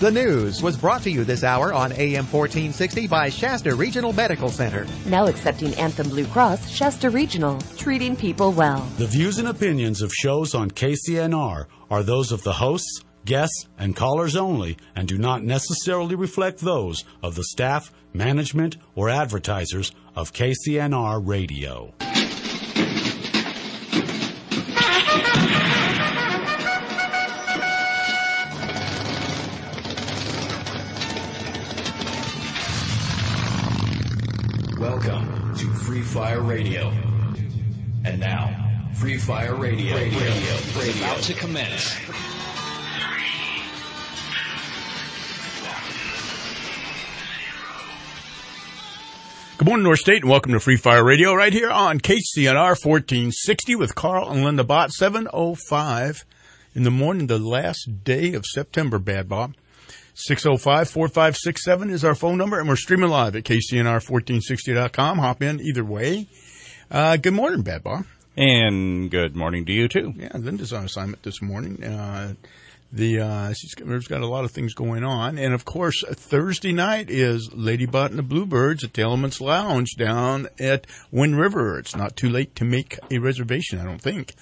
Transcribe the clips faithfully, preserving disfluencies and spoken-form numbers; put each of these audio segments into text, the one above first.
The news was brought to you this hour on A M fourteen sixty by Shasta Regional Medical Center. Now accepting Anthem Blue Cross, Shasta Regional, treating people well. The views and opinions of shows on K C N R are those of the hosts, guests, and callers only, and do not necessarily reflect those of the staff, management, or advertisers of K C N R Radio. Welcome to Free Fire Radio. And now, Free Fire Radio, radio, radio, radio. is about to commence. Good morning, North State, and welcome to Free Fire Radio right here on K C N R fourteen sixty with Carl and Linda Bott, seven oh five in the morning, the last day of September, Bad Bob. six oh five, four five six seven is our phone number, and we're streaming live at K C N R fourteen sixty dot com. Hop in either way. Uh, good morning, Bad Bob. And good morning to you, too. Yeah, Linda's on assignment this morning. Uh, the uh, she's there's got a lot of things going on. And, of course, Thursday night is Lady Bot and the Bluebirds at the Elements Lounge down at Wind River. It's not too late to make a reservation, I don't think.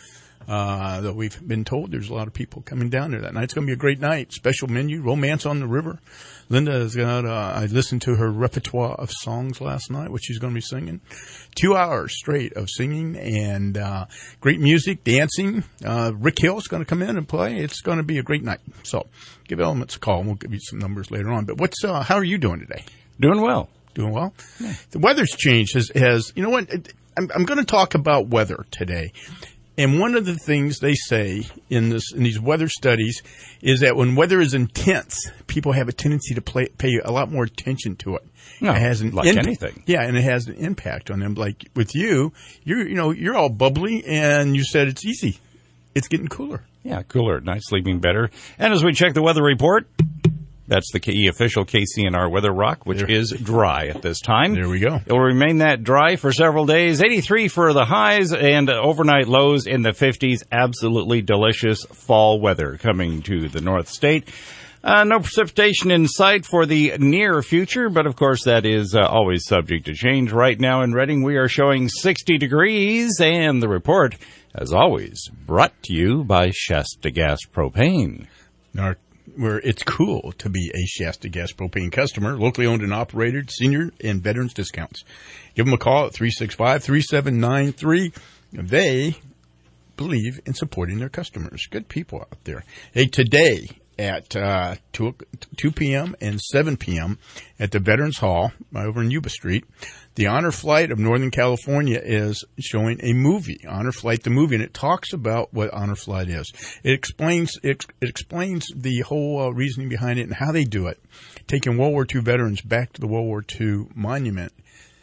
Uh, though we've been told there's a lot of people coming down there that night. It's going to be a great night. Special menu, Romance on the River. Linda has got, uh, I listened to her repertoire of songs last night, which she's going to be singing. Two hours straight of singing and, uh, great music, dancing. Uh, Rick Hill's going to come in and play. It's going to be a great night. So give Elements a call and we'll give you some numbers later on. But what's, uh, how are you doing today? Doing well. Doing well? Yeah. The weather's changed. Has, has, you know what? I'm, I'm going to talk about weather today. And one of the things they say in this in these weather studies is that when weather is intense, people have a tendency to play, pay a lot more attention to it. No, it has an like imp- anything. Yeah, and it has an impact on them. Like with you, you're you know you're all bubbly, and you said it's easy. It's getting cooler. Yeah, cooler at night, sleeping better. And as we check the weather report, that's the K E official K C N R Weather Rock, which there. is dry at this time. There we go. It will remain that dry for several days. eighty-three for the highs and overnight lows in the fifties. Absolutely delicious fall weather coming to the North State. Uh, no precipitation in sight for the near future, but of course that is uh, always subject to change. Right now in Reading, we are showing sixty degrees, and the report, as always, brought to you by Shasta Gas Propane. Our where it's cool to be a Shasta Gas Propane customer, locally owned and operated, senior and veterans discounts. Give them a call at three six five, three seven nine three. They believe in supporting their customers. Good people out there. Hey, today at uh, two p.m. and seven p.m. at the Veterans Hall over in Yuba Street, the Honor Flight of Northern California is showing a movie, Honor Flight the movie, and it talks about what Honor Flight is. It explains it, it explains the whole uh, reasoning behind it and how they do it, taking World War Two veterans back to the World War Two monument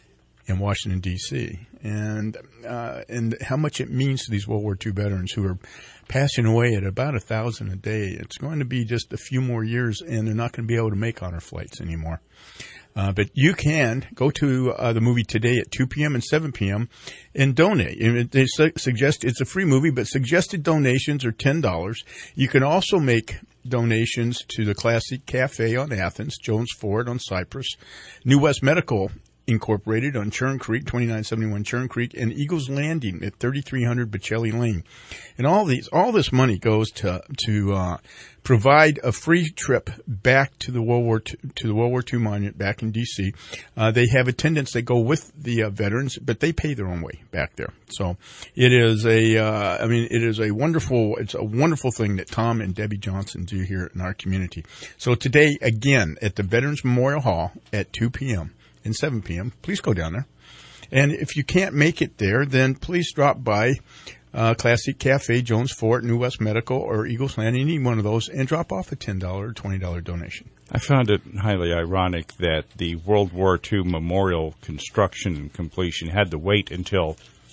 in Washington, D C, and uh, and how much it means to these World War Two veterans who are passing away at about a thousand a day. It's going to be just a few more years, and they're not going to be able to make honor flights anymore. Uh, but you can go to uh, the movie today at two p.m. and seven p.m. and donate. And they su- suggest it's a free movie, but suggested donations are ten dollars. You can also make donations to the Classic Cafe on Athens, Jones Ford on Cypress, New West Medical Incorporated on Churn Creek, twenty-nine seventy-one Churn Creek, and Eagles Landing at thirty-three hundred Bocelli Lane. And all these, all this money goes to to uh, provide a free trip back to the World War Two, to the World War Two monument back in D C. Uh, they have attendants that go with the uh, veterans, but they pay their own way back there. So it is a, uh, I mean, it is a wonderful, it's a wonderful thing that Tom and Debbie Johnson do here in our community. So today, again, at the Veterans Memorial Hall at two p.m. and seven p.m., please go down there. And if you can't make it there, then please drop by uh, Classic Cafe, Jones Fort, New West Medical, or Eagles Landing, any one of those, and drop off a ten dollars or twenty dollars donation. I found it highly ironic that the World War Two memorial construction and completion had to wait until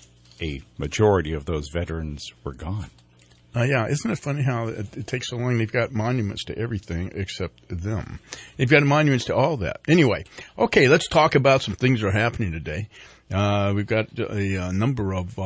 a majority of those veterans were gone. Uh, yeah, isn't it funny how it, it takes so long? They've got monuments to everything except them. They've got monuments to all that. Anyway, okay, let's talk about some things that are happening today. Uh, we've got a, a number of uh,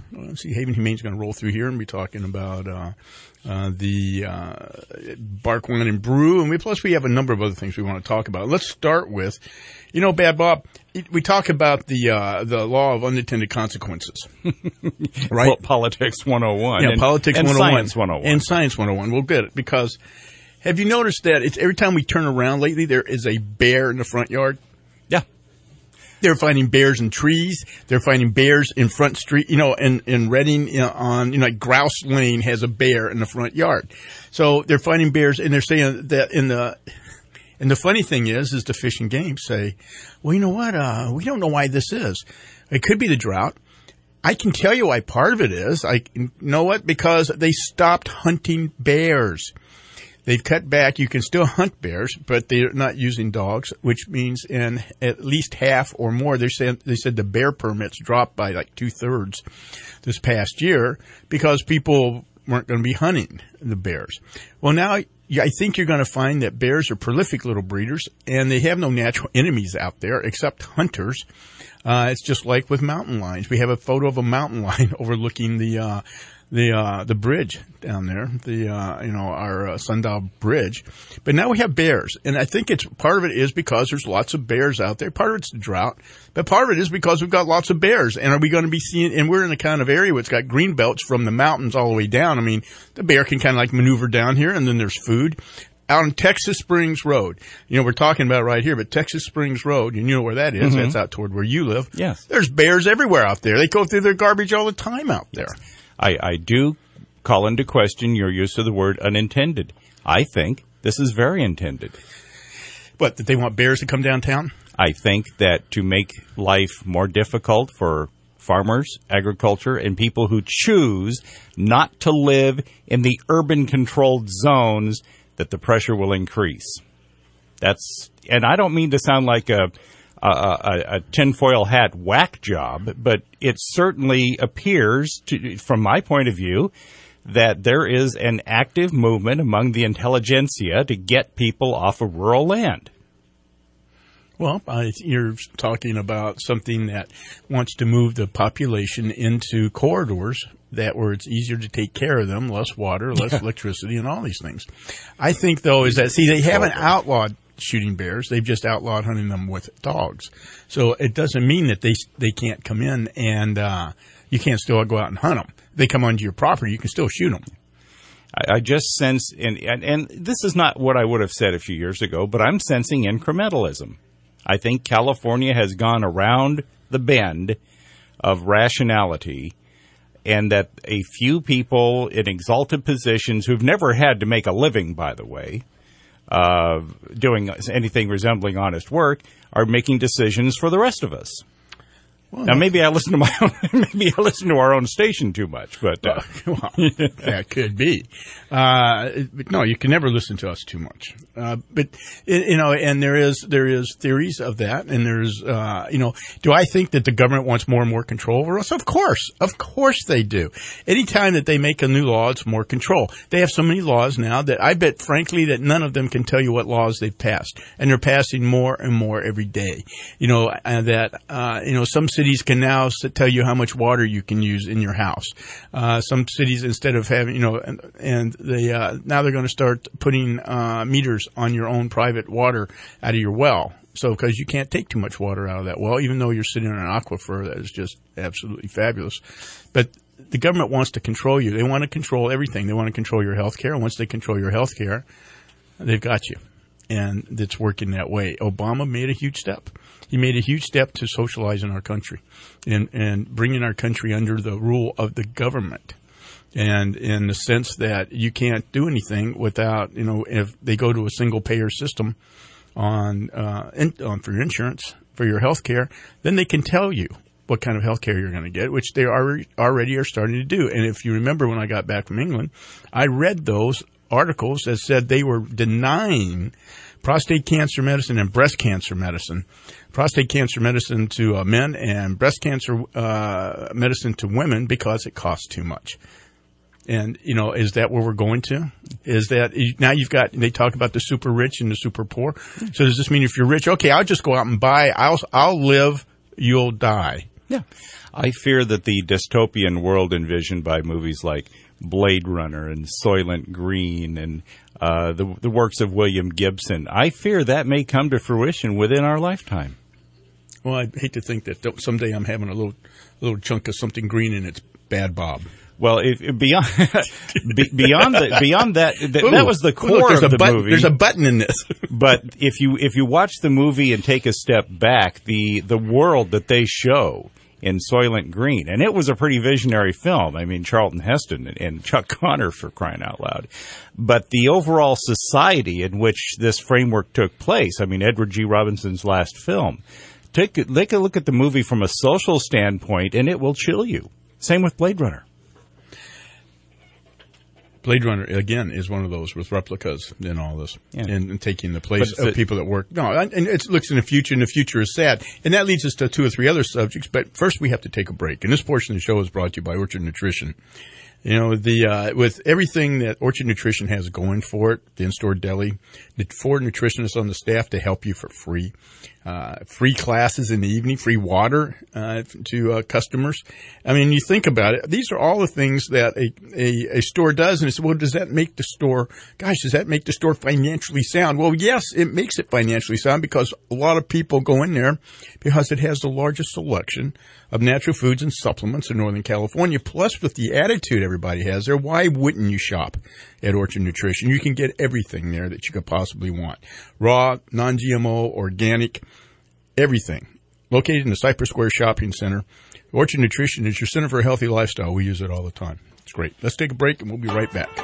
well, let's see, Haven Humane's going to roll through here and be talking about uh, uh, the uh, Bark Wine and Brew, and we plus we have a number of other things we want to talk about. Let's start with, you know, Bad Bob, we talk about the uh, the law of unintended consequences, right? Well, politics one oh one. Yeah, and, politics and one oh one. Science one oh one. And Science one oh one. We'll get it, because have you noticed that it's every time we turn around lately, there is a bear in the front yard? Yeah. They're finding bears in trees. They're finding bears in Front Street, you know, in, in Reading, you know, on, you know, like Grouse Lane has a bear in the front yard. So they're finding bears, and they're saying that in the, and the funny thing is, is the Fish and Game say, well, you know what, uh, we don't know why this is. It could be the drought. I can tell you why part of it is. I you know what? Because they stopped hunting bears. They've cut back. You can still hunt bears, but they're not using dogs, which means in at least half or more, they said, they said the bear permits dropped by like two-thirds this past year because people weren't going to be hunting the bears. Well, now I think you're going to find that bears are prolific little breeders, and they have no natural enemies out there except hunters. Uh, it's just like with mountain lions. We have a photo of a mountain lion overlooking the uh the uh the bridge down there, the uh you know our uh, Sundial Bridge. But now we have bears, and I think it's part of it is because there's lots of bears out there. Part of it's the drought, but part of it is because we've got lots of bears. And are we going to be seeing, and we're in a kind of area where it's got green belts from the mountains all the way down. I mean, the bear can kind of like maneuver down here, and then there's food. Out on Texas Springs Road. You know, we're talking about right here, but Texas Springs Road, you know where that is. Mm-hmm. That's out toward where you live. Yes. There's bears everywhere out there. They go through their garbage all the time out there. I, I do call into question your use of the word unintended. I think this is very intended. What, that they want bears to come downtown? I think that to make life more difficult for farmers, agriculture, and people who choose not to live in the urban-controlled zones, that the pressure will increase. That's, and I don't mean to sound like a, a, a, a tinfoil hat whack job, but it certainly appears, to, from my point of view, that there is an active movement among the intelligentsia to get people off of rural land. Well, uh, you're talking about something that wants to move the population into corridors that where it's easier to take care of them, less water, less yeah. electricity, and all these things. I think, though, is that, see, they haven't outlawed shooting bears. They've just outlawed hunting them with dogs. So it doesn't mean that they they can't come in and uh, you can't still go out and hunt them. They come onto your property, you can still shoot them. I, I just sense, and, and, and this is not what I would have said a few years ago, but I'm sensing incrementalism. I think California has gone around the bend of rationality, and that a few people in exalted positions who've never had to make a living, by the way, uh, doing anything resembling honest work, are making decisions for the rest of us. Well, now, maybe I listen to my own, maybe I listen to our own station too much, but uh, well, that could be. Uh, but no, you can never listen to us too much. Uh, but you know, and there is there is theories of that, and there's uh, you know, do I think that the government wants more and more control over us? Of course, of course they do. Anytime that they make a new law, it's more control. They have so many laws now that I bet, frankly, that none of them can tell you what laws they've passed, and they're passing more and more every day. You know, and that uh, you know some. Cities can now tell you how much water you can use in your house. Uh, some cities, instead of having, you know, and, and they uh, now they're going to start putting uh, meters on your own private water out of your well. So, because you can't take too much water out of that well, even though you're sitting on an aquifer that is just absolutely fabulous. But the government wants to control you. They want to control everything. They want to control your health care. And once they control your health care, they've got you. And it's working that way. Obama made a huge step. He made a huge step to socializing our country and, and bringing our country under the rule of the government. And in the sense that you can't do anything without, you know, if they go to a single payer system on, uh, in, on for your insurance, for your health care, then they can tell you what kind of health care you're going to get, which they already, already are starting to do. And if you remember when I got back from England, I read those articles that said they were denying prostate cancer medicine and breast cancer medicine, prostate cancer medicine to uh, men and breast cancer uh, medicine to women because it costs too much. And, you know, is that where we're going to? Is that now you've got, they talk about the super rich and the super poor. So does this mean if you're rich, okay, I'll just go out and buy, I'll, I'll live, you'll die. Yeah. I fear that the dystopian world envisioned by movies like Blade Runner and Soylent Green and uh, the, the works of William Gibson, I fear that may come to fruition within our lifetime. Well, I hate to think that someday I'm having a little little chunk of something green and it's Bad Bob. Well, if, if beyond beyond the, beyond that, th- Ooh, that was the core look, of the button, movie. There's a button in this. But if you if you watch the movie and take a step back, the the world that they show in Soylent Green, and it was a pretty visionary film. I mean, Charlton Heston and, and Chuck Connor, for crying out loud. But the overall society in which this framework took place, I mean, Edward G. Robinson's last film, take, take a look at the movie from a social standpoint, and it will chill you. Same with Blade Runner. Blade Runner, again, is one of those with replicas and all this, yeah. and, and taking the place of it, people that work. No, and it looks in the future, and the future is sad. And that leads us to two or three other subjects, but first we have to take a break. And this portion of the show is brought to you by Orchard Nutrition. You know, the uh, with everything that Orchard Nutrition has going for it, the in-store deli, the four nutritionists on the staff to help you for free. Uh, free classes in the evening, free water uh, to uh, customers. I mean, you think about it. These are all the things that a, a, a store does. And it's, well, does that make the store, gosh, does that make the store financially sound? Well, yes, it makes it financially sound because a lot of people go in there because it has the largest selection of natural foods and supplements in Northern California. Plus, with the attitude everybody has there, why wouldn't you shop at Orchard Nutrition? You can get everything there that you could possibly want. Raw, non-G M O, organic, everything. Located in the Cypress Square Shopping Center. Orchard Nutrition is your center for a healthy lifestyle. We use it all the time. It's great. Let's take a break and we'll be right back.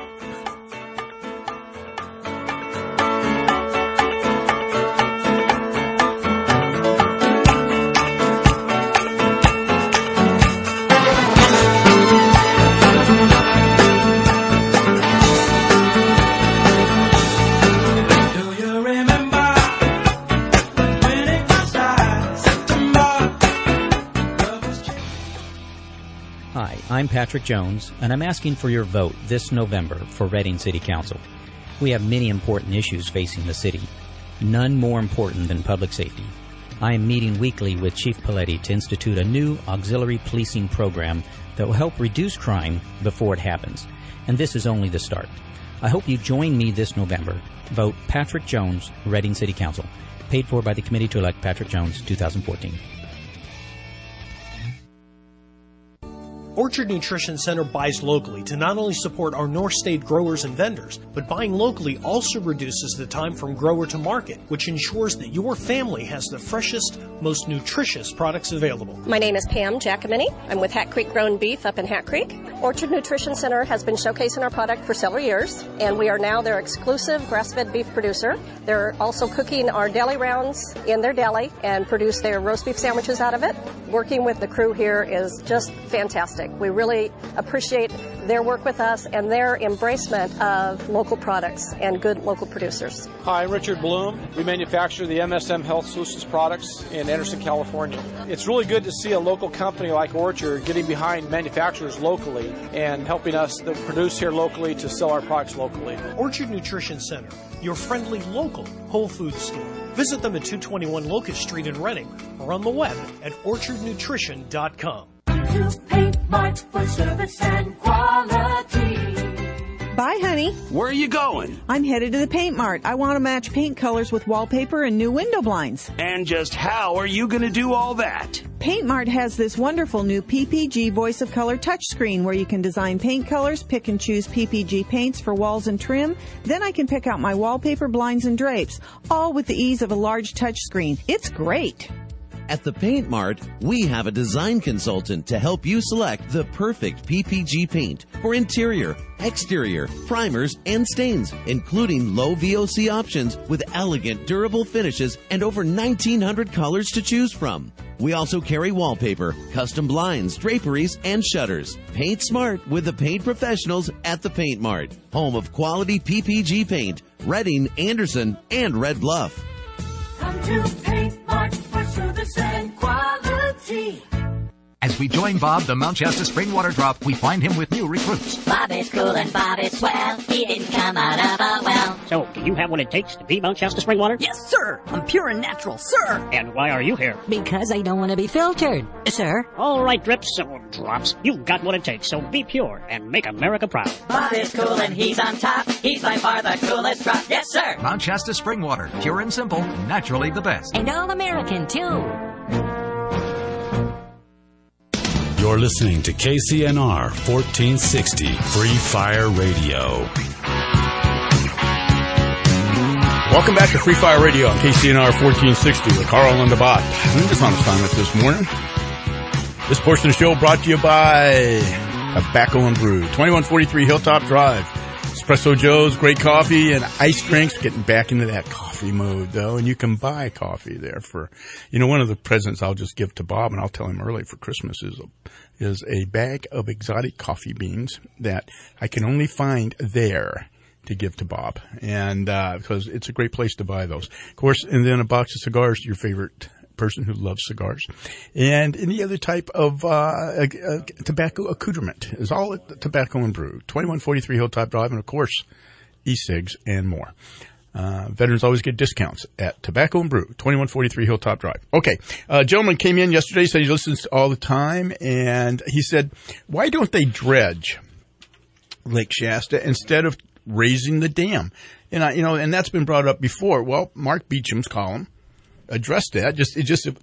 I'm Patrick Jones, and I'm asking for your vote this November for Reading City Council. We have many important issues facing the city, none more important than public safety. I am meeting weekly with Chief Paletti to institute a new auxiliary policing program that will help reduce crime before it happens, and this is only the start. I hope you join me this November. Vote Patrick Jones, Reading City Council. Paid for by the Committee to Elect Patrick Jones, twenty fourteen. Orchard Nutrition Center buys locally to not only support our North State growers and vendors, but buying locally also reduces the time from grower to market, which ensures that your family has the freshest, most nutritious products available. My name is Pam Giacomini. I'm with Hat Creek Grown Beef up in Hat Creek. Orchard Nutrition Center has been showcasing our product for several years, and we are now their exclusive grass-fed beef producer. They're also cooking our deli rounds in their deli and produce their roast beef sandwiches out of it. Working with the crew here is just fantastic. We really appreciate their work with us and their embracement of local products and good local producers. Hi, I'm Richard Bloom. We manufacture the M S M Health Solutions products in Anderson, California. It's really good to see a local company like Orchard getting behind manufacturers locally and helping us to produce here locally to sell our products locally. Orchard Nutrition Center, your friendly local Whole Foods store. Visit them at two twenty-one Locust Street in Reading or on the web at orchard nutrition dot com. To Paint Mart for service and quality. Bye, honey. Where are you going? I'm headed to the Paint Mart. I want to match paint colors with wallpaper and new window blinds. And just how are you going to do all that? Paint Mart has this wonderful new P P G Voice of Color touchscreen where you can design paint colors, pick and choose P P G paints for walls and trim. Then I can pick out my wallpaper, blinds, and drapes, all with the ease of a large touchscreen. It's great. At the Paint Mart, we have a design consultant to help you select the perfect P P G paint for interior, exterior, primers, and stains, including low V O C options with elegant, durable finishes and over nineteen hundred colors to choose from. We also carry wallpaper, custom blinds, draperies, and shutters. Paint smart with the paint professionals at the Paint Mart, home of quality P P G paint, Reading, Anderson, and Red Bluff. Come to Paint Mart for service and quality. As As we join Bob, the Mount Shasta Spring Water Drop, we find him with new recruits. Bob is cool and Bob is swell. He didn't come out of a well. So, do you have what it takes to be Mount Shasta Spring Water? Yes, sir. I'm pure and natural, sir. And why are you here? Because I don't want to be filtered, sir. All right, Drips or Drops. You've got what it takes, so be pure and make America proud. Bob is cool and he's on top. He's by far the coolest drop. Yes, sir. Mount Shasta Spring Water. Pure and simple. Naturally the best. And all-American, too. You're listening to K C N R fourteen sixty Free Fire Radio. Welcome back to Free Fire Radio on K C N R fourteen sixty with Carl and the Bot. I'm just on assignment this morning. This portion of the show brought to you by Tobacco and Brew, twenty-one forty-three Hilltop Drive. Espresso Joe's, great coffee and ice drinks. Getting back into that coffee mode, though, and you can buy coffee there for, you know, one of the presents I'll just give to Bob, and I'll tell him early for Christmas is a, is a bag of exotic coffee beans that I can only find there to give to Bob, and uh, because it's a great place to buy those, of course. And then a box of cigars to your favorite person who loves cigars, and any other type of uh, uh, uh, tobacco accoutrement is all at Tobacco and Brew, twenty-one forty-three Hilltop Drive, and of course, e-cigs and more. Uh, veterans always get discounts at Tobacco and Brew, twenty-one forty-three Hilltop Drive. Okay, a gentleman came in yesterday, said he listens all the time, and he said, why don't they dredge Lake Shasta instead of raising the dam? And I, you know, and that's been brought up before. Well, Mark Beecham's column addressed that. Just it's just a,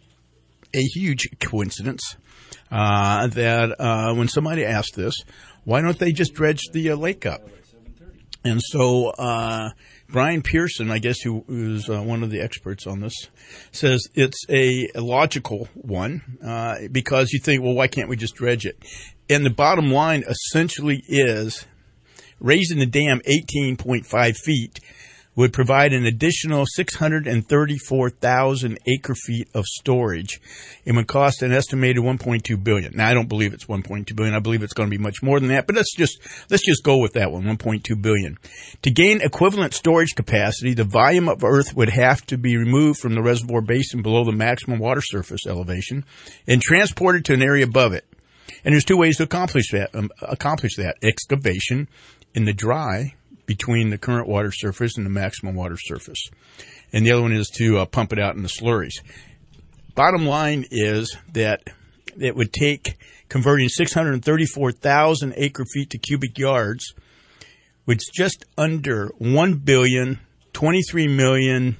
a huge coincidence uh, that uh, when somebody asked this, why don't they just dredge the uh, lake up? And so uh, Brian Pearson, I guess, who is uh, one of the experts on this, says it's a, a logical one uh, because you think, well, why can't we just dredge it? And the bottom line essentially is raising the dam eighteen point five feet would provide an additional six hundred thirty-four thousand acre feet of storage. It would cost an estimated one point two billion dollars. Now, I don't believe it's one point two billion dollars. I believe it's going to be much more than that, but let's just let's just go with that one, one point two billion dollars. To gain equivalent storage capacity, the volume of earth would have to be removed from the reservoir basin below the maximum water surface elevation and transported to an area above it. And there's two ways to accomplish that. Um, accomplish that: excavation in the dry between the current water surface and the maximum water surface. And the other one is to uh, pump it out in the slurries. Bottom line is that it would take converting six hundred thirty-four thousand acre feet to cubic yards, which is just under one billion, twenty-three million,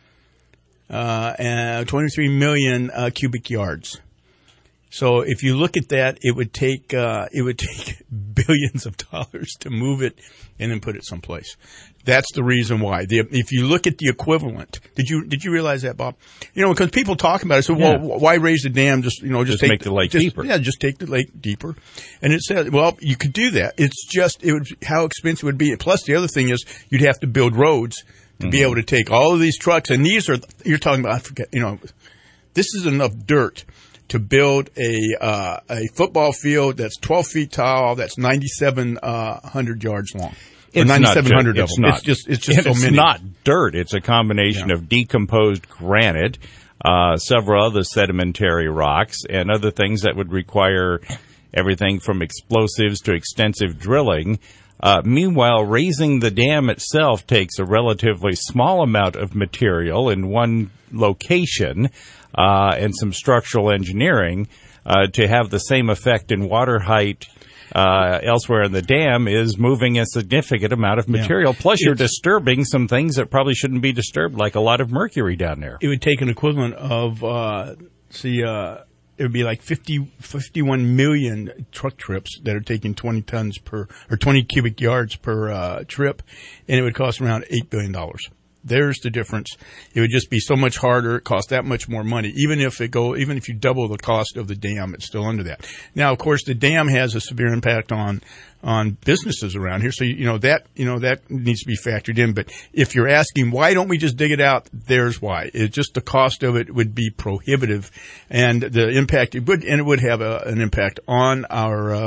uh, uh, twenty-three million uh, cubic yards. So if you look at that, it would take uh, it would take billions of dollars to move it and then put it someplace. That's the reason why. The, if you look at the equivalent, did you did you realize that, Bob? You know, because people talk about it. So, well, yeah. Why raise the dam? Just you know, just, just take make the lake just, deeper. Yeah, just take the lake deeper. And it said, well, you could do that. It's just it would how expensive it would be. Plus, the other thing is you'd have to build roads to mm-hmm. be able to take all of these trucks. And these are you're talking about. I forget. You know, this is enough dirt to build a uh, a football field that's twelve feet tall, that's ninety-seven hundred yards long. It's ninety-seven hundred of of it's them. Not. It's just it's just and so it's many. It's not dirt. It's a combination yeah. of decomposed granite, uh, several other sedimentary rocks, and other things that would require everything from explosives to extensive drilling. Uh, meanwhile, raising the dam itself takes a relatively small amount of material in one location uh, and some structural engineering uh, to have the same effect in water height uh, elsewhere in the dam is moving a significant amount of material. Yeah. Plus, you're it's, disturbing some things that probably shouldn't be disturbed, like a lot of mercury down there. It would take an equivalent of, uh, see, uh, it would be like fifty, fifty-one million truck trips that are taking twenty tons per, or twenty cubic yards per uh, trip, and it would cost around eight billion dollars. There's the difference. It would just be so much harder. It costs that much more money. Even if it go, even if you double the cost of the dam, it's still under that. Now, of course, the dam has a severe impact on on businesses around here. So you know that you know that needs to be factored in. But if you're asking why don't we just dig it out, there's why. It's just the cost of it would be prohibitive, and the impact it would and it would have a, an impact on our uh,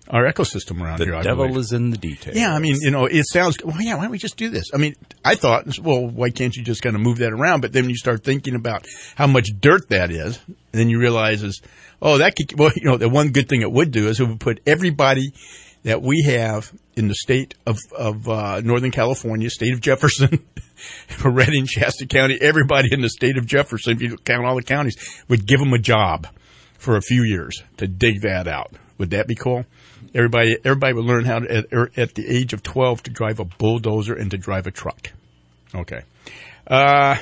our ecosystem around the here. The devil believe. is in the details. Yeah, I mean, you know, it sounds, well, yeah, why don't we just do this? I mean, I thought, well, why can't you just kind of move that around? But then you start thinking about how much dirt that is, and then you realize is, oh, that could, well, you know, the one good thing it would do is it would put everybody that we have in the state of, of uh, Northern California, state of Jefferson, for Redding, Shasta County, everybody in the state of Jefferson, if you count all the counties, would give them a job for a few years to dig that out. Would that be cool? Everybody, everybody would learn how to, at, at the age of twelve, to drive a bulldozer and to drive a truck. Okay. Uh,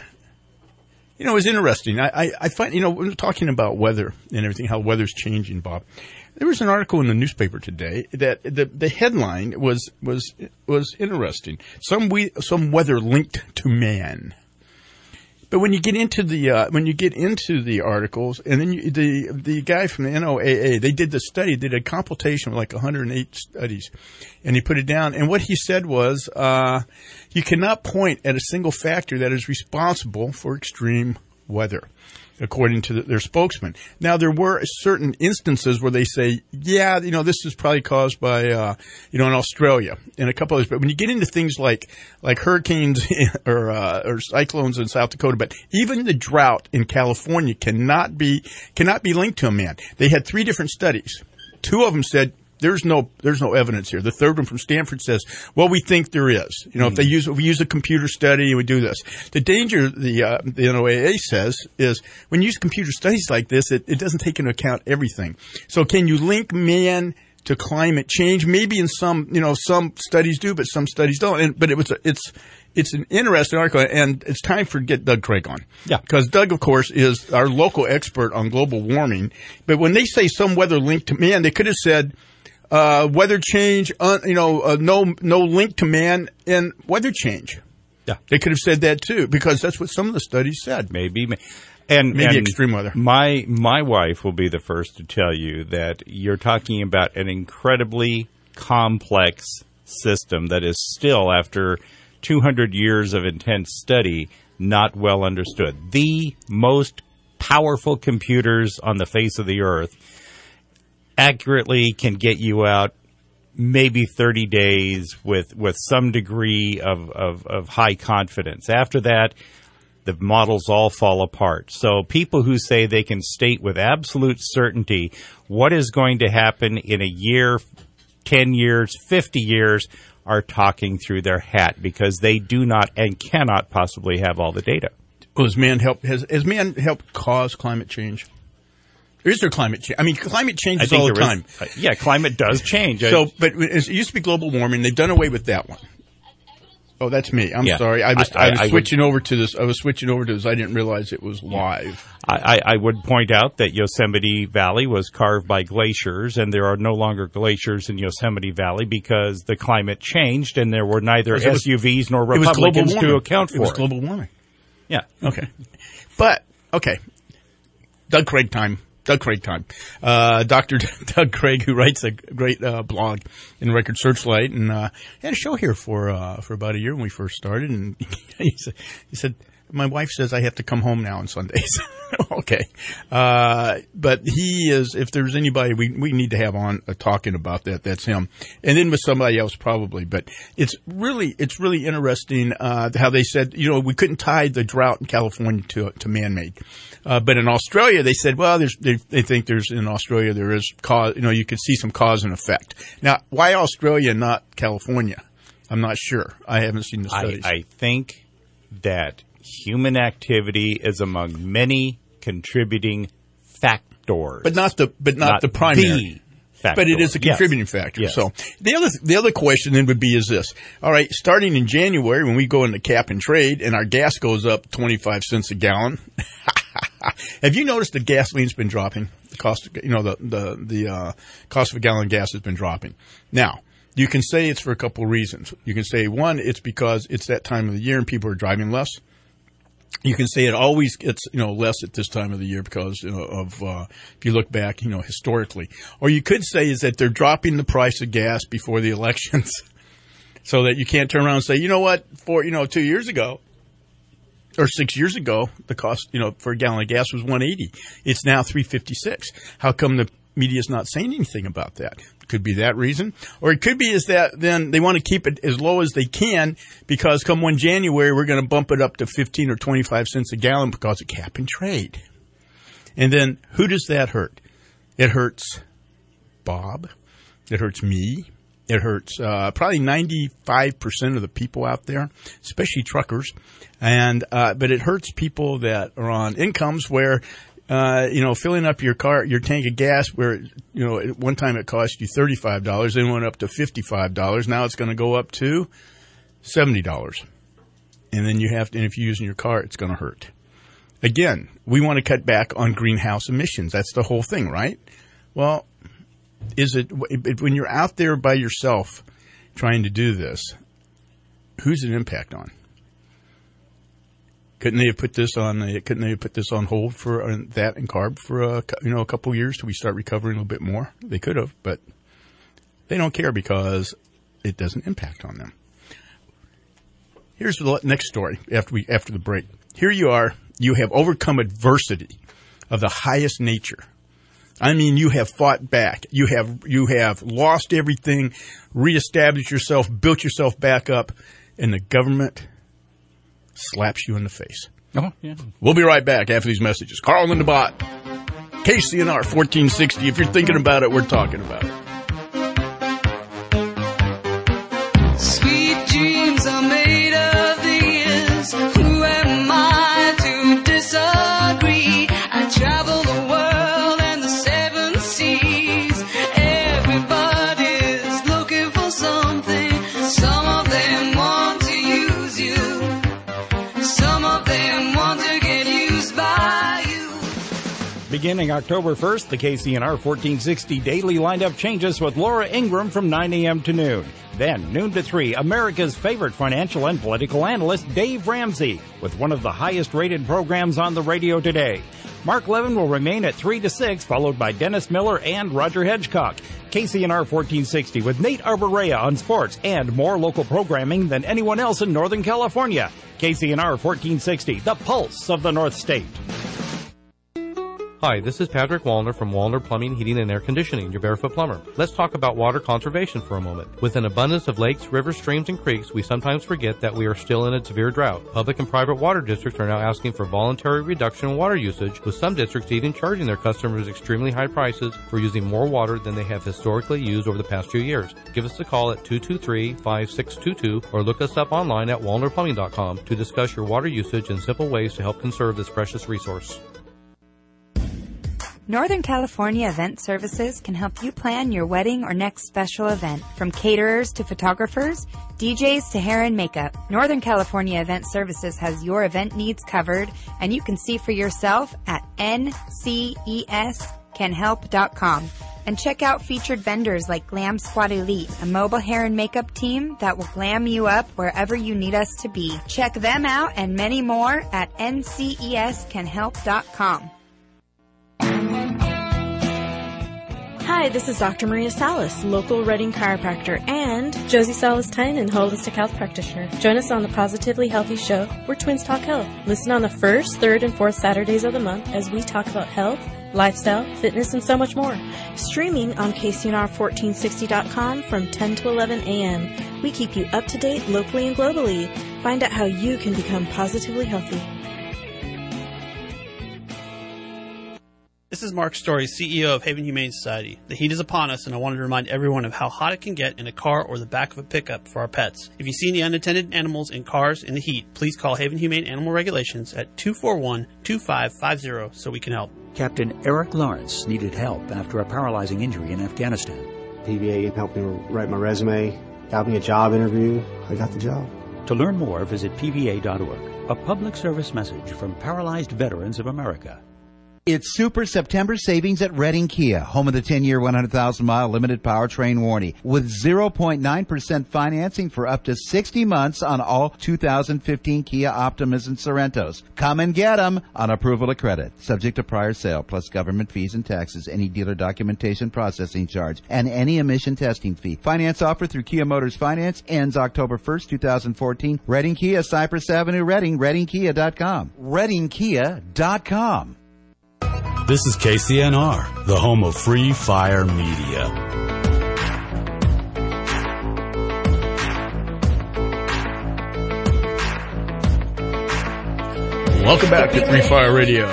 you know, it's interesting. I, I, I find, you know, when we're talking about weather and everything, how weather's changing, Bob. There was an article in the newspaper today that the, the headline was, was, was interesting. Some we, some weather linked to man. But when you get into the, uh, when you get into the articles, and then you, the, the guy from the N O A A, they did the study, they did a computation of like one hundred eight studies, and he put it down, and what he said was, uh, you cannot point at a single factor that is responsible for extreme weather, according to the, their spokesman. Now, there were certain instances where they say, yeah, you know, this is probably caused by, uh, you know, in Australia and a couple others. But when you get into things like, like hurricanes or, uh, or cyclones in South Dakota, but even the drought in California cannot be, cannot be linked to a man. They had three different studies. Two of them said, There's no, there's no evidence here. The third one from Stanford says, well, we think there is. You know, mm. if they use, if we use a computer study and we do this. The danger, the, uh, the N O A A says, is when you use computer studies like this, it, it doesn't take into account everything. So can you link man to climate change? Maybe in some, you know, some studies do, but some studies don't. And, but it was, a, it's, it's an interesting article, and it's time for get Doug Craig on. Yeah. Because Doug, of course, is our local expert on global warming. But when they say some weather linked to man, they could have said, Uh, weather change, uh, you know, uh, no, no link to man in weather change. Yeah. They could have said that too, because that's what some of the studies said. Maybe, and maybe and extreme weather. My, my wife will be the first to tell you that you're talking about an incredibly complex system that is still, after two hundred years of intense study, not well understood. The most powerful computers on the face of the earth accurately can get you out maybe thirty days with, with some degree of, of, of high confidence. After that, the models all fall apart. So people who say they can state with absolute certainty what is going to happen in a year, ten years, fifty years, are talking through their hat, because they do not and cannot possibly have all the data. Well, has man helped, has, has man helped cause climate change? Is there climate change? I mean, climate changes all the time. Is, uh, yeah, climate does change. So, but it used to be global warming. They've done away with that one. Oh, that's me. I'm yeah. sorry. I was, I, I, I was I switching would, over to this. I was switching over to this. I didn't realize it was live. I, I, I would point out that Yosemite Valley was carved by glaciers, and there are no longer glaciers in Yosemite Valley because the climate changed, and there were neither was, S U Vs nor Republicans to account for it. It was global warming. Yeah. Okay. But, okay. Doug Craig time. Doug Craig time. Uh, Doctor Doug Craig, who writes a great, uh, blog in Record Searchlight, and, uh, he had a show here for, uh, for about a year when we first started, and he said, he said, my wife says I have to come home now on Sundays. Okay. Uh, but he is, if there's anybody we, we need to have on uh, talking about that, that's him. And then with somebody else probably. But it's really, it's really interesting, uh, how they said, you know, we couldn't tie the drought in California to, to man-made. Uh, but in Australia, they said, well, there's, they, they think there's, in Australia, there is cause, you know, you could see some cause and effect. Now, why Australia, not California? I'm not sure. I haven't seen the studies. I, I think that human activity is among many contributing factors, but not the but not, not the primary. The but it is a contributing yes. factor. Yes. So the other the other question then would be is this: all right, starting in January when we go into cap and trade and our gas goes up twenty-five cents a gallon. Have you noticed that gasoline's been dropping? The cost, of, you know, the the the uh, cost of a gallon of gas has been dropping. Now, you can say it's for a couple of reasons. You can say one, it's because it's that time of the year and people are driving less. You can say it always gets, you know, less at this time of the year because, you know, of, uh, if you look back, you know, historically. Or you could say is that they're dropping the price of gas before the elections so that you can't turn around and say, you know what, for, you know, two years ago or six years ago, the cost, you know, for a gallon of gas was one eighty. It's now three fifty-six. How come the media's not saying anything about that. Could be that reason. Or it could be is that then they want to keep it as low as they can because come one January, we're going to bump it up to fifteen or twenty-five cents a gallon because of cap and trade. And then who does that hurt? It hurts Bob. It hurts me. It hurts uh, probably ninety-five percent of the people out there, especially truckers. And uh, but it hurts people that are on incomes where Uh, you know, filling up your car, your tank of gas where, you know, at one time it cost you thirty-five dollars, then went up to fifty-five dollars. Now it's going to go up to seventy dollars. And then you have to, and if you're using your car, it's going to hurt. Again, we want to cut back on greenhouse emissions. That's the whole thing, right? Well, is it, when you're out there by yourself trying to do this, who's it impact on? Couldn't they have put this on? Couldn't they have put this on hold for uh, that and CARB for a, you know a couple of years till we start recovering a little bit more? They could have, but they don't care because it doesn't impact on them. Here's the next story after we after the break. Here you are. You have overcome adversity of the highest nature. I mean, you have fought back. You have you have lost everything, reestablished yourself, built yourself back up, and the government slaps you in the face. Oh, yeah. We'll be right back after these messages. Carl and the Bot, K C N R fourteen sixty. If you're thinking about it, we're talking about it. Sweet dreams are made of these. Who am I to disagree? I travel the world and the seven seas. Everybody's looking for something. Some of them want to use you. Some of them want to get used by you. Beginning October first, the K C N R fourteen sixty daily lineup changes with Laura Ingram from nine a.m. to noon. Then, noon to three, America's favorite financial and political analyst, Dave Ramsey, with one of the highest-rated programs on the radio today. Mark Levin will remain at three to six, followed by Dennis Miller and Roger Hedgecock. K C N R fourteen sixty with Nate Arborea on sports and more local programming than anyone else in Northern California. K C N R fourteen sixty, the pulse of the North State. Hi, this is Patrick Wallner from Wallner Plumbing, Heating, and Air Conditioning, your barefoot plumber. Let's talk about water conservation for a moment. With an abundance of lakes, rivers, streams, and creeks, we sometimes forget that we are still in a severe drought. Public and private water districts are now asking for voluntary reduction in water usage, with some districts even charging their customers extremely high prices for using more water than they have historically used over the past few years. Give us a call at two two three, five six two two or look us up online at wallner plumbing dot com to discuss your water usage and simple ways to help conserve this precious resource. Northern California Event Services can help you plan your wedding or next special event. From caterers to photographers, D Js to hair and makeup, Northern California Event Services has your event needs covered, and you can see for yourself at N C E S can help dot com. And check out featured vendors like Glam Squad Elite, a mobile hair and makeup team that will glam you up wherever you need us to be. Check them out and many more at N C E S can help dot com. Hi, this is Doctor Maria Salas, local Reading chiropractor, and Josie Salas-Tynan, holistic health practitioner. Join us on the Positively Healthy Show, where twins talk health. Listen on the first, third, and fourth Saturdays of the month as we talk about health, lifestyle, fitness, and so much more. Streaming on K C N R fourteen sixty dot com from ten to eleven a.m. We keep you up to date locally and globally. Find out how you can become positively healthy. This is Mark Story, C E O of Haven Humane Society. The heat is upon us, and I wanted to remind everyone of how hot it can get in a car or the back of a pickup for our pets. If you see any unattended animals in cars in the heat, please call Haven Humane Animal Regulations at two four one, two five five zero so we can help. Captain Eric Lawrence needed help after a paralyzing injury in Afghanistan. P V A helped me write my resume, got me a job interview. I got the job. To learn more, visit P V A dot org. A public service message from Paralyzed Veterans of America. It's Super September savings at Redding Kia, home of the ten-year, one hundred thousand mile limited powertrain warranty, with zero point nine percent financing for up to sixty months on all two thousand fifteen Kia Optimas and Sorrentos. Come and get them on approval of credit, subject to prior sale, plus government fees and taxes, any dealer documentation processing charge, and any emission testing fee. Finance offer through Kia Motors Finance ends October first, two thousand fourteen. Redding Kia, Cypress Avenue, Redding, redding kia dot com. redding kia dot com. This is K C N R, the home of free fire media. Welcome back to Free Fire Radio.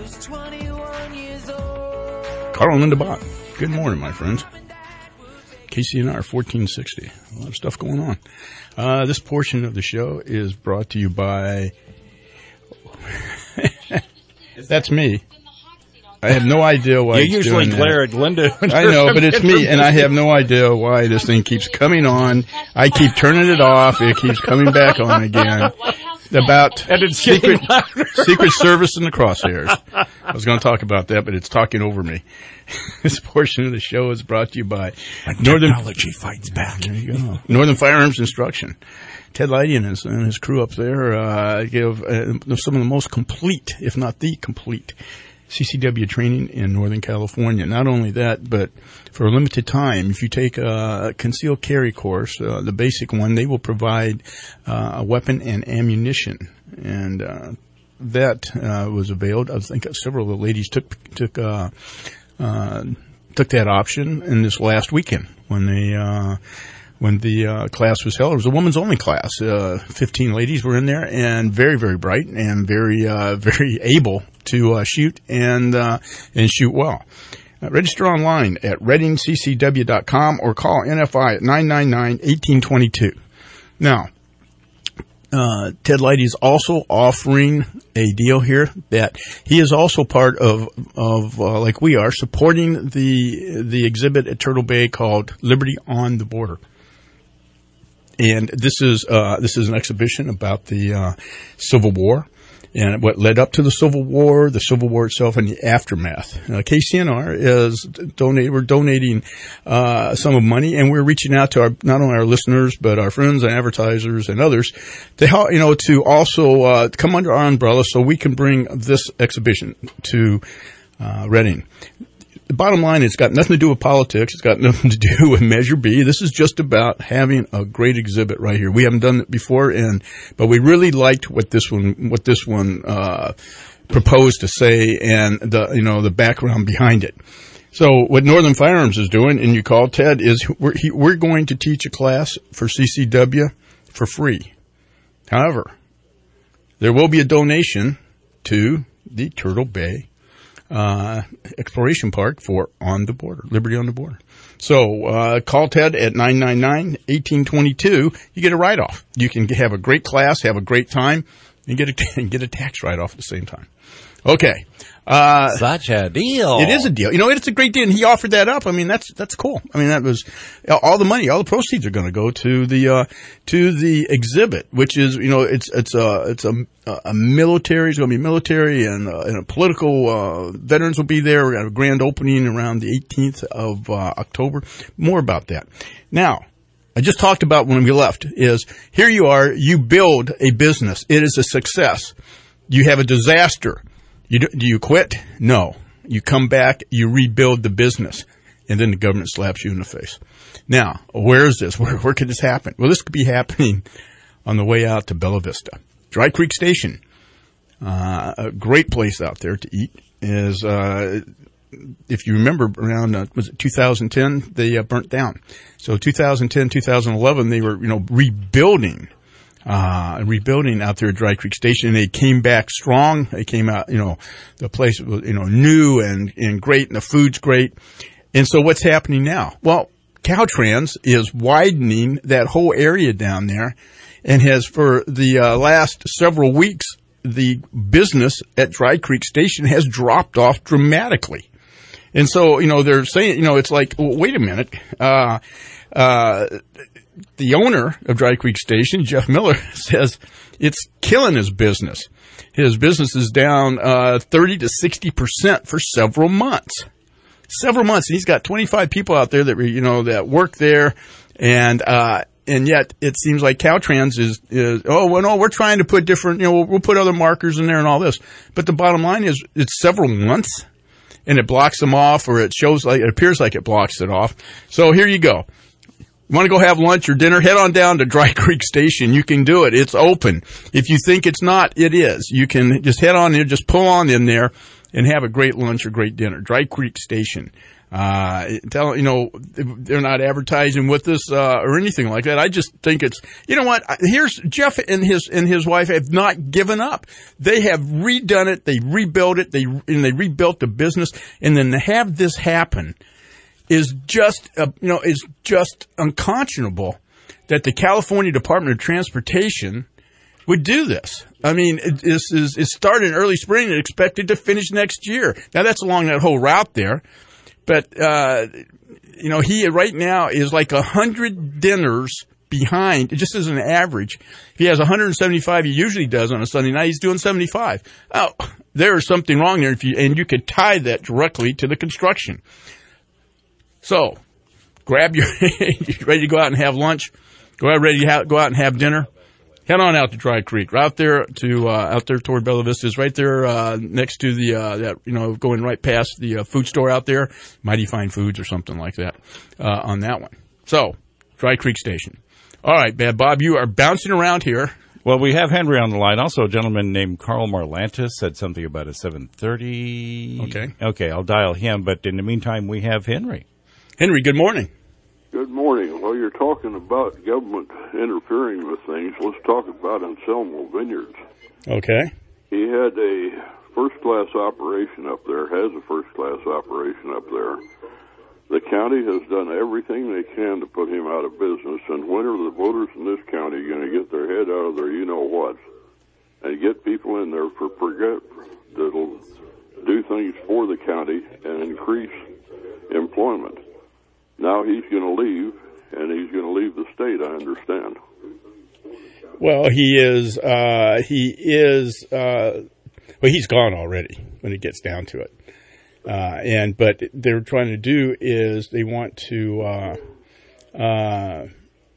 Carl and Linda Bott. Good morning, my friends. K C N R fourteen sixty. A lot of stuff going on. Uh, this portion of the show is brought to you by... That's me. I have no idea why You it's usually doing glare that. at Linda. I know, but it's me, and I have no idea why this thing keeps coming on. I keep turning it off. It keeps coming back on again. About And it's secret, getting louder. secret Service in the crosshairs. I was going to talk about that, but it's talking over me. This portion of the show is brought to you by Northern Technology fights back. There you go. Northern Firearms Instruction. Ted Leidy and his, and his crew up there uh, give uh, some of the most complete, if not the complete, C C W training in Northern California. Not only that, but for a limited time, if you take a concealed carry course, uh, the basic one, they will provide uh, a weapon and ammunition. And uh, that uh, was availed. I think several of the ladies took took uh, uh, took that option in this last weekend when they. Uh, When the uh, class was held, it was a women's only class. Uh, Fifteen ladies were in there, and very, very bright, and very, uh, very able to uh, shoot and uh, and shoot well. Uh, register online at reading c c w dot com or call N F I at nine nine nine, one eight two two. Now, uh, Ted Leidy is also offering a deal here that he is also part of, of uh, like we are, supporting the the exhibit at Turtle Bay called Liberty on the Border. And this is uh, this is an exhibition about the uh, Civil War and what led up to the Civil War, the Civil War itself, and the aftermath. Uh, K C N R is donate. We're donating uh, some of money, and we're reaching out to our not only our listeners but our friends and advertisers and others to help, you know, to also uh, come under our umbrella so we can bring this exhibition to uh, Reading. The bottom line, it's got nothing to do with politics. It's got nothing to do with Measure B. This is just about having a great exhibit right here. We haven't done it before, and but we really liked what this one, what this one uh, proposed to say, and the you know the background behind it. So what Northern Firearms is doing, and you call Ted, is we're he, we're going to teach a class for C C W for free. However, there will be a donation to the Turtle Bay Uh, Exploration Park for On the Border, Liberty on the Border. So, uh, call Ted at nine nine nine, one eight two two. You get a write-off. You can have a great class, have a great time, and get a, and get a tax write-off at the same time. Okay. Uh, Such a deal. It is a deal. You know, it's a great deal, and he offered that up. I mean, that's, that's cool. I mean, that was, all the money, all the proceeds are going to go to the, uh, to the exhibit, which is, you know, it's, it's a, it's a, a military, it's going to be military and, uh, and a political, uh, veterans will be there. We're going to have a grand opening around the eighteenth of, uh, October. More about that. Now, I just talked about when we left is here you are, you build a business. It is a success. You have a disaster. You do, do you quit? No. You come back, you rebuild the business, and then the government slaps you in the face. Now, where is this? Where, where could this happen? Well, this could be happening on the way out to Bella Vista. Dry Creek Station, uh, a great place out there to eat is, uh, if you remember around, uh, was it two thousand ten, they uh, burnt down. So two thousand ten, two thousand eleven, they were, you know, rebuilding Uh, rebuilding out there at Dry Creek Station. They came back strong. They came out, you know, the place was, you know, new and, and great, and the food's great. And so what's happening now? Well, Caltrans is widening that whole area down there and has for the uh, last several weeks, the business at Dry Creek Station has dropped off dramatically. And so, you know, they're saying, you know, it's like, well, wait a minute, uh, uh, the owner of Dry Creek Station, Jeff Miller, says it's killing his business. His business is down uh thirty to sixty percent for several months. Several months. And he's got twenty-five people out there that, you know, that work there. And, uh, and yet it seems like Caltrans is, is, oh, well, no, we're trying to put different, you know, we'll, we'll put other markers in there and all this. But the bottom line is it's several months and it blocks them off, or it shows like, it appears like it blocks it off. So here you go. You want to go have lunch or dinner? Head on down to Dry Creek Station. You can do it. It's open. If you think it's not, it is. You can just head on in, just pull on in there and have a great lunch or great dinner. Dry Creek Station. Uh, tell, you know, they're not advertising with us, uh, or anything like that. I just think it's, you know what, here's Jeff and his, and his wife have not given up. They have redone it, they rebuilt it, they, and they rebuilt the business, and then to have this happen is just, uh, you know, is just unconscionable that the California Department of Transportation would do this. I mean, it, this is, it started in early spring and expected to finish next year. Now that's along that whole route there. But, uh, you know, he right now is like a hundred dinners behind, just as an average. If he has one hundred seventy-five, he usually does on a Sunday night, he's doing seventy-five. Oh, there is something wrong there, if you, and you could tie that directly to the construction. So, grab your, you're ready to go out and have lunch, go out, ready to have, go out and have dinner. Head on out to Dry Creek, right out there to uh, out there toward Bella Vista, is right there uh, next to the uh, that you know going right past the uh, food store out there, Mighty Fine Foods or something like that uh, on that one. So, Dry Creek Station. All right, Bad Bob, you are bouncing around here. Well, we have Henry on the line. Also, a gentleman named Carl Marlantis said something about a seven thirty. Okay. Okay, I'll dial him. But in the meantime, we have Henry. Henry, good morning. Good morning. While you're talking about government interfering with things, let's talk about Anselmo Vineyards. Okay. He had a first-class operation up there, has a first-class operation up there. The county has done everything they can to put him out of business, and when are the voters in this county going to get their head out of their you-know-what and get people in there for forget that'll do things for the county and increase employment? Now he's going to leave, and he's going to leave the state, I understand. Well, he is, uh, he is, uh, well, he's gone already when it gets down to it. Uh, and, but they're trying to do is they want to, uh, uh,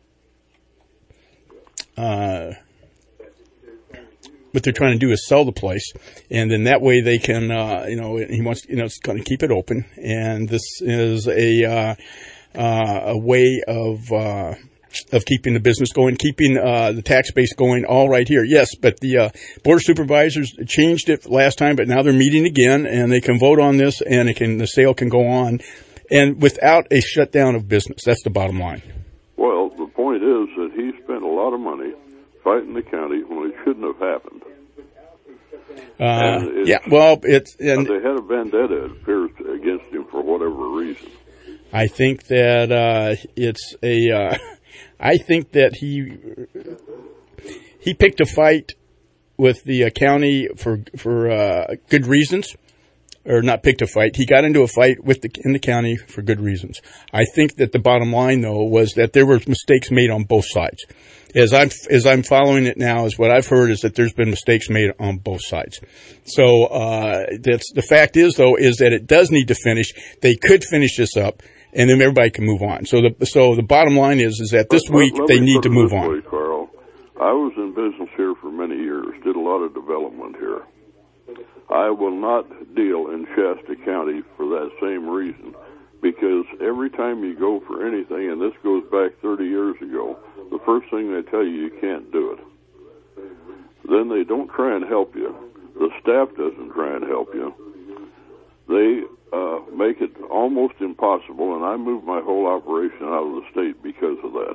uh, what they're trying to do is sell the place, and then that way they can, uh, you know, he wants, you know, it's going to keep it open, and this is a, uh, uh, a way of, uh, of keeping the business going, keeping, uh, the tax base going all right here. Yes, but the, uh, Board of Supervisors changed it last time, but now they're meeting again, and they can vote on this, and it can, the sale can go on, and without a shutdown of business. That's the bottom line. Well, the point is that he spent a lot of money fighting the county when it shouldn't have happened. Uh, yeah, well, it's... And they had a vendetta, it appears, against him for whatever reason. I think that uh, it's a... Uh, I think that he he picked a fight with the uh, county for for uh, good reasons. Or not picked a fight. He got into a fight with the in the county for good reasons. I think that the bottom line, though, was that there were mistakes made on both sides. As I'm as I'm following it now, is what I've heard is that there's been mistakes made on both sides. So uh, that's the fact is, though, is that it does need to finish. They could finish this up, and then everybody can move on. So the so the bottom line is is that this let, week let they need to move on. Way, Carl. I was in business here for many years. Did a lot of development here. I will not deal in Shasta County for that same reason, because every time you go for anything, and this goes back thirty years ago, the first thing they tell you, you can't do it. Then they don't try and help you. The staff doesn't try and help you. They uh, make it almost impossible, and I moved my whole operation out of the state because of that.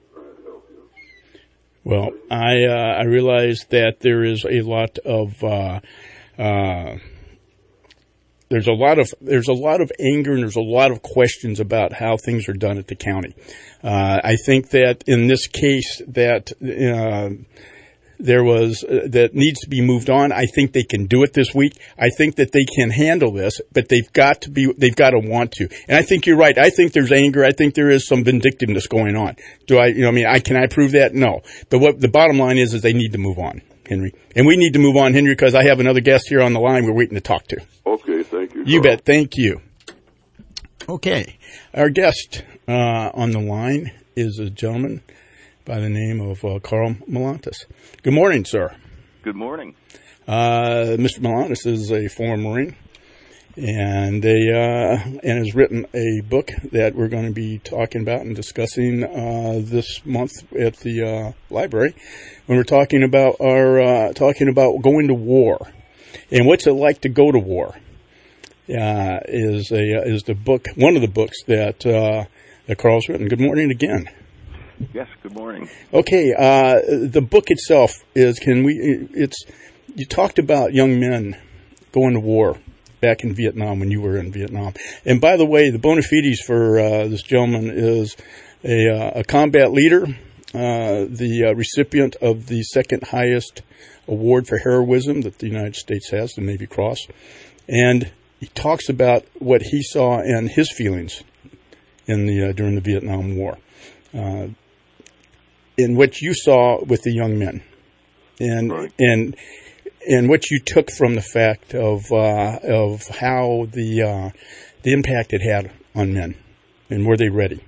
Well, I uh, I realize that there is a lot of uh, uh, there's a lot of there's a lot of anger and there's a lot of questions about how things are done at the county. Uh, I think that in this case that uh, there was uh, that needs to be moved on. I think they can do it this week. I think that they can handle this, but they've got to be they've got to want to. And I think you're right. I think there's anger. I think there is some vindictiveness going on. Do I? You know, I mean, I can I prove that? No. But what the bottom line is is they need to move on, Henry, and we need to move on, Henry, because I have another guest here on the line we're waiting to talk to. Okay, thank you. You Carl. bet. Thank you. Okay, our guest uh, on the line is a gentleman by the name of uh, Carl Marlantis. Good morning, sir. Good morning. Uh, Mister Marlantis is a former Marine, and a uh, and has written a book that we're going to be talking about and discussing uh, this month at the uh, library when we're talking about our uh, talking about going to war and what's it like to go to war. uh, is a is the book one of the books that uh, that Carl's written. Good morning again. Yes, good morning. Okay, uh, the book itself is can we? It's you talked about young men going to war back in Vietnam when you were in Vietnam. And by the way, the bona fides for uh, this gentleman is a, uh, a combat leader, uh, the uh, recipient of the second highest award for heroism that the United States has, the Navy Cross, and he talks about what he saw and his feelings in the uh, during the Vietnam War. Uh, in what you saw with the young men, and right. and and what you took from the fact of uh, of how the uh, the impact it had on men, and were they ready?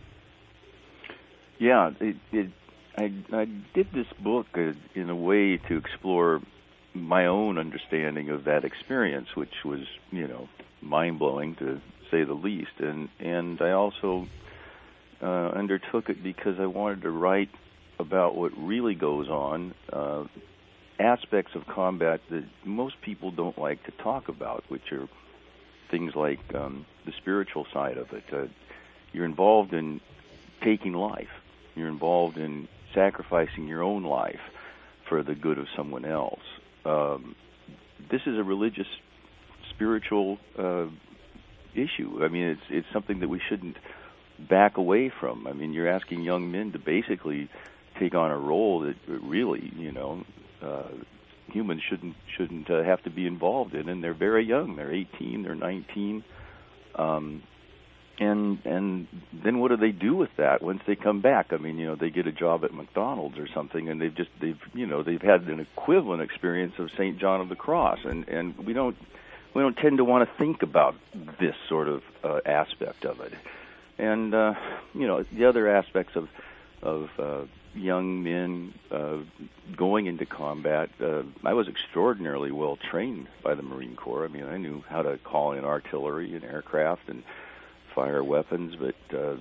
Yeah, it, it, I I did this book uh, in a way to explore my own understanding of that experience, which was, you know, mind blowing to say the least, and and I also uh, undertook it because I wanted to write about what really goes on, uh, aspects of combat that most people don't like to talk about, which are things like um, the spiritual side of it. Uh, you're involved in taking life. You're involved in sacrificing your own life for the good of someone else. Um, this is a religious, spiritual uh, issue. I mean, it's it's something that we shouldn't back away from. I mean, you're asking young men to basically take on a role that really, you know, uh, humans shouldn't shouldn't uh, have to be involved in, and they're very young. They're eighteen, they're nineteen, um, and and then what do they do with that once they come back? I mean, you know, they get a job at McDonald's or something, and they've just they've you know they've had an equivalent experience of Saint John of the Cross, and and we don't we don't tend to want to think about this sort of uh, aspect of it, and uh, you know, the other aspects of of uh, young men uh, going into combat. Uh, I was extraordinarily well trained by the Marine Corps. I mean, I knew how to call in artillery and aircraft and fire weapons, but uh,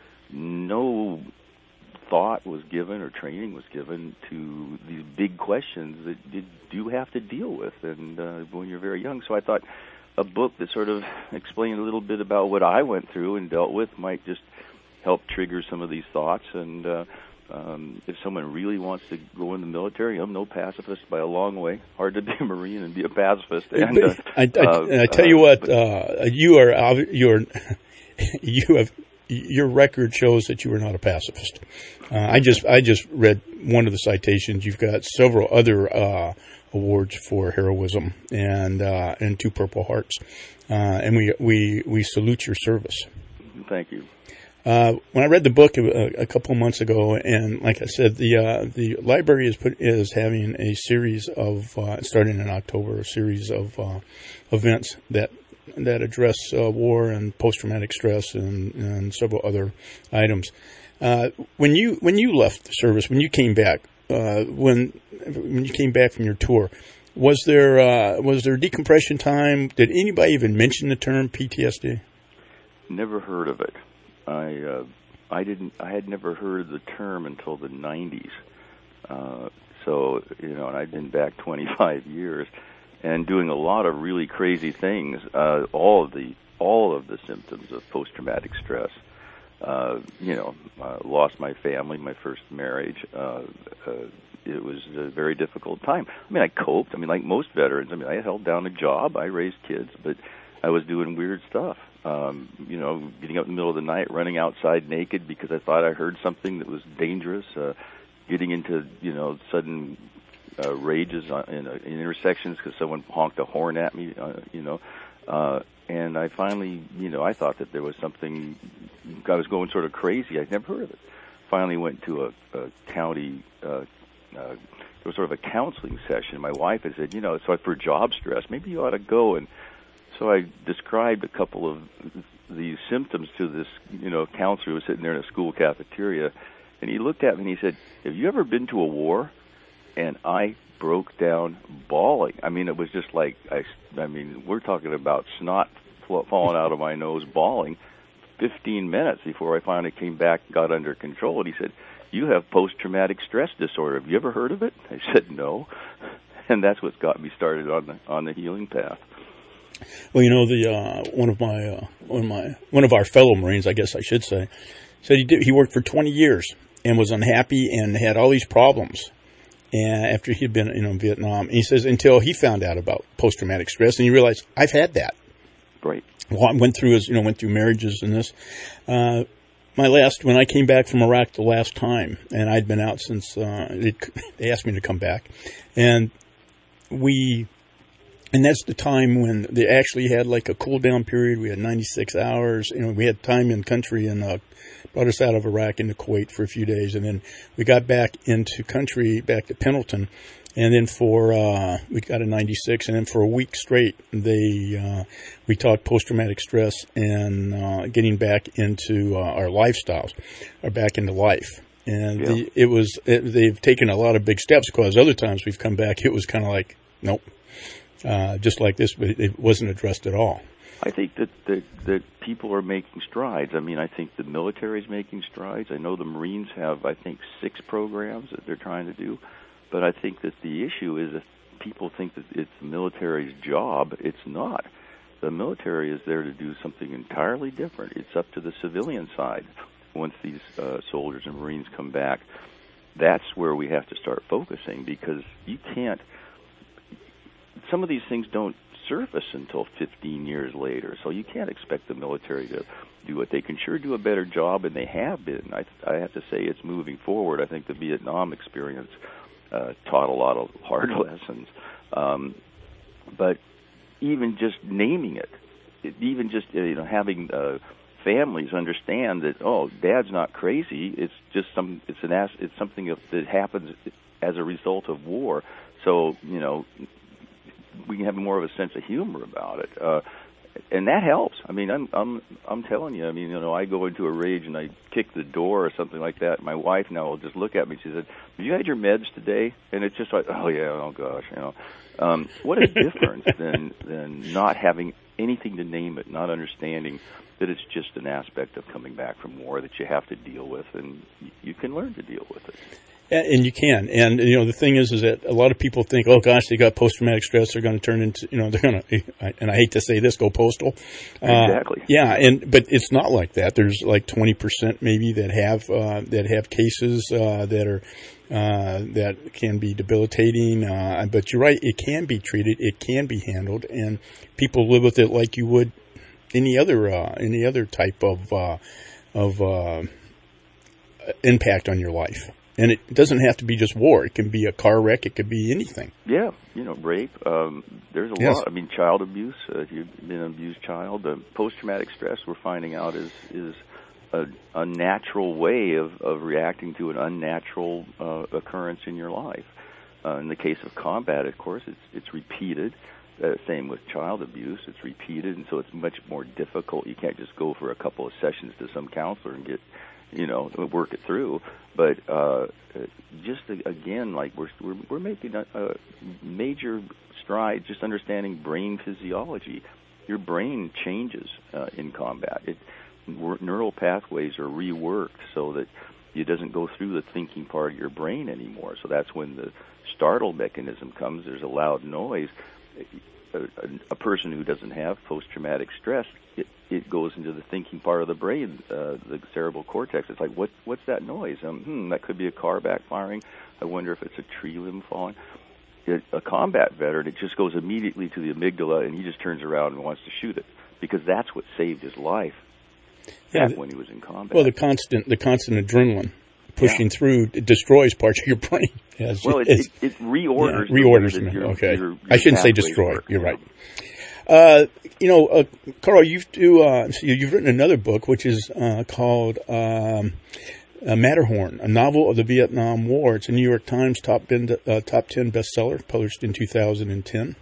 no thought was given or training was given to these big questions that you do have to deal with and uh, when you're very young. So I thought a book that sort of explained a little bit about what I went through and dealt with might just help trigger some of these thoughts. And uh, um, if someone really wants to go in the military, I'm no pacifist by a long way. Hard to be a Marine and be a pacifist. And uh, I, I, uh, I tell you what, uh, you are you're you have your record shows that you are not a pacifist. Uh, I just I just read one of the citations. You've got several other uh, awards for heroism and uh, and two Purple Hearts, uh, and we we we salute your service. Thank you. Uh, when I read the book a, a couple of months ago, and like I said, the uh, the library is put is having a series of uh, starting in October, a series of uh, events that that address uh, war and post traumatic stress and, and several other items. Uh, when you when you left the service, when you came back, uh, when when you came back from your tour, was there uh, was there decompression time? Did anybody even mention the term P T S D? Never heard of it. I uh, I didn't I had never heard the term until the nineties. Uh, so you know, and I'd been back twenty-five years and doing a lot of really crazy things. Uh, all of the all of the symptoms of post-traumatic stress. Uh, you know, uh, lost my family, my first marriage. Uh, uh, it was a very difficult time. I mean, I coped. I mean, like most veterans. I mean, I held down a job. I raised kids, but I was doing weird stuff. Um, you know, getting up in the middle of the night, running outside naked because I thought I heard something that was dangerous, uh, getting into, you know, sudden uh, rages on, in, uh, in intersections because someone honked a horn at me, uh, you know. Uh, and I finally, you know, I thought that there was something, I was going sort of crazy. I'd never heard of it. Finally went to a, a county, uh, uh, there was sort of a counseling session. My wife had said, you know, so for job stress, maybe you ought to go. And so I described a couple of these symptoms to this, you know, counselor who was sitting there in a school cafeteria, and he looked at me and he said, have you ever been to a war? And I broke down bawling. I mean, it was just like, I, I mean, we're talking about snot falling out of my nose, bawling, fifteen minutes before I finally came back and got under control. And he said, you have post-traumatic stress disorder. Have you ever heard of it? I said, no. And that's what's got me started on the on the healing path. Well, you know, the uh, one of my uh, one of my one of our fellow Marines, I guess I should say, said he did. He worked for twenty years and was unhappy and had all these problems. And after he'd been, you know, in Vietnam, and he says until he found out about post traumatic stress, and he realized I've had that. Right. Well, I went through his, you know, went through marriages and this. Uh, my last, when I came back from Iraq the last time, and I'd been out since uh, they, they asked me to come back, and we. And that's the time when they actually had like a cool down period. We had ninety-six hours. You know, we had time in country and uh, brought us out of Iraq into Kuwait for a few days. And then we got back into country, back to Pendleton. And then for, uh, we got a ninety-six. And then for a week straight, they, uh, we talked post-traumatic stress and, uh, getting back into, uh, our lifestyles, or back into life. And Yeah. the, it was, it, they've taken a lot of big steps, because other times we've come back, it was kind of like, nope. Uh, just like this, but it wasn't addressed at all. I think that, that that people are making strides. I mean, I think the military is making strides. I know the Marines have, I think, six programs that they're trying to do. But I think that the issue is that people think that it's the military's job. It's not. The military is there to do something entirely different. It's up to the civilian side. Once these uh, soldiers and Marines come back, that's where we have to start focusing, because you can't. Some of these things don't surface until fifteen years later, so you can't expect the military to do it. They can sure do a better job, and they have been. I, I have to say it's moving forward. I think the Vietnam experience uh, taught a lot of hard lessons. Um, but even just naming it, it even just uh, you know having uh, families understand that, oh, Dad's not crazy. It's just some. It's an. It's something that happens as a result of war. So you know. We can have more of a sense of humor about it, uh, and that helps. I mean, I'm I'm I'm telling you. I mean, you know, I go into a rage and I kick the door or something like that. My wife now will just look at me. She said, "Have you had your meds today?" And it's just like, "Oh yeah, oh gosh, you know." Um, what a difference than than not having anything to name it, not understanding that it's just an aspect of coming back from war that you have to deal with, and you can learn to deal with it. And you can. And, you know, the thing is, is that a lot of people think, oh, gosh, they got post-traumatic stress. They're going to turn into, you know, they're going to, and I hate to say this, go postal. Exactly. Uh, yeah. And, but it's not like that. There's like twenty percent maybe that have, uh, that have cases, uh, that are, uh, that can be debilitating. Uh, but you're right. It can be treated. It can be handled. And people live with it like you would any other, uh, any other type of, uh, of, uh, impact on your life. And it doesn't have to be just war. It can be a car wreck. It could be anything. Yeah, you know, rape. Um, there's a yes. lot. I mean, child abuse. Uh, if you've been an abused child, uh, post-traumatic stress, we're finding out is is a, a natural way of, of reacting to an unnatural uh, occurrence in your life. Uh, in the case of combat, of course, it's it's repeated. Uh, same with child abuse. It's repeated, and so it's much more difficult. You can't just go for a couple of sessions to some counselor and get, you know, work it through. But uh, just again, like we're we're, we're making a, a major stride just understanding brain physiology. Your brain changes uh, in combat. It, neural pathways are reworked so that it doesn't go through the thinking part of your brain anymore. So that's when the startle mechanism comes. There's a loud noise. A, a, a person who doesn't have post-traumatic stress, it, it goes into the thinking part of the brain, uh, the cerebral cortex. It's like, what, what's that noise? Um, hmm, that could be a car backfiring. I wonder if it's a tree limb falling. It, a combat veteran, it just goes immediately to the amygdala, and he just turns around and wants to shoot it because that's what saved his life yeah, back when he was in combat. Well, the constant, the constant adrenaline pushing yeah. through, it destroys parts of your brain. As, well, it, as, it, it reorders. Yeah, reorders them. Your, okay. Your, your I shouldn't say destroy. Work, You're you right. Uh, you know, uh, Carl, you've do, uh, you've written another book which is uh, called um, uh, Matterhorn, a novel of the Vietnam War. It's a New York Times top ten, uh, top ten bestseller, published in two thousand ten.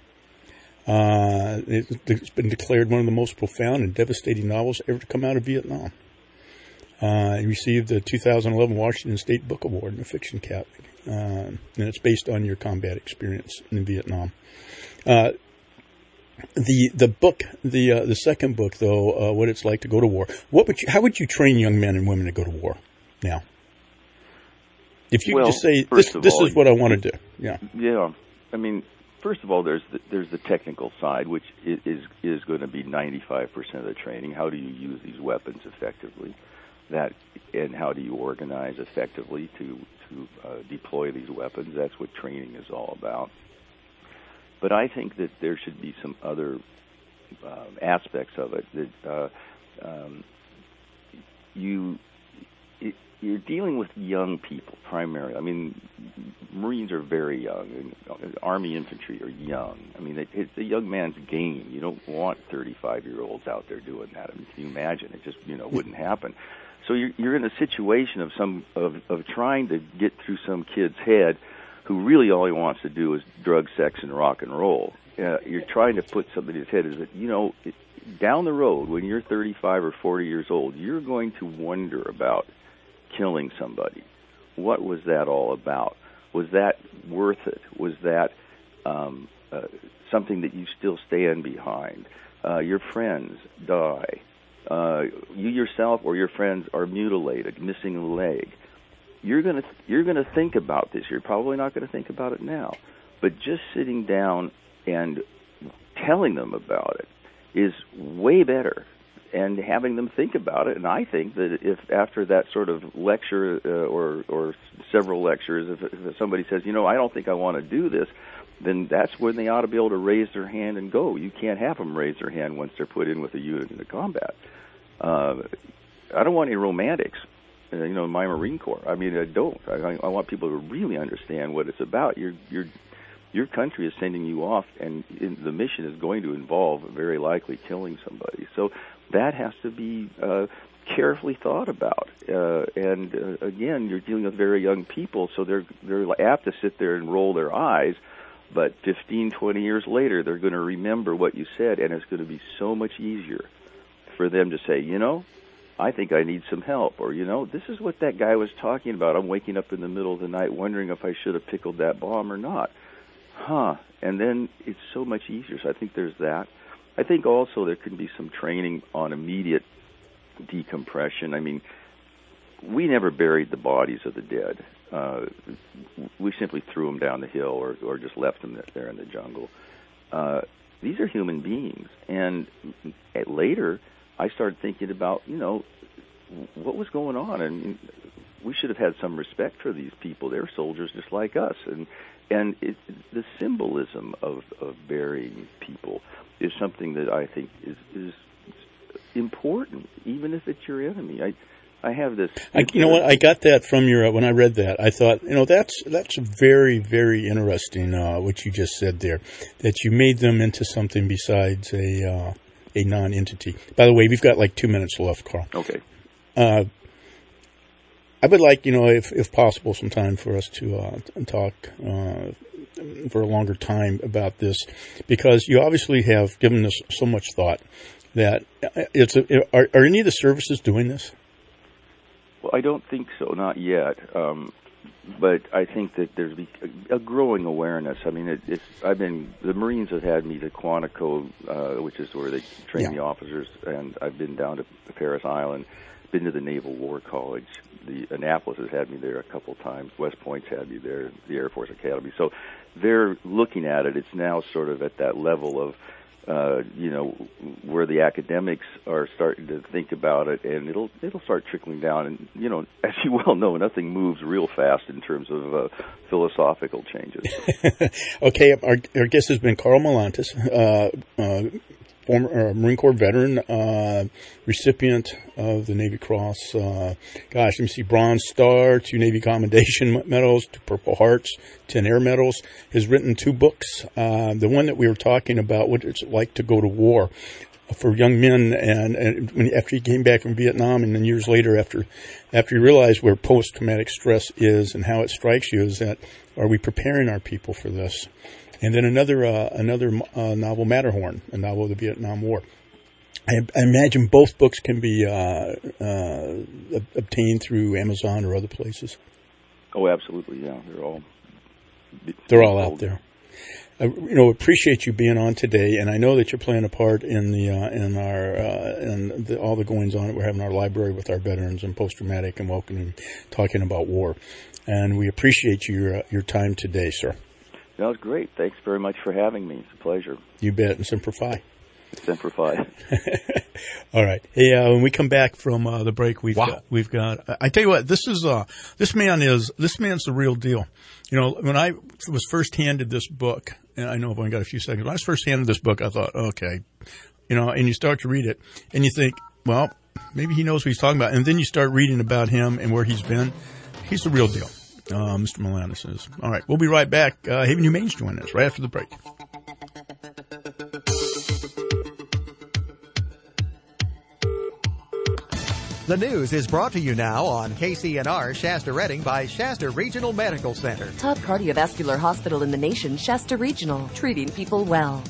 Uh, it, it's been declared one of the most profound and devastating novels ever to come out of Vietnam. Uh, it received the two thousand eleven Washington State Book Award in the fiction category, uh, and it's based on your combat experience in Vietnam. Uh, the the book, the uh, the second book, though, uh, what it's like to go to war. What would you, how would you train young men and women to go to war now? If you well, could just say, first this of this all, is what I want to do. Yeah. Yeah. I mean, first of all, there's the, there's the technical side, which is is going to be ninety-five percent of the training. How do you use these weapons effectively? That and how do you organize effectively to to uh, deploy these weapons? That's what training is all about. But I think that there should be some other uh, aspects of it that uh, um, you. It, You're dealing with young people primarily. I mean, Marines are very young. And Army infantry are young. I mean, it, it's a young man's game. You don't want thirty-five-year-olds out there doing that. I mean, can you imagine? It just, you know, wouldn't happen. So you're, you're in a situation of some of, of trying to get through some kid's head who really all he wants to do is drug, sex, and rock and roll. Uh, you're trying to put something in his head is that, you know, it, down the road when you're thirty-five or forty years old, you're going to wonder about killing somebody. What was that all about? Was that worth it? Was that um, uh, something that you still stand behind? Uh, your friends die. Uh, you yourself or your friends are mutilated, missing a leg. You're gonna you're gonna think about this. You're probably not going to think about it now, but just sitting down and telling them about it is way better. And having them think about it, and I think that if after that sort of lecture uh, or or several lectures, if, if somebody says, you know, I don't think I want to do this, then that's when they ought to be able to raise their hand and go. You can't have them raise their hand once they're put in with a unit into combat. Uh, I don't want any romantics, uh, you know, in my Marine Corps. I mean, I don't. I, I want people to really understand what it's about. You're you're Your country is sending you off, and the mission is going to involve very likely killing somebody. So that has to be uh, carefully thought about. Uh, and uh, again, you're dealing with very young people, so they're they're apt to sit there and roll their eyes. But fifteen, twenty years later, they're going to remember what you said, and it's going to be so much easier for them to say, you know, I think I need some help, or, you know, this is what that guy was talking about. I'm waking up in the middle of the night wondering if I should have pickled that bomb or not. Huh. And then it's so much easier. So I think there's that. I think also there can be some training on immediate decompression. I mean, we never buried the bodies of the dead. Uh, we simply threw them down the hill or, or just left them there in the jungle. Uh, these are human beings. And at later, I started thinking about, you know, what was going on. And we should have had some respect for these people. They're soldiers just like us. And And it, the symbolism of, of burying people is something that I think is, is important, even if it's your enemy. I, I have this. I, you know what? I got that from your when I read that. I thought, you know, that's that's very, very interesting. Uh, what you just said there, that you made them into something besides a uh, a non-entity. By the way, we've got like two minutes left, Carl. Okay. Uh, I would like, you know, if, if possible, some time for us to uh, talk uh, for a longer time about this, because you obviously have given this so much thought that it's a, are, are any of the services doing this? Well, I don't think so, not yet. Um, but I think that there's a growing awareness. I mean, it, it's I've been the Marines have had me to Quantico, uh, which is where they train yeah. the officers, and I've been down to Paris Island, been to the Naval War College. The Annapolis has had me there a couple times. West Point's had me there. The Air Force Academy. So they're looking at it. It's now sort of at that level of, uh, you know, where the academics are starting to think about it, and it'll it'll start trickling down. And you know, as you well know, nothing moves real fast in terms of uh, philosophical changes. Okay, our, our guest has been Carl Malantes, uh, uh, former uh, Marine Corps veteran, uh, recipient of the Navy Cross. Uh, gosh, let me see, Bronze Star, two Navy Commendation Medals, two Purple Hearts, ten Air Medals. Has written two books. Uh, the one that we were talking about, what it's like to go to war for young men, and, and when, after he came back from Vietnam, and then years later, after after he realized where post-traumatic stress is and how it strikes you, is that are we preparing our people for this? And then another uh, another uh, novel, Matterhorn, a novel of the Vietnam War. I, I imagine both books can be uh, uh, obtained through Amazon or other places. Oh, absolutely, yeah. They're all they're all out there. I, you know, appreciate you being on today, and I know that you're playing a part in the uh, in our uh, in the, all the goings on that we're having in our library with our veterans and post traumatic and welcoming, talking about war, and we appreciate your uh, your time today, sir. That was great. Thanks very much for having me. It's a pleasure. You bet. And Semper Fi. Semper Fi. All right. Hey, uh, when we come back from uh, the break, we've wow. got, we've got. I tell you what, this is uh, this man is this man's the real deal. You know, when I was first handed this book, and I know I've only got a few seconds. When I was first handed this book, I thought, okay, you know, and you start to read it, and you think, well, maybe he knows what he's talking about, and then you start reading about him and where he's been. He's the real deal. Uh, Mister Milanis is. All right, we'll be right back. Uh, Haven Humane's joining us right after the break. The news is brought to you now on K C N R Shasta Redding by Shasta Regional Medical Center. Top cardiovascular hospital in the nation, Shasta Regional, treating people well.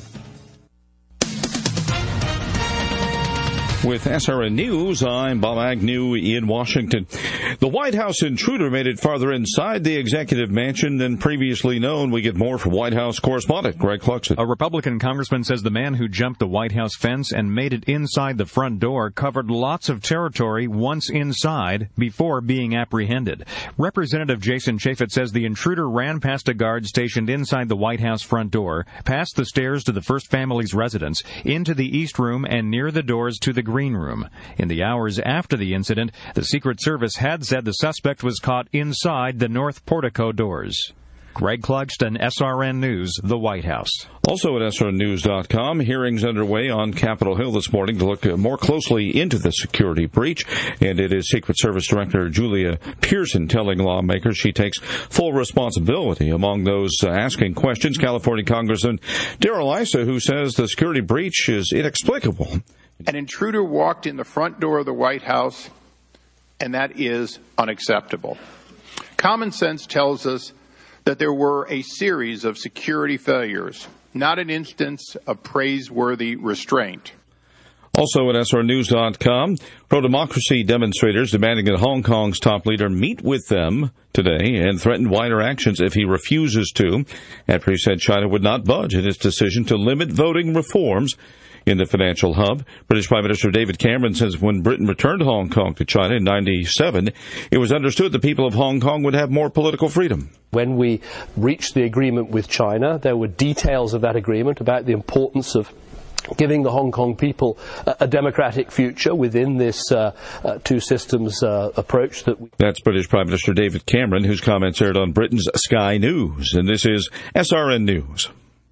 With S R N News, I'm Bob Agnew in Washington. The White House intruder made it farther inside the executive mansion than previously known. We get more from White House correspondent Greg Clugston. A Republican congressman says the man who jumped the White House fence and made it inside the front door covered lots of territory once inside before being apprehended. Representative Jason Chaffetz says the intruder ran past a guard stationed inside the White House front door, past the stairs to the first family's residence, into the East Room, and near the doors to the Green Room. In the hours after the incident, the Secret Service had said the suspect was caught inside the north portico doors. Greg Clugston, S R N News, the White House. Also at S R N news dot com, hearings underway on Capitol Hill this morning to look more closely into the security breach. And it is Secret Service Director Julia Pearson telling lawmakers she takes full responsibility. Among those uh, asking questions, California Congressman Darrell Issa, who says the security breach is inexplicable. An intruder walked in the front door of the White House, and that is unacceptable. Common sense tells us that there were a series of security failures, not an instance of praiseworthy restraint. Also at S R N news dot com, pro-democracy demonstrators demanding that Hong Kong's top leader meet with them today and threaten wider actions if he refuses to, after he said China would not budge in its decision to limit voting reforms in the financial hub. British Prime Minister David Cameron says when Britain returned Hong Kong to China in ninety-seven, it was understood the people of Hong Kong would have more political freedom. When we reached the agreement with China, there were details of that agreement about the importance of giving the Hong Kong people a, a democratic future within this uh, uh, two systems uh, approach. That we- That's British Prime Minister David Cameron, whose comments aired on Britain's Sky News. And this is S R N News.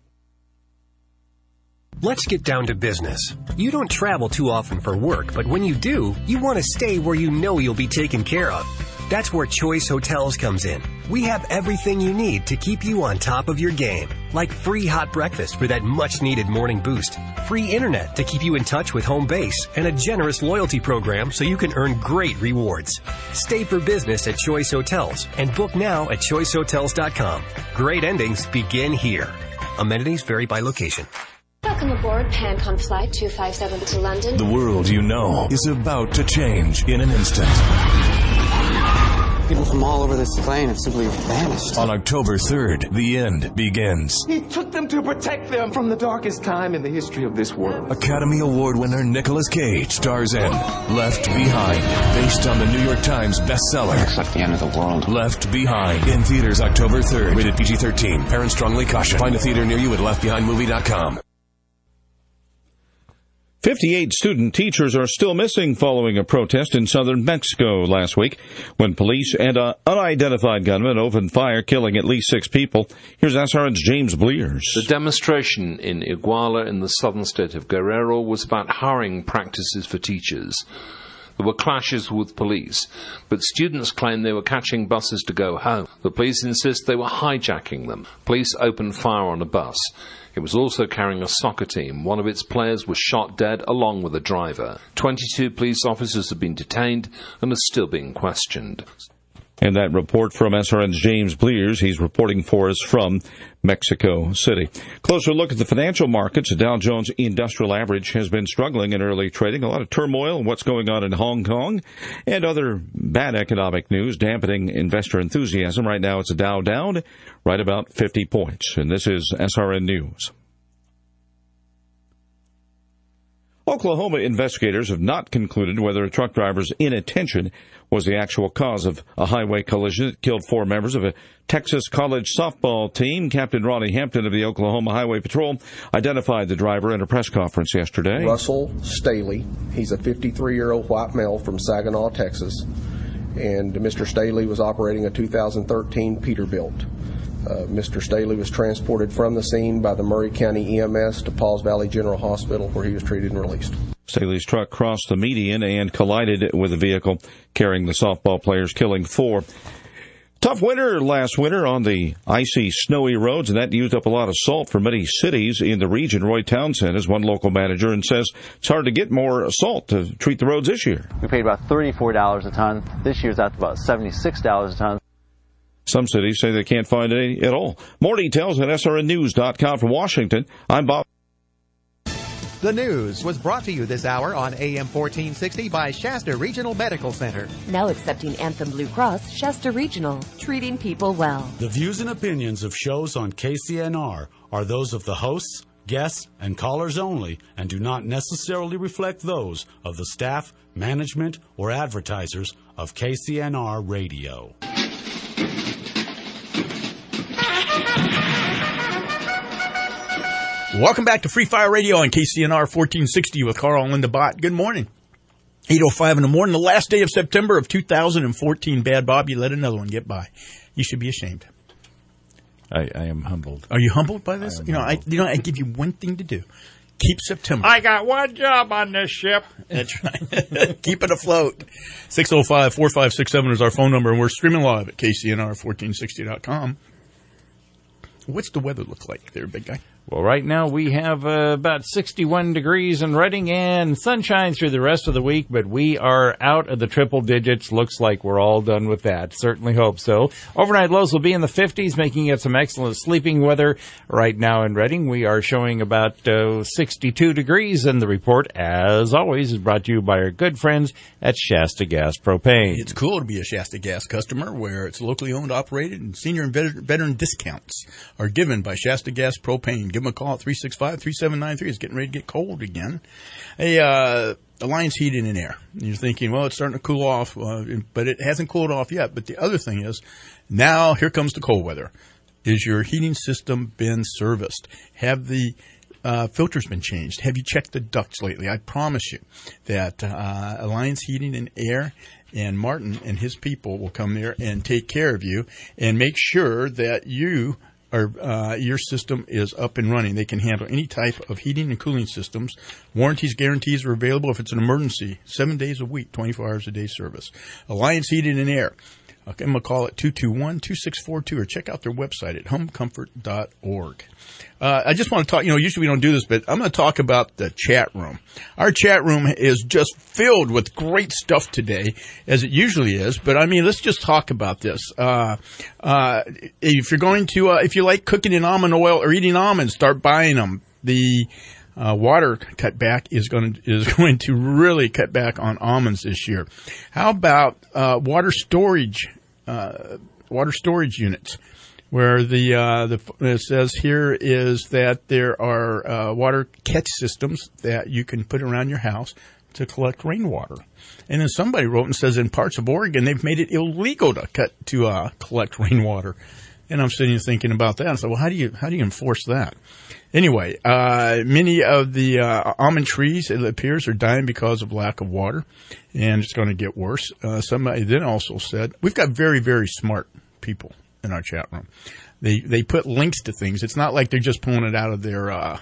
Let's get down to business. You don't travel too often for work, but when you do, you want to stay where you know you'll be taken care of. That's where Choice Hotels comes in. We have everything you need to keep you on top of your game, like free hot breakfast for that much-needed morning boost, free internet to keep you in touch with home base, and a generous loyalty program so you can earn great rewards. Stay for business at Choice Hotels and book now at choice hotels dot com. Great endings begin here. Amenities vary by location. Welcome aboard PanCon Flight two five seven to London. The world you know is about to change in an instant. People from all over this plane have simply vanished. On October third, the end begins. He took them to protect them from the darkest time in the history of this world. Academy Award winner Nicolas Cage stars in Left Behind, based on the New York Times bestseller. Looks like the end of the world. Left Behind, in theaters October third. Rated P G thirteen. Parents strongly caution. Find a theater near you at left behind movie dot com. fifty-eight student teachers are still missing following a protest in southern Mexico last week when police and an unidentified gunman opened fire, killing at least six people. Here's S R N's James Blears. The demonstration in Iguala in the southern state of Guerrero was about hiring practices for teachers. There were clashes with police, but students claim they were catching buses to go home. The police insist they were hijacking them. Police opened fire on a bus. It was also carrying a soccer team. One of its players was shot dead along with the driver. twenty-two police officers have been detained and are still being questioned. And that report from S R N's James Blears. He's reporting for us from Mexico City. Closer look at the financial markets. The Dow Jones Industrial Average has been struggling in early trading. A lot of turmoil in what's going on in Hong Kong and other bad economic news dampening investor enthusiasm. Right now it's a Dow down right about fifty points. And this is S R N News. Oklahoma investigators have not concluded whether a truck driver's inattention was the actual cause of a highway collision that killed four members of a Texas college softball team. Captain Ronnie Hampton of the Oklahoma Highway Patrol identified the driver at a press conference yesterday. Russell Staley. He's a fifty-three-year-old white male from Saginaw, Texas. And Mister Staley was operating a two thousand thirteen Peterbilt. Uh, Mister Staley was transported from the scene by the Murray County E M S to Pauls Valley General Hospital, where he was treated and released. Staley's truck crossed the median and collided with a vehicle carrying the softball players, killing four. Tough winter last winter on the icy, snowy roads, and that used up a lot of salt for many cities in the region. Roy Townsend is one local manager and says it's hard to get more salt to treat the roads this year. We paid about thirty-four dollars a ton. This year's out to about seventy-six dollars a ton. Some cities say they can't find any at all. More details at S R N news dot com. From Washington, I'm Bob. The news was brought to you this hour on A M fourteen sixty by Shasta Regional Medical Center. Now accepting Anthem Blue Cross, Shasta Regional, treating people well. The views and opinions of shows on K C N R are those of the hosts, guests, and callers only, and do not necessarily reflect those of the staff, management, or advertisers of K C N R Radio. Welcome back to Free Fire Radio on K C N R fourteen sixty with Carl and Linda Bott. Good morning. eight oh five in the morning, the last day of September of two thousand fourteen. Bad Bob, you let another one get by. You should be ashamed. I, I am humbled. Are you humbled by this? You know, I, you know, I give you one thing to do. Keep September. I got one job on this ship. That's right. Keep it afloat. six oh five, four five six seven is our phone number, and we're streaming live at K C N R fourteen sixty dot com. What's the weather look like there, big guy? Well, right now we have uh, about sixty-one degrees in Redding and sunshine through the rest of the week, but we are out of the triple digits. Looks like we're all done with that. Certainly hope so. Overnight lows will be in the fifties, making it some excellent sleeping weather. Right now in Redding, we are showing about uh, sixty-two degrees, and the report, as always, is brought to you by our good friends at Shasta Gas Propane. It's cool to be a Shasta Gas customer, where it's locally owned, operated, and senior and veteran discounts are given by Shasta Gas Propane. Give them a call at three six five, three seven nine three. It's getting ready to get cold again. Hey, uh, Alliance Heating and Air. You're thinking, well, it's starting to cool off, uh, but it hasn't cooled off yet. But the other thing is, now here comes the cold weather. Is your heating system been serviced? Have the uh, filters been changed? Have you checked the ducts lately? I promise you that uh, Alliance Heating and Air and Martin and his people will come there and take care of you and make sure that you Or uh, your system is up and running. They can handle any type of heating and cooling systems. Warranties, guarantees are available if it's an emergency. Seven days a week, twenty-four hours a day service. Alliance Heating and Air. I'll give them a call at two two one, two six four two or check out their website at home comfort dot org. Uh, I just want to talk, you know, usually we don't do this, but I'm going to talk about the chat room. Our chat room is just filled with great stuff today, as it usually is. But, I mean, let's just talk about this. Uh, uh, if you're going to, uh, if you like cooking in almond oil or eating almonds, start buying them. The uh, water cutback is going to, is going to really cut back on almonds this year. How about uh, water storage, uh, water storage units? Where the, uh, the, it says here is that there are, uh, water catch systems that you can put around your house to collect rainwater. And then somebody wrote and says in parts of Oregon, they've made it illegal to cut, to, uh, collect rainwater. And I'm sitting here thinking about that. I said, well, how do you, how do you enforce that? Anyway, uh, many of the, uh, almond trees, it appears, are dying because of lack of water. And it's going to get worse. Uh, somebody then also said, we've got very, very smart people in our chat room. They they put links to things. It's not like they're just pulling it out of their uh,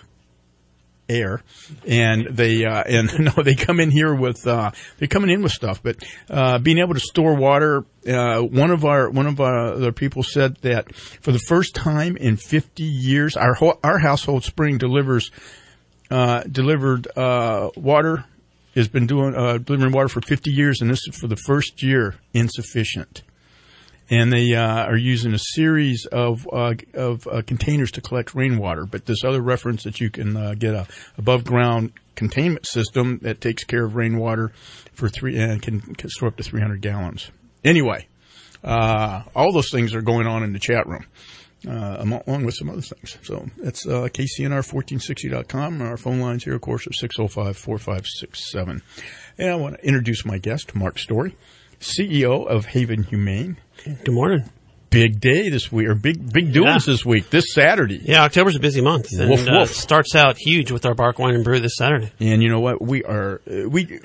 air. And they uh, and no, they come in here with uh, they're coming in with stuff. But uh, being able to store water. Uh, one of our one of our other people said that for the first time in fifty years, our ho- our household spring delivers uh, delivered uh, water. Has been doing uh, delivering water for fifty years, and this is for the first year insufficient. And they uh, are using a series of uh, of uh, containers to collect rainwater. But this other reference that you can uh, get a above ground containment system that takes care of rainwater for three and can, can store up to three hundred gallons. Anyway, uh, all those things are going on in the chat room. uh, along with some other things. So that's uh, K C N R fourteen sixty dot com. Our phone lines here, of course, are six oh five, four five six seven. And I want to introduce my guest, Mark Story, C E O of Haven Humane. Good morning. Big day this week, or big big doings yeah. this week, this Saturday. Yeah, October's a busy month. And woof, uh, woof. starts out huge with our Bark Wine and Brew this Saturday. And you know what? We are, uh, we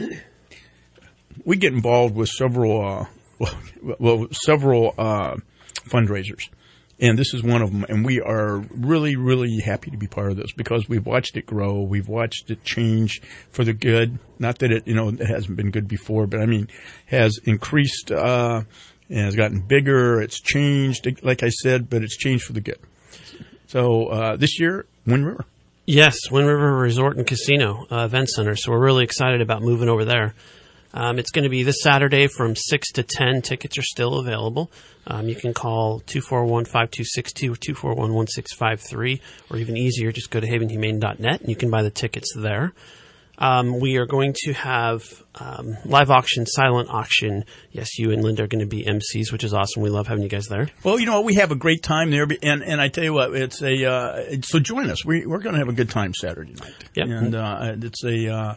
we get involved with several, uh, well, well, several uh, fundraisers. And this is one of them. And we are really, really happy to be part of this because we've watched it grow. We've watched it change for the good. Not that it, you know, it hasn't been good before, but I mean, has increased, uh, and it's gotten bigger. It's changed, like I said, but it's changed for the good. So uh, this year, Wind River. Yes, Wind River Resort and Casino uh, Event Center. So we're really excited about moving over there. Um, it's going to be this Saturday from six to ten. Tickets are still available. Um, you can call two four one, five two six two or two four one, one six five three, or even easier, just go to haven humane dot net and you can buy the tickets there. Um, we are going to have um, live auction, silent auction. Yes, you and Linda are going to be M Cs, which is awesome. We love having you guys there. Well, you know, we have a great time there, and and I tell you what, it's a uh, so join us. We we're going to have a good time Saturday night. Yep. And uh, it's a uh,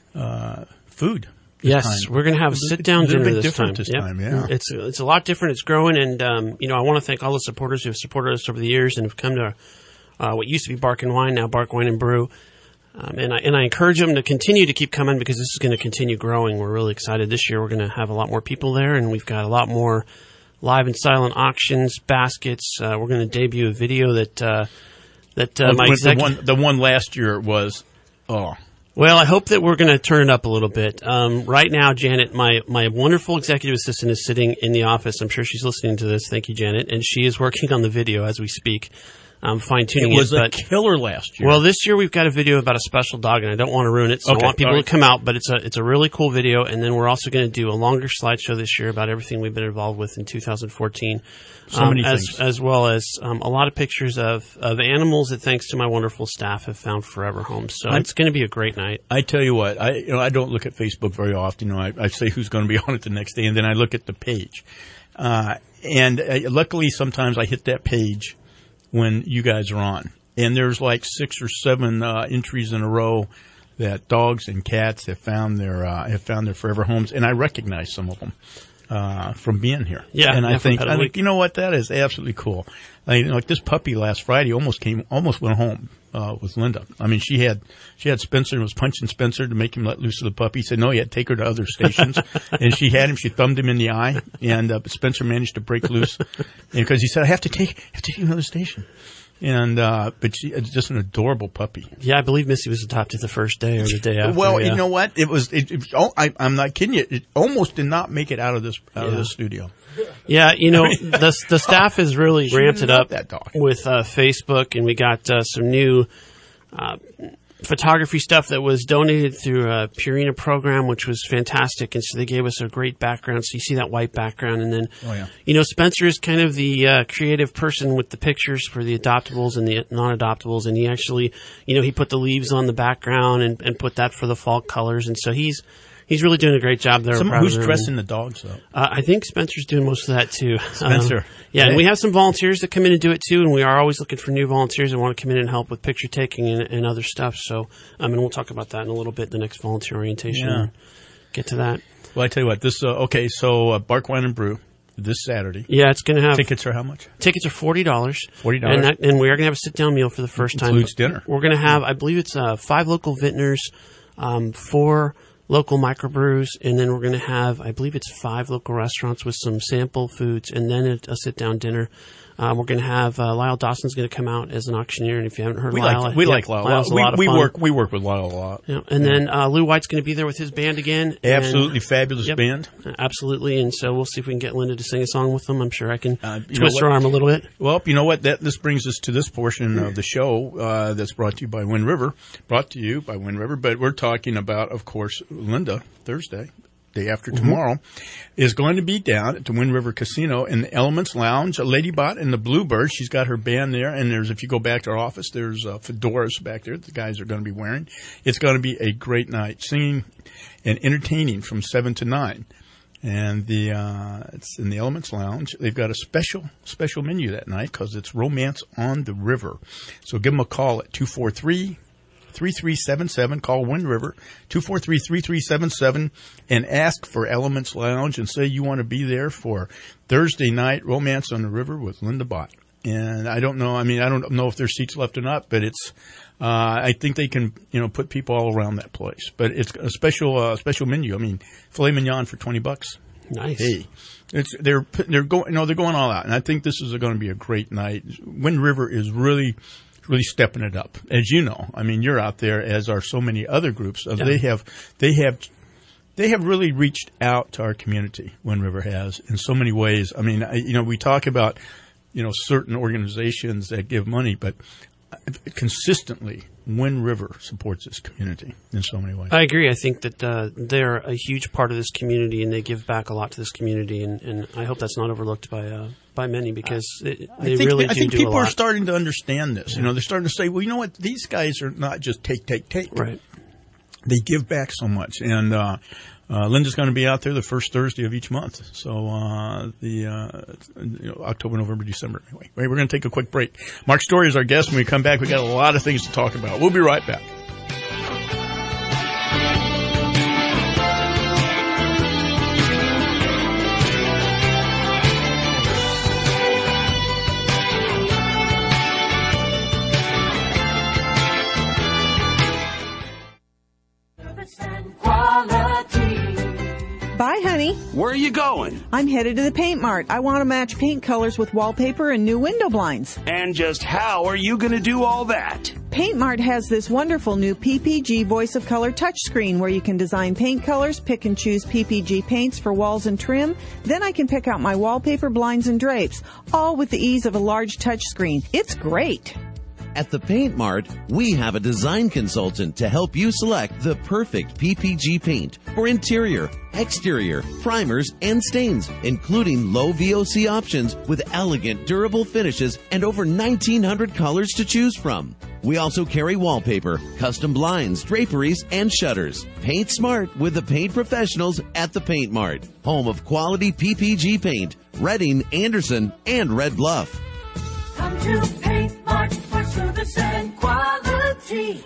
uh, food. Yes, time. We're going to have a sit-down it's a dinner bit this different time. This yep. time, yeah. It's it's a lot different. It's growing, and um, you know, I want to thank all the supporters who have supported us over the years and have come to uh, what used to be Bark and Wine, now Bark Wine and Brew. Um, and I and I encourage them to continue to keep coming because this is going to continue growing. We're really excited. This year we're going to have a lot more people there, and we've got a lot more live and silent auctions, baskets. Uh, we're going to debut a video that uh, that uh, well, my the executive... one the one last year was oh. Well, I hope that we're going to turn it up a little bit. Um, right now, Janet, my, my wonderful executive assistant, is sitting in the office. I'm sure she's listening to this. Thank you, Janet. And she is working on the video as we speak. Um, fine-tuning it. It was it, a but, killer last year. Well, this year we've got a video about a special dog, and I don't want to ruin it, so okay, I want people right. to come out. But it's a it's a really cool video, and then we're also going to do a longer slideshow this year about everything we've been involved with in two thousand fourteen. So um, many as, things. As well as um, a lot of pictures of, of animals that, thanks to my wonderful staff, have found forever homes. So I'm, it's going to be a great night. I tell you what, I you know I don't look at Facebook very often. You know, I, I say who's going to be on it the next day, and then I look at the page. Uh, and uh, luckily, sometimes I hit that page when you guys are on. And there's like six or seven uh, entries in a row that dogs and cats have found their uh, have found their forever homes, and I recognize some of them uh, from being here. Yeah, and I yeah, think, from I think you know what, that is absolutely cool. Like, you know, like this puppy last Friday almost came, almost went home uh, with Linda. I mean, she had she had Spencer and was punching Spencer to make him let loose of the puppy. He said no, he had to take her to other stations, and she had him. She thumbed him in the eye, and uh, Spencer managed to break loose because he said, "I have to take, I have to take you to another station." And, uh, but she, it's just an adorable puppy. Yeah, I believe Missy was adopted the first day or the day after. Well, yeah. you know what? It was, it, it, oh, I, I'm not kidding you. It almost did not make it out of this, out yeah. of this studio. Yeah, you know, the, the staff has really ramped it up that dog. with, uh, Facebook, and we got, uh, some new, uh, photography stuff that was donated through a Purina program, which was fantastic. And so they gave us a great background. So you see that white background. And then, oh, yeah. you know, Spencer is kind of the uh, creative person with the pictures for the adoptables and the non-adoptables. And he actually, you know, he put the leaves on the background and, and put that for the fall colors. And so he's, he's really doing a great job there. Some, who's dressing the dogs, though? Uh, I think Spencer's doing most of that, too. Spencer. Um, yeah, okay. And we have some volunteers that come in and do it, too, and we are always looking for new volunteers that want to come in and help with picture taking and, and other stuff. So, um, and we'll talk about that in a little bit, the next volunteer orientation. Yeah. Get to that. Well, I tell you what, this, uh, okay, so uh, Bark Wine and Brew this Saturday. Yeah, it's going to have... Tickets are how much? Tickets are forty dollars. forty dollars. And, that, and we are going to have a sit-down meal for the first time. Includes dinner. We're going to have, I believe it's uh, five local vintners, um, four local microbrews, and then we're going to have, I believe it's five local restaurants with some sample foods, and then a, a sit-down dinner. Um, we're going to have uh, Lyle Dawson's going to come out as an auctioneer, and if you haven't heard we Lyle, like we yeah, like Lyle. Lyle's we a lot of we fun. work we work with Lyle a lot. Yeah, and yeah. then uh, Lou White's going to be there with his band again. Absolutely and, fabulous yep, band. Absolutely, and so we'll see if we can get Linda to sing a song with them. I'm sure I can uh, twist her arm a little bit. Well, you know what? That this brings us to this portion of the show uh, that's brought to you by Wind River. Brought to you by Wind River, but we're talking about, of course, Linda Thursday. Day after tomorrow, mm-hmm. is going to be down at the Wind River Casino in the Elements Lounge. Ladybot and the Bluebird. She's got her band there, and there's, if you go back to our office, there's uh, fedoras back there that the guys are going to be wearing. It's going to be a great night, singing and entertaining from seven to nine. And the uh, it's in the Elements Lounge. They've got a special special menu that night because it's Romance on the River. So give them a call at two four three, three three seven seven. Call Wind River, two four three, three three seven seven, and ask for Elements Lounge and say you want to be there for Thursday night Romance on the River with Linda Bott. And I don't know, I mean, I don't know if there's seats left or not, but it's, uh, I think they can, you know, put people all around that place. But it's a special, uh, special menu. I mean, filet mignon for twenty bucks. Nice. Hey, it's, they're, they're going, no, they're going all out. And I think this is going to be a great night. Wind River is really, really stepping it up. As you know, I mean, you're out there, as are so many other groups. Uh, Yeah. They have, they have, They have really reached out to our community, Wind River has, in so many ways. I mean, I, you know, we talk about, you know, certain organizations that give money, but consistently, Wind River supports this community in so many ways. I agree. I think that uh, they're a huge part of this community, and they give back a lot to this community, and, and I hope that's not overlooked by uh, by many, because it, I they think, really I do think do people a lot. are starting to understand this. You know, they're starting to say, well, you know what? These guys are not just take, take, take. Right. They give back so much. And uh, uh, Linda's going to be out there the first Thursday of each month. So uh, the uh, you know, October, November, December. Anyway, we're going to take a quick break. Mark Story is our guest. When we come back, we got a lot of things to talk about. We'll be right back. Bye, honey. Where are you going? I'm headed to the Paint Mart. I want to match paint colors with wallpaper and new window blinds. And just how are you going to do all that? Paint Mart has this wonderful new P P G Voice of Color touchscreen where you can design paint colors, pick and choose P P G paints for walls and trim. Then I can pick out my wallpaper, blinds, and drapes, all with the ease of a large touchscreen. It's great. At the Paint Mart, we have a design consultant to help you select the perfect P P G paint for interior, exterior, primers, and stains, including low V O C options with elegant, durable finishes and over nineteen hundred colors to choose from. We also carry wallpaper, custom blinds, draperies, and shutters. Paint smart with the paint professionals at the Paint Mart, home of quality P P G paint, Reading, Anderson, and Red Bluff. Come to Paint Mart for service and quality.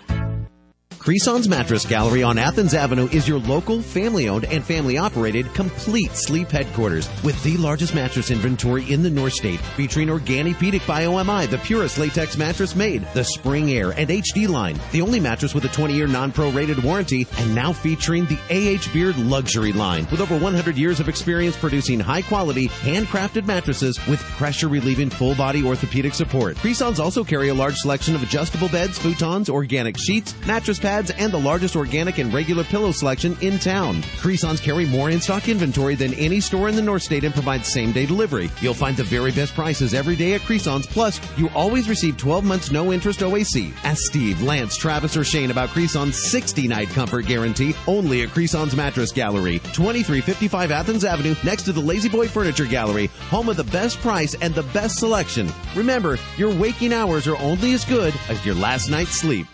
Creson's Mattress Gallery on Athens Avenue is your local, family-owned and family-operated complete sleep headquarters with the largest mattress inventory in the North State, featuring Organipedic by O M I, the purest latex mattress made, the Spring Air and H D line, the only mattress with a twenty-year non-pro rated warranty, and now featuring the A H Beard luxury line with over one hundred years of experience producing high-quality, handcrafted mattresses with pressure-relieving full-body orthopedic support. Creson's also carry a large selection of adjustable beds, futons, organic sheets, mattress pads, and the largest organic and regular pillow selection in town. Creson's carry more in-stock inventory than any store in the North State and provide same-day delivery. You'll find the very best prices every day at Creson's. Plus, you always receive twelve months no-interest O A C. Ask Steve, Lance, Travis, or Shane about Creson's sixty-night comfort guarantee only at Creson's Mattress Gallery, twenty-three fifty-five Athens Avenue, next to the Lazy Boy Furniture Gallery, home of the best price and the best selection. Remember, your waking hours are only as good as your last night's sleep.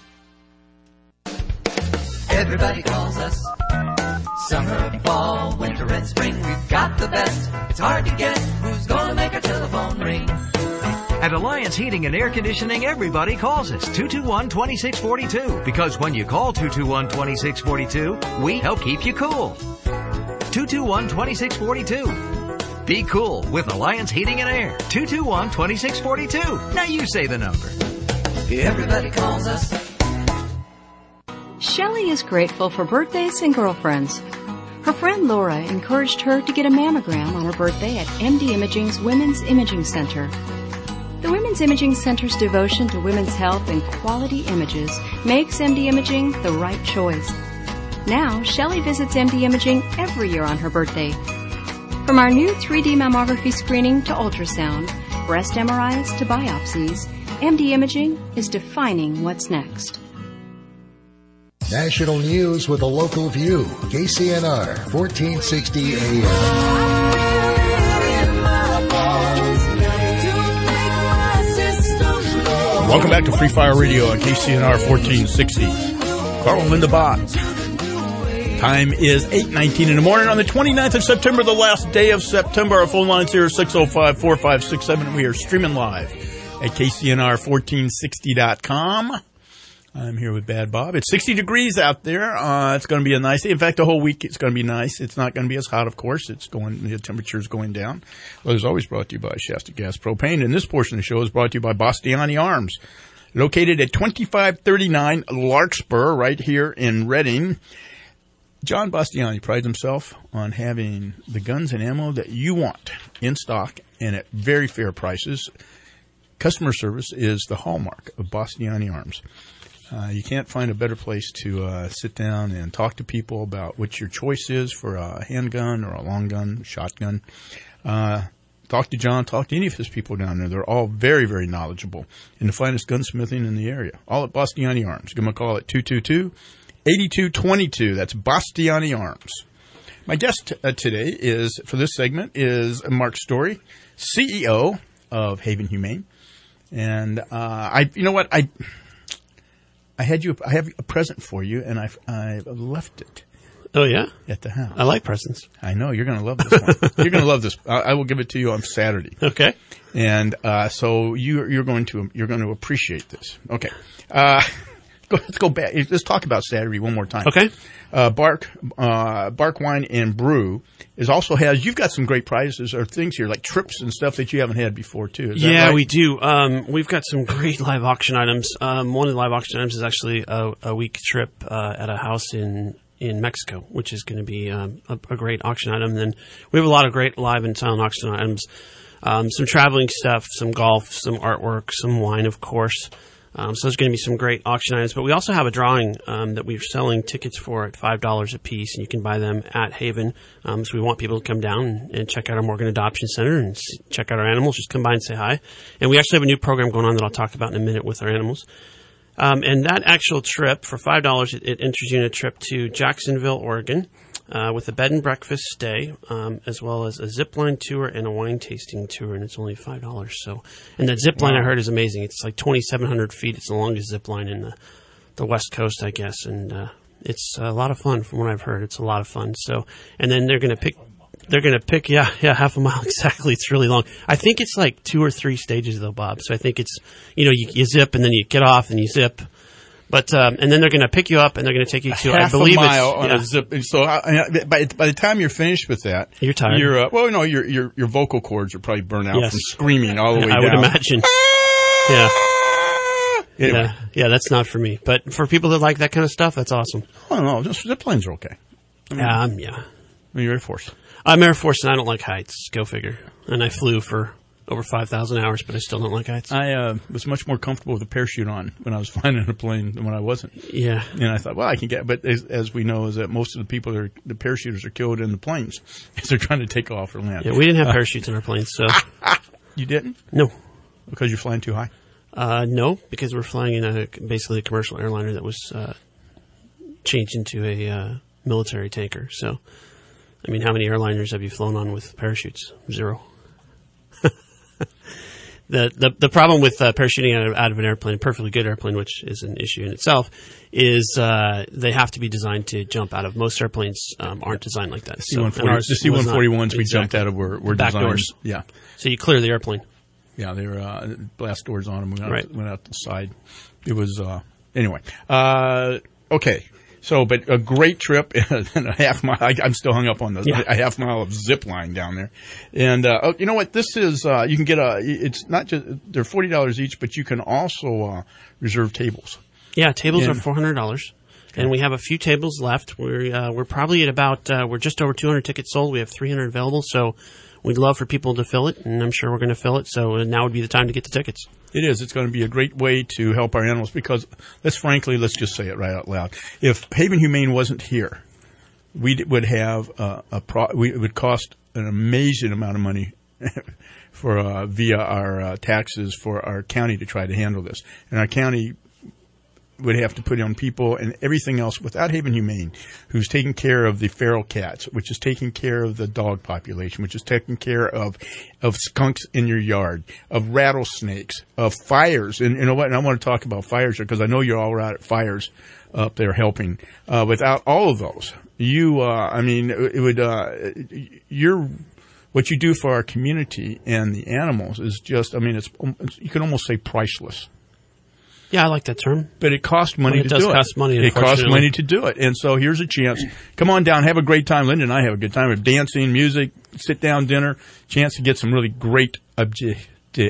Everybody calls us. Summer, fall, winter, and spring. We've got the best. It's hard to guess who's gonna make our telephone ring. At Alliance Heating and Air Conditioning, everybody calls us two two one, two six four two. Because when you call two two one, two six four two, we help keep you cool. two two one, two six four two. Be cool with Alliance Heating and Air. two two one, two six four two. Now you say the number. Everybody calls us. Shelley is grateful for birthdays and girlfriends. Her friend Laura encouraged her to get a mammogram on her birthday at M D Imaging's Women's Imaging Center. The Women's Imaging Center's devotion to women's health and quality images makes M D Imaging the right choice. Now, Shelley visits M D Imaging every year on her birthday. From our new three D mammography screening to ultrasound, breast M R Is to biopsies, M D Imaging is defining what's next. National news with a local view. K C N R, fourteen sixty A M. Welcome back to Free Fire Radio on K C N R fourteen sixty. Carl and Linda Bott. Time is eight nineteen in the morning on the twenty-ninth of September, the last day of September. Our phone lines here are six oh five, four five six seven. We are streaming live at K C N R fourteen sixty dot com. I'm here with Bad Bob. It's sixty degrees out there. Uh, it's going to be a nice day. In fact, the whole week it's going to be nice. It's not going to be as hot, of course. It's going, the temperature's going down. Well, it's always brought to you by Shasta Gas Propane. And this portion of the show is brought to you by Bastiani Arms, located at twenty-five thirty-nine Larkspur, right here in Reading. John Bastiani prides himself on having the guns and ammo that you want in stock and at very fair prices. Customer service is the hallmark of Bastiani Arms. Uh, you can't find a better place to uh, sit down and talk to people about what your choice is for a handgun or a long gun, shotgun. Uh, talk to John, talk to any of his people down there. They're all very, very knowledgeable in the finest gunsmithing in the area. All at Bastiani Arms. Give them a call at two two two, eight two two two. That's Bastiani Arms. My guest uh, today is, for this segment, is Mark Story, C E O of Haven Humane. And uh, I, you know what, I... I had you. I have a present for you, and I've I left it. Oh yeah, at the house. I like presents. I know you're going to love this one. You're going to love this. I, I will give it to you on Saturday. Okay. And uh, so you you're going to you're going to appreciate this. Okay. Uh, go, let's go back. Let's talk about Saturday one more time. Okay. Uh, Bark uh, Bark Wine and Brew is also has. You've got some great prizes or things here like trips and stuff that you haven't had before too. Is that yeah, right? we do. Um, we've got some great live auction items. Um, one of the live auction items is actually a, a week trip uh, at a house in in Mexico, which is going to be um, a, a great auction item. And then we have a lot of great live and silent auction items. Um, some traveling stuff, some golf, some artwork, some wine, of course. Um, so there's going to be some great auction items, but we also have a drawing um, that we're selling tickets for at five dollars a piece, and you can buy them at Haven. Um, so we want people to come down and, and check out our Morgan Adoption Center and s- check out our animals. Just come by and say hi. And we actually have a new program going on that I'll talk about in a minute with our animals. Um, and that actual trip for five dollars, it, it enters you in a trip to Jacksonville, Oregon, uh, with a bed and breakfast stay, um, as well as a zip line tour and a wine tasting tour, and it's only five dollars. So, and that zip line, wow, I heard is amazing. It's like twenty-seven hundred feet. It's the longest zip line in the, the West Coast, I guess, and uh, it's a lot of fun from what I've heard. It's a lot of fun. So, and then they're going to pick, they're going to pick, yeah, yeah, half a mile exactly. It's really long. I think it's like two or three stages though, Bob. So I think it's, you know, you, you zip and then you get off and you zip. But um, and then they're going to pick you up and they're going to take you to, half I believe, a mile it's, on yeah. a zip. So I, by by the time you're finished with that, you're tired. You're uh, well, no, your your your vocal cords are probably burnt out yes. from screaming all the way I down. would imagine. yeah. Anyway. Yeah, yeah, that's not for me. But for people that like that kind of stuff, that's awesome. Oh no, just zip lines are okay. I mean, um, yeah. You're Air Force. I'm Air Force, and I don't like heights. Go figure. And I flew for over five thousand hours, but I still don't like heights. I uh, was much more comfortable with a parachute on when I was flying in a plane than when I wasn't. Yeah. And I thought, well, I can get, but as, as we know, is that most of the people, that are, the parachuters are killed in the planes as they're trying to take off or land. Yeah, we didn't have parachutes in our planes, so. You didn't? No. Because you're flying too high? Uh, no, because we're flying in a basically a commercial airliner that was uh, changed into a uh, military tanker. So, I mean, how many airliners have you flown on with parachutes? Zero. The, the the problem with uh, parachuting out of, out of an airplane, a perfectly good airplane, which is an issue in itself, is uh, they have to be designed to jump out of. Most airplanes um, aren't designed like that. The C one forty, the C one forty-ones we jumped out of were, were back designed. doors. Yeah. So you clear the airplane. Yeah, they were uh, blast doors on them. We went, right. out, went out the side. It was, uh, anyway. Uh, okay. So, but a great trip and a half mile. I, I'm still hung up on the yeah. a half mile of zip line down there. And, uh, oh, you know what? This is, uh, you can get a, it's not just, they're forty dollars each, but you can also, uh, reserve tables. Yeah, tables and, are four hundred dollars. Okay. And we have a few tables left. We're, uh, we're probably at about, uh, we're just over two hundred tickets sold. We have three hundred available. So we'd love for people to fill it, and I'm sure we're going to fill it. So now would be the time to get the tickets. It is. It's going to be a great way to help our animals because, let's frankly, let's just say it right out loud. If Haven Humane wasn't here, we would have uh, a pro- we, it would cost an amazing amount of money for uh, via our uh, taxes for our county to try to handle this. And our county would have to put on people and everything else without Haven Humane, who's taking care of the feral cats, which is taking care of the dog population, which is taking care of of skunks in your yard, of rattlesnakes, of fires. And you know what? And I want to talk about fires here because I know you're all out at fires up there helping. Uh, without all of those, you, uh, I mean, it, it would, uh, you're, what you do for our community and the animals is just, I mean, it's, you can almost say priceless. Yeah, I like that term. But it costs money well, it to does do it. Cost money, it costs money to do it. And so here's a chance. Come on down, have a great time. Linda and I have a good time with dancing, music, sit-down dinner, chance to get some really great object.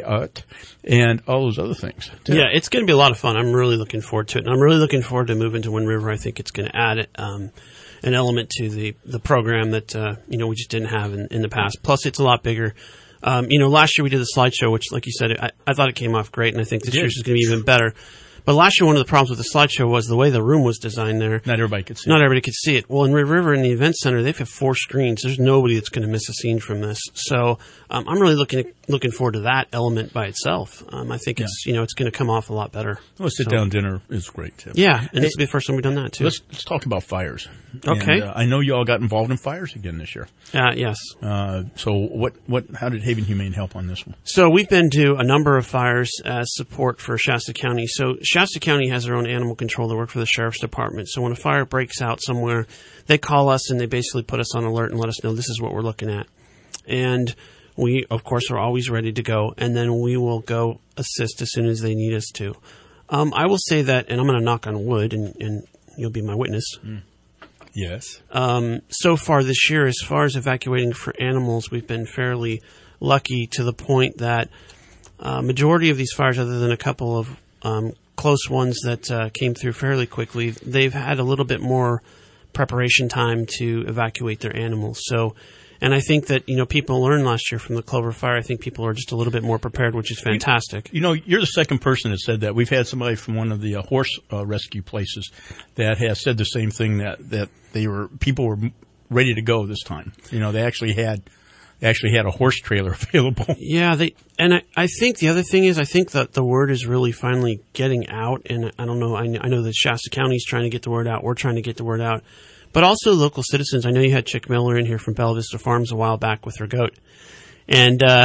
And all those other things. Too. Yeah, it's going to be a lot of fun. I'm really looking forward to it. And I'm really looking forward to moving to Wind River. I think it's going to add um, an element to the, the program that uh, you know we just didn't have in, in the past. Plus, it's a lot bigger. Um, you know, last year we did the slideshow, which, like you said, I, I thought it came off great, and I think this year's is going to be even better. But last year, one of the problems with the slideshow was the way the room was designed there. Not everybody could see Not it. everybody could see it. Well, in Red River, in the event center, they've got four screens. There's nobody that's going to miss a scene from this. So um, I'm really looking looking forward to that element by itself. Um, I think yeah. it's you know it's going to come off a lot better. Well, sit so, down dinner is great too. Yeah, and hey, this will be the first time we've done that too. Let's let's talk about fires. Okay. And, uh, I know you all got involved in fires again this year. Uh, yes. Uh, so what what how did Haven Humane help on this one? So we've been to a number of fires as support for Shasta County. So Shasta County has their own animal control that work for the sheriff's department. So when a fire breaks out somewhere, they call us and they basically put us on alert and let us know this is what we're looking at. And we, of course, are always ready to go. And then we will go assist as soon as they need us to. Um, I will say that, and I'm going to knock on wood, and, and you'll be my witness. Mm. Yes. Um, so far this year, as far as evacuating for animals, we've been fairly lucky to the point that uh, majority of these fires, other than a couple of um, close ones that uh, came through fairly quickly, they've had a little bit more preparation time to evacuate their animals. So, and I think that, you know, people learned last year from the Clover Fire. I think people are just a little bit more prepared, which is fantastic. You, you know, you're the second person that said that. We've had somebody from one of the uh, horse uh, rescue places that has said the same thing, that, that they were, people were ready to go this time. You know, they actually had, they actually had a horse trailer available. Yeah, they, and I, I think the other thing is, I think that the word is really finally getting out, and I don't know, I, I know that Shasta County is trying to get the word out. We're trying to get the word out. But also local citizens. I know you had Chick Miller in here from Bella Vista Farms a while back with her goat. And, uh,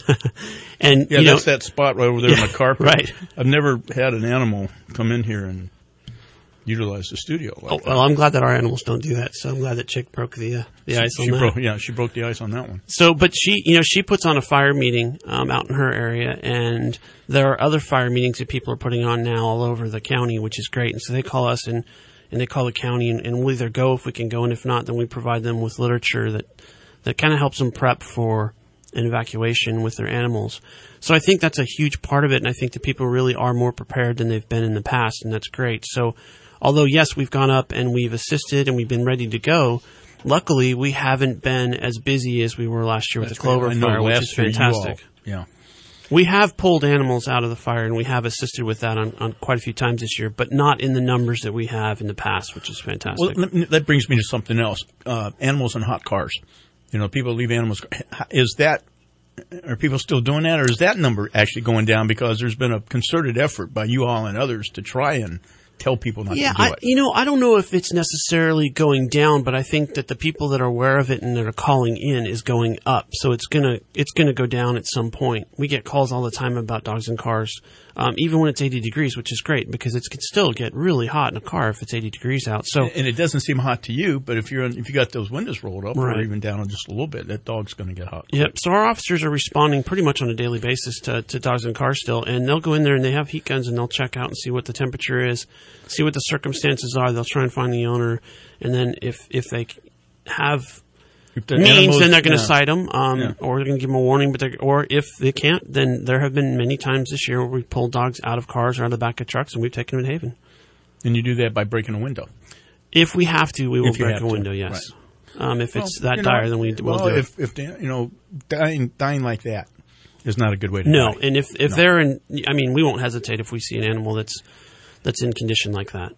and, yeah, you that's know, that spot right over there yeah, on the carpet. Right. I've never had an animal come in here and utilize the studio like oh, that. Well, I'm glad that our animals don't do that. So I'm glad that Chick broke the, uh, the she, ice on she that. Broke, yeah, she broke the ice on that one. So, but she, you know, she puts on a fire meeting, um, out in her area, and there are other fire meetings that people are putting on now all over the county, which is great. And so they call us and, and they call the county, and, and we'll either go if we can go, and if not, then we provide them with literature that, that kind of helps them prep for an evacuation with their animals. So I think that's a huge part of it, and I think that people really are more prepared than they've been in the past, and that's great. So although, yes, we've gone up and we've assisted and we've been ready to go, luckily we haven't been as busy as we were last year with that's the Clover great. Fire, which is fantastic. All, yeah. We have pulled animals out of the fire, and we have assisted with that on, on quite a few times this year, but not in the numbers that we have in the past, which is fantastic. Well, that brings me to something else. Uh, animals in hot cars. You know, people leave animals. Is that, are people still doing that, or is that number actually going down because there's been a concerted effort by you all and others to try and tell people not yeah, to do I, it? you know, I don't know if it's necessarily going down, but I think that the people that are aware of it and that are calling in is going up. So it's gonna it's gonna go down at some point. We get calls all the time about dogs in cars, um, even when it's eighty degrees, which is great because it can still get really hot in a car if it's eighty degrees out. So and it doesn't seem hot to you, but if you're in, if you got those windows rolled up right. or even down just a little bit, that dog's going to get hot. Yep. So our officers are responding pretty much on a daily basis to, to dogs in cars still, and they'll go in there and they have heat guns and they'll check out and see what the temperature is, see what the circumstances are. They'll try and find the owner, and then if if they have if means, animals, then they're going to yeah. cite them, um, yeah. or they're going to give them a warning. But they're- or if they can't, then there have been many times this year where we pulled dogs out of cars or out of the back of trucks, and we've taken them in Haven. And you do that by breaking a window. If we have to, we will If you break have a to, window. Yes. right. Um, if it's Well, that you know, dire, then we will well, do it. if, if you know dying dying like that is not a good way to No, die. and if if No. they're in, I mean, we won't hesitate if we see an animal that's that's in condition like that.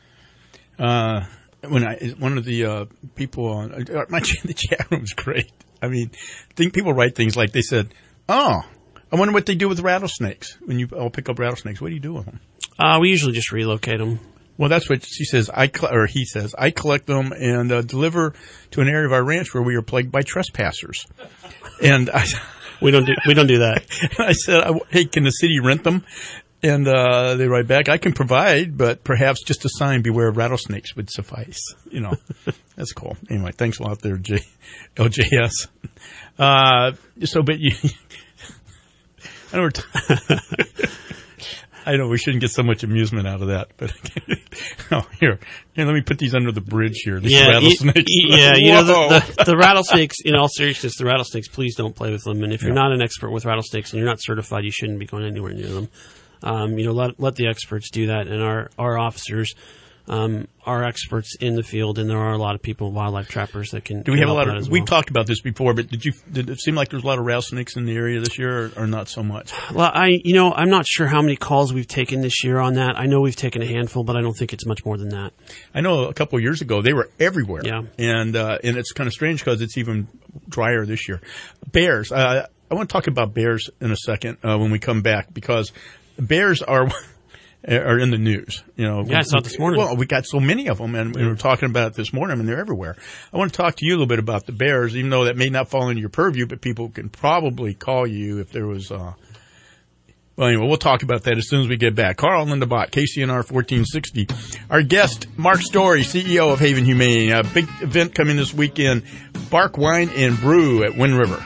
Uh, when I one of the uh, people on uh, my the chat room is great. I mean, I think people write things like they said, "Oh, I wonder what they do with rattlesnakes when you all pick up rattlesnakes. What do you do with them?" Uh, we usually just relocate them. Well, that's what she says. I or he says I collect them and uh, deliver to an area of our ranch where we are plagued by trespassers. And I, we don't do we don't do that. I said, "Hey, can the city rent them?" And uh, they write back, "I can provide, but perhaps just a sign: beware of rattlesnakes would suffice." You know, that's cool. Anyway, thanks a lot there, J, L J S. Uh, so, but you, I know we're. T- I know we shouldn't get so much amusement out of that, but oh, here, here, let me put these under the bridge here. These yeah, rattlesnakes. E- yeah, you know, the, the, the rattlesnakes, in all seriousness, the rattlesnakes, please don't play with them. And if you're Yeah. not an expert with rattlesnakes and you're not certified, you shouldn't be going anywhere near them. Um, you know, let, let the experts do that. And our, our officers, um, are experts in the field, and there are a lot of people, wildlife trappers, that can. Do we can have a help lot that of? as We've well. talked about this before, but did you? Did it seem like there's a lot of rattlesnakes in the area this year, or, or not so much? Well, I, you know, I'm not sure how many calls we've taken this year on that. I know we've taken a handful, but I don't think it's much more than that. I know a couple of years ago they were everywhere. Yeah. And uh, and it's kind of strange because it's even drier this year. Bears. Uh, I want to talk about bears in a second uh, when we come back, because bears are. Are in the news, you know. Yeah, I saw it this morning. Well, we got so many of them, and we were talking about it this morning, and they're everywhere. I want to talk to you a little bit about the bears, even though that may not fall into your purview, but people can probably call you if there was. Uh... Well, anyway, we'll talk about that as soon as we get back. Carl Lindebott, K C N R fourteen sixty. Our guest, Mark Story, C E O of Haven Humane. A big event coming this weekend: Bark Wine and Brew at Wind River.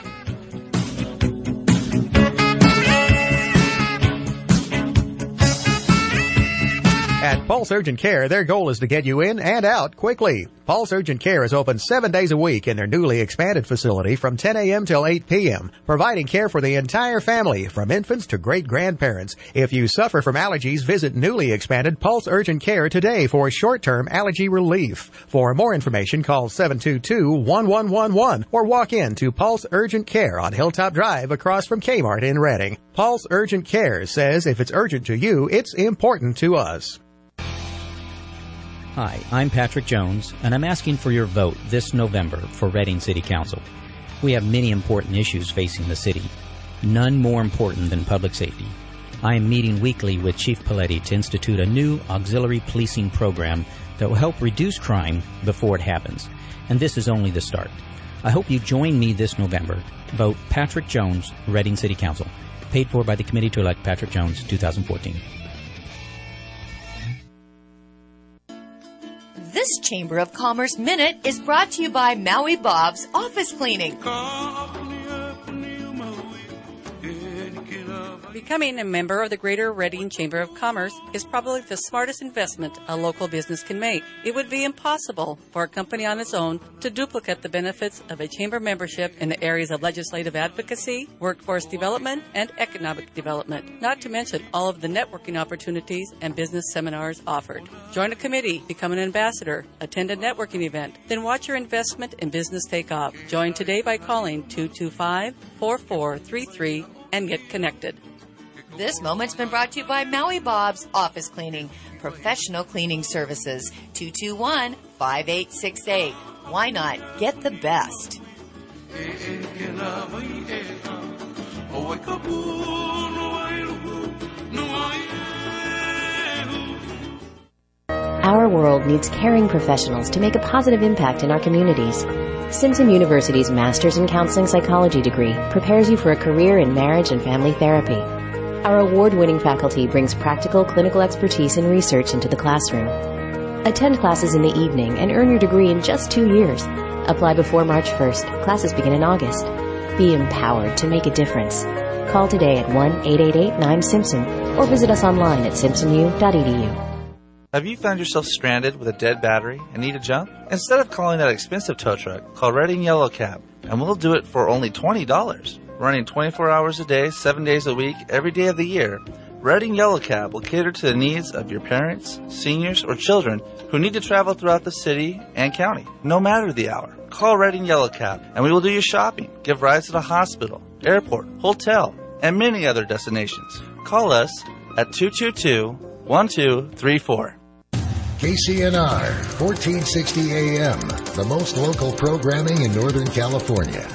At Pulse Urgent Care, their goal is to get you in and out quickly. Pulse Urgent Care is open seven days a week in their newly expanded facility from ten a.m. till eight p.m., providing care for the entire family, from infants to great-grandparents. If you suffer from allergies, visit newly expanded Pulse Urgent Care today for short-term allergy relief. For more information, call seven two two, one one one one or walk in to Pulse Urgent Care on Hilltop Drive across from Kmart in Reading. Pulse Urgent Care says if it's urgent to you, it's important to us. Hi, I'm Patrick Jones, and I'm asking for your vote this November for Reading City Council. We have many important issues facing the city, none more important than public safety. I am meeting weekly with Chief Paletti to institute a new auxiliary policing program that will help reduce crime before it happens, and this is only the start. I hope you join me this November. Vote Patrick Jones, Reading City Council. Paid for by the Committee to Elect Patrick Jones, twenty fourteen. This Chamber of Commerce Minute is brought to you by Maui Bob's Office Cleaning. Becoming a member of the Greater Reading Chamber of Commerce is probably the smartest investment a local business can make. It would be impossible for a company on its own to duplicate the benefits of a chamber membership in the areas of legislative advocacy, workforce development, and economic development, not to mention all of the networking opportunities and business seminars offered. Join a committee, become an ambassador, attend a networking event, then watch your investment in business take off. Join today by calling two two five, four four three three and get connected. This moment's been brought to you by Maui Bob's Office Cleaning, professional cleaning services. two two one, five eight six eight. Why not get the best? Our world needs caring professionals to make a positive impact in our communities. Simpson University's Master's in Counseling Psychology degree prepares you for a career in marriage and family therapy. Our award-winning faculty brings practical clinical expertise and research into the classroom. Attend classes in the evening and earn your degree in just two years. Apply before March first. Classes begin in August. Be empowered to make a difference. Call today at one eight eight eight nine Simpson or visit us online at simpson u dot e d u. Have you found yourself stranded with a dead battery and need a jump? Instead of calling that expensive tow truck, call Reading Yellow Cab, and we'll do it for only twenty dollars. Running twenty-four hours a day, seven days a week, every day of the year, Reading Yellow Cab will cater to the needs of your parents, seniors, or children who need to travel throughout the city and county, no matter the hour. Call Reading Yellow Cab, and we will do your shopping, give rides to the hospital, airport, hotel, and many other destinations. Call us at two two two, one two three four. K C N R, fourteen sixty A M, the most local programming in Northern California.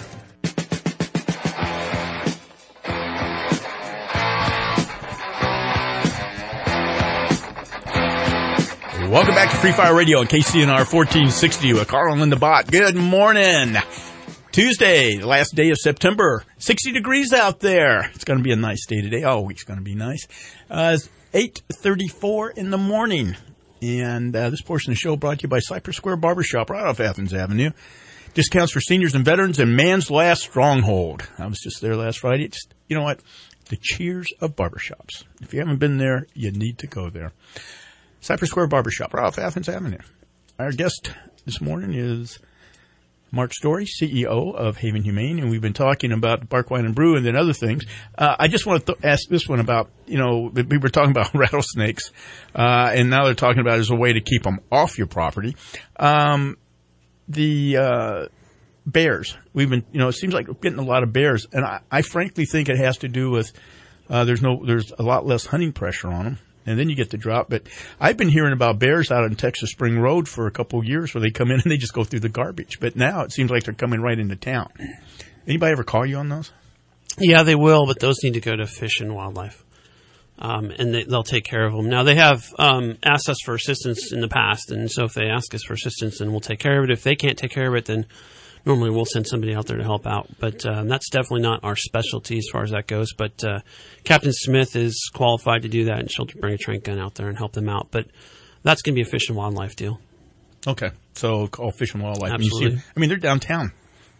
Welcome back to Free Fire Radio on K C N R fourteen sixty with Carl and Linda Bott. Good morning. Tuesday, the last day of September. sixty degrees out there. It's going to be a nice day today. Oh, week's going to be nice. Uh, eight thirty-four in the morning. And uh, this portion of the show brought to you by Cypress Square Barbershop right off Athens Avenue. Discounts for seniors and veterans and Man's Last Stronghold. I was just there last Friday. Just, you know what? The cheers of barbershops. If you haven't been there, you need to go there. Cypress Square Barbershop right off Athens Avenue. Our guest this morning is Mark Story, C E O of Haven Humane, and we've been talking about the Bark Wine and Brew and then other things. Uh, I just want to th- ask this one about, you know, we were talking about rattlesnakes, uh, and now they're talking about it as a way to keep them off your property. Um, the uh, bears, we've been, you know, it seems like we're getting a lot of bears, and I, I frankly think it has to do with uh, there's no, there's a lot less hunting pressure on them. And then you get the drop. But I've been hearing about bears out on Texas Spring Road for a couple of years where they come in and they just go through the garbage. But now it seems like they're coming right into town. Anybody ever call you on those? Yeah, they will, but those need to go to Fish and Wildlife. Um, and they, they'll take care of them. Now, they have um, asked us for assistance in the past. And so if they ask us for assistance, then we'll take care of it. If they can't take care of it, then normally we'll send somebody out there to help out. But um, that's definitely not our specialty as far as that goes. But uh, Captain Smith is qualified to do that, and she'll bring a trank gun out there and help them out. But that's going to be a Fish and Wildlife deal. Okay. So call Fish and Wildlife. Absolutely. And you see, I mean, they're downtown.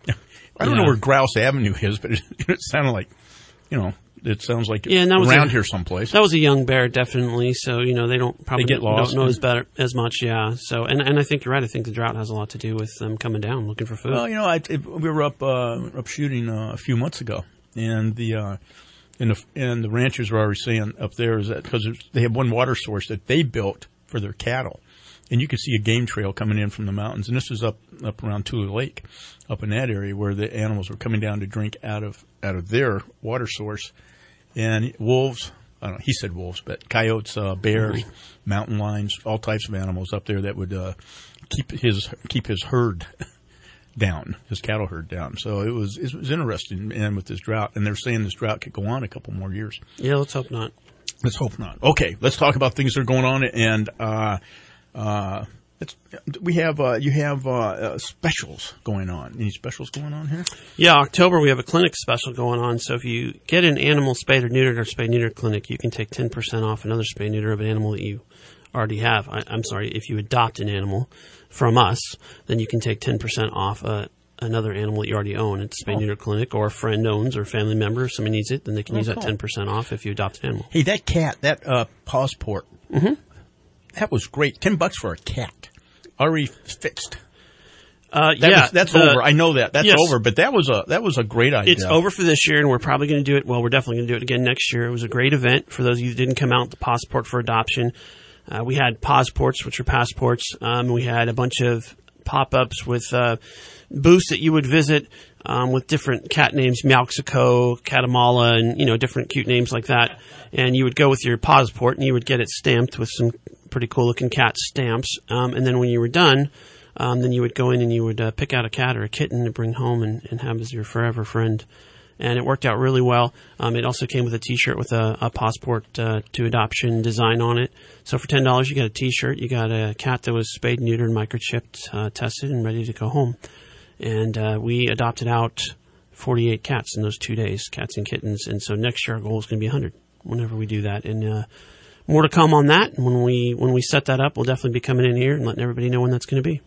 I don't Yeah. know where Grouse Avenue is, but it, it sounded like, you know, it sounds like Yeah, and that was around a, here someplace. That was a young bear, definitely. So, you know, they don't probably They get don't lost. know as better as much. Yeah. So, and and I think you're right. I think the drought has a lot to do with them coming down looking for food. Well, you know, I, it, we were up uh, up shooting uh, a few months ago, and the uh, and the and the ranchers were already saying up there is that because they have one water source that they built for their cattle, and you could see a game trail coming in from the mountains, and this was up up around Tula Lake, up in that area where the animals were coming down to drink out of out of their water source. And wolves, I don't know, he said wolves, but coyotes, uh, bears, mountain lions, all types of animals up there that would uh, keep his keep his herd down, his cattle herd down. So it was it was interesting, and with this drought, and they're saying this drought could go on a couple more years. Yeah, let's hope not. Let's hope not. Okay, let's talk about things that are going on, and uh, uh, it's, we have uh, you have uh, uh, specials going on. Any specials going on here? Yeah, October we have a clinic special going on. So if you get an animal spayed or neutered at our spay neuter clinic, you can take ten percent off another spay neuter of an animal that you already have. I, I'm sorry, if you adopt an animal from us, then you can take ten percent off uh, another animal that you already own at the spay neuter clinic, or a friend owns, or a family member, if somebody needs it, then they can Oh, use that cool. ten percent off if you adopt an animal. Hey, that cat, that uh, Pawsport, mm-hmm. that was great. Ten bucks for a cat, already fixed. Uh, that yeah, was, that's the- over. I know that. That's yes. over. But that was a that was a great idea. It's over for this year, and we're probably going to do it. Well, we're definitely going to do it again next year. It was a great event for those of you who didn't come out. The Passport for adoption. Uh, we had Passports, which are passports. Um, we had a bunch of pop-ups with uh, booths that you would visit um, with different cat names, Meowxico, Catamala, and you know different cute names like that. And you would go with your Passport, and you would get it stamped with some pretty cool-looking cat stamps. Um, and then when you were done. Um, then you would go in and you would uh, pick out a cat or a kitten to bring home and, and have as your forever friend. And it worked out really well. Um, it also came with a T-shirt with a, a Passport uh, to adoption design on it. So for ten dollars, you got a T-shirt. You got a cat that was spayed, neutered, microchipped, uh, tested, and ready to go home. And uh, we adopted out forty-eight cats in those two days, cats and kittens. And so next year our goal is going to be one hundred whenever we do that. And uh, more to come on that. And when we when we set that up, we'll definitely be coming in here and letting everybody know when that's going to be.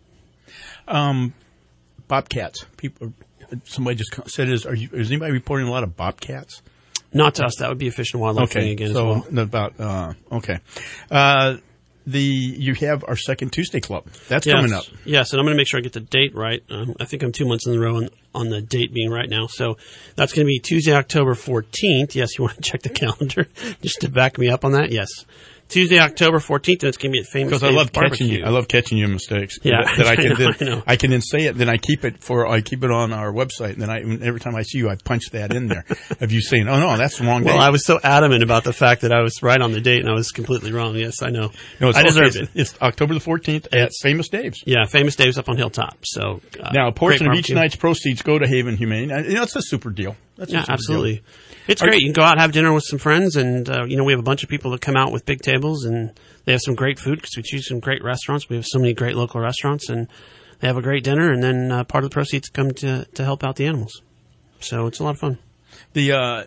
Um, bobcats. People, somebody just said, "Is are you? Is anybody reporting a lot of bobcats?" Not to us. That would be a Fish and Wildlife okay, thing again. so as well. about uh, okay. Uh, the you have our second Tuesday club. That's yes. coming up. Yes, and I'm going to make sure I get the date right. Um, I think I'm two months in a row on, on the date being right now. So that's going to be Tuesday, October fourteenth. Yes, you want to check the calendar just to back me up on that? Yes. Tuesday, October fourteenth, and it's going to be at Famous Because I Dave's love catching Barbecue. you. I love catching your mistakes. Yeah, that, that I can I know, then I know. I can then say it. Then I keep it for I keep it on our website. And then I every time I see you, I punch that in there of you saying, "Oh no, that's the wrong Well, date." I was so adamant about the fact that I was right on the date, and I was completely wrong. Yes, I know. No, it's I okay. deserved It's, it. it's October the fourteenth at Famous Dave's. Yeah, Famous Dave's up on Hilltop. So uh, Now, a portion great of each barbecue. night's proceeds go to Haven Humane. And, you know, it's a super deal. That's yeah, what's absolutely. good. It's Are great. you- You can go out, have dinner with some friends, and uh, you know we have a bunch of people that come out with big tables, and they have some great food because we choose some great restaurants. We have so many great local restaurants, and they have a great dinner, and then uh, part of the proceeds come to to help out the animals. So it's a lot of fun. The uh,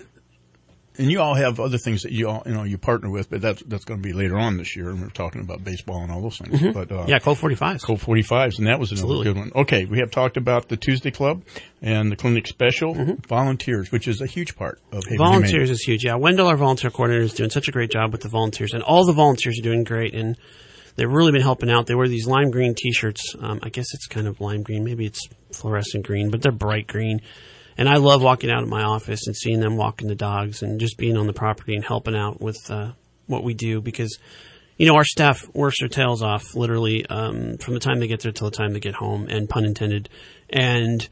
and you all have other things that you all you know you partner with, but that's that's going to be later on this year. And we're talking about baseball and all those things. Mhm. But uh, yeah, Colt forty-fives. Colt forty-fives, and that was another Absolutely. good one. Okay, we have talked about the Tuesday Club and the Clinic Special, volunteers, which is a huge part of Haven Volunteers Humane. is huge. Yeah, Wendell, our volunteer coordinator, is doing such a great job with the volunteers, and all the volunteers are doing great, and they've really been helping out. They wear these lime green T-shirts. Um, I guess it's kind of lime green. Maybe it's fluorescent green, but they're bright green. And I love walking out of my office and seeing them walking the dogs and just being on the property and helping out with uh, what we do because, you know, our staff works their tails off literally um, from the time they get there till the time they get home, and pun intended. And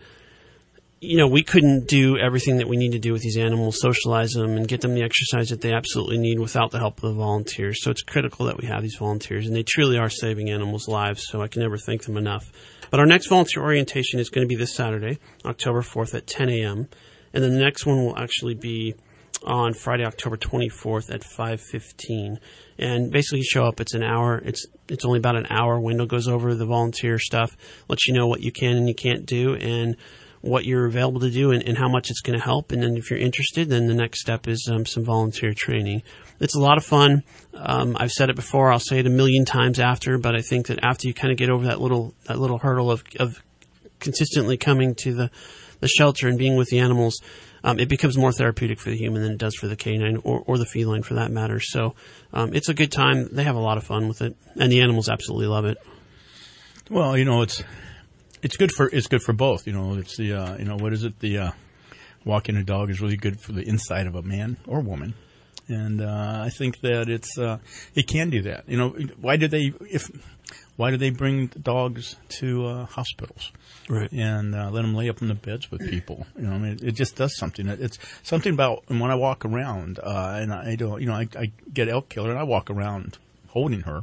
you know, we couldn't do everything that we need to do with these animals, socialize them and get them the exercise that they absolutely need without the help of the volunteers. So it's critical that we have these volunteers, and they truly are saving animals' lives, so I can never thank them enough. But our next volunteer orientation is going to be this Saturday, October fourth at ten a.m., and then the next one will actually be on Friday, October twenty-fourth at five fifteen. And basically you show up, it's an hour, it's it's only about an hour. Wendell goes over the volunteer stuff, lets you know what you can and you can't do, and what you're available to do and, and how much it's going to help. And then if you're interested, then the next step is um, some volunteer training. It's a lot of fun. Um, I've said it before. I'll say it a million times after, but I think that after you kind of get over that little that little hurdle of, of consistently coming to the, the shelter and being with the animals, um, it becomes more therapeutic for the human than it does for the canine or, or the feline for that matter. So um, it's a good time. They have a lot of fun with it, and the animals absolutely love it. Well, you know, it's it's good for it's good for both. You know, it's the uh, you know what is it? The uh, walking a dog is really good for the inside of a man or woman, and uh, I think that it's uh, it can do that. You know, why do they if why do they bring dogs to uh, hospitals? Right. And uh, let them lay up in the beds with people. You know, I mean, it just does something. It's something about when I walk around, uh, and I don't, you know, I, I get elk killer and I walk around holding her.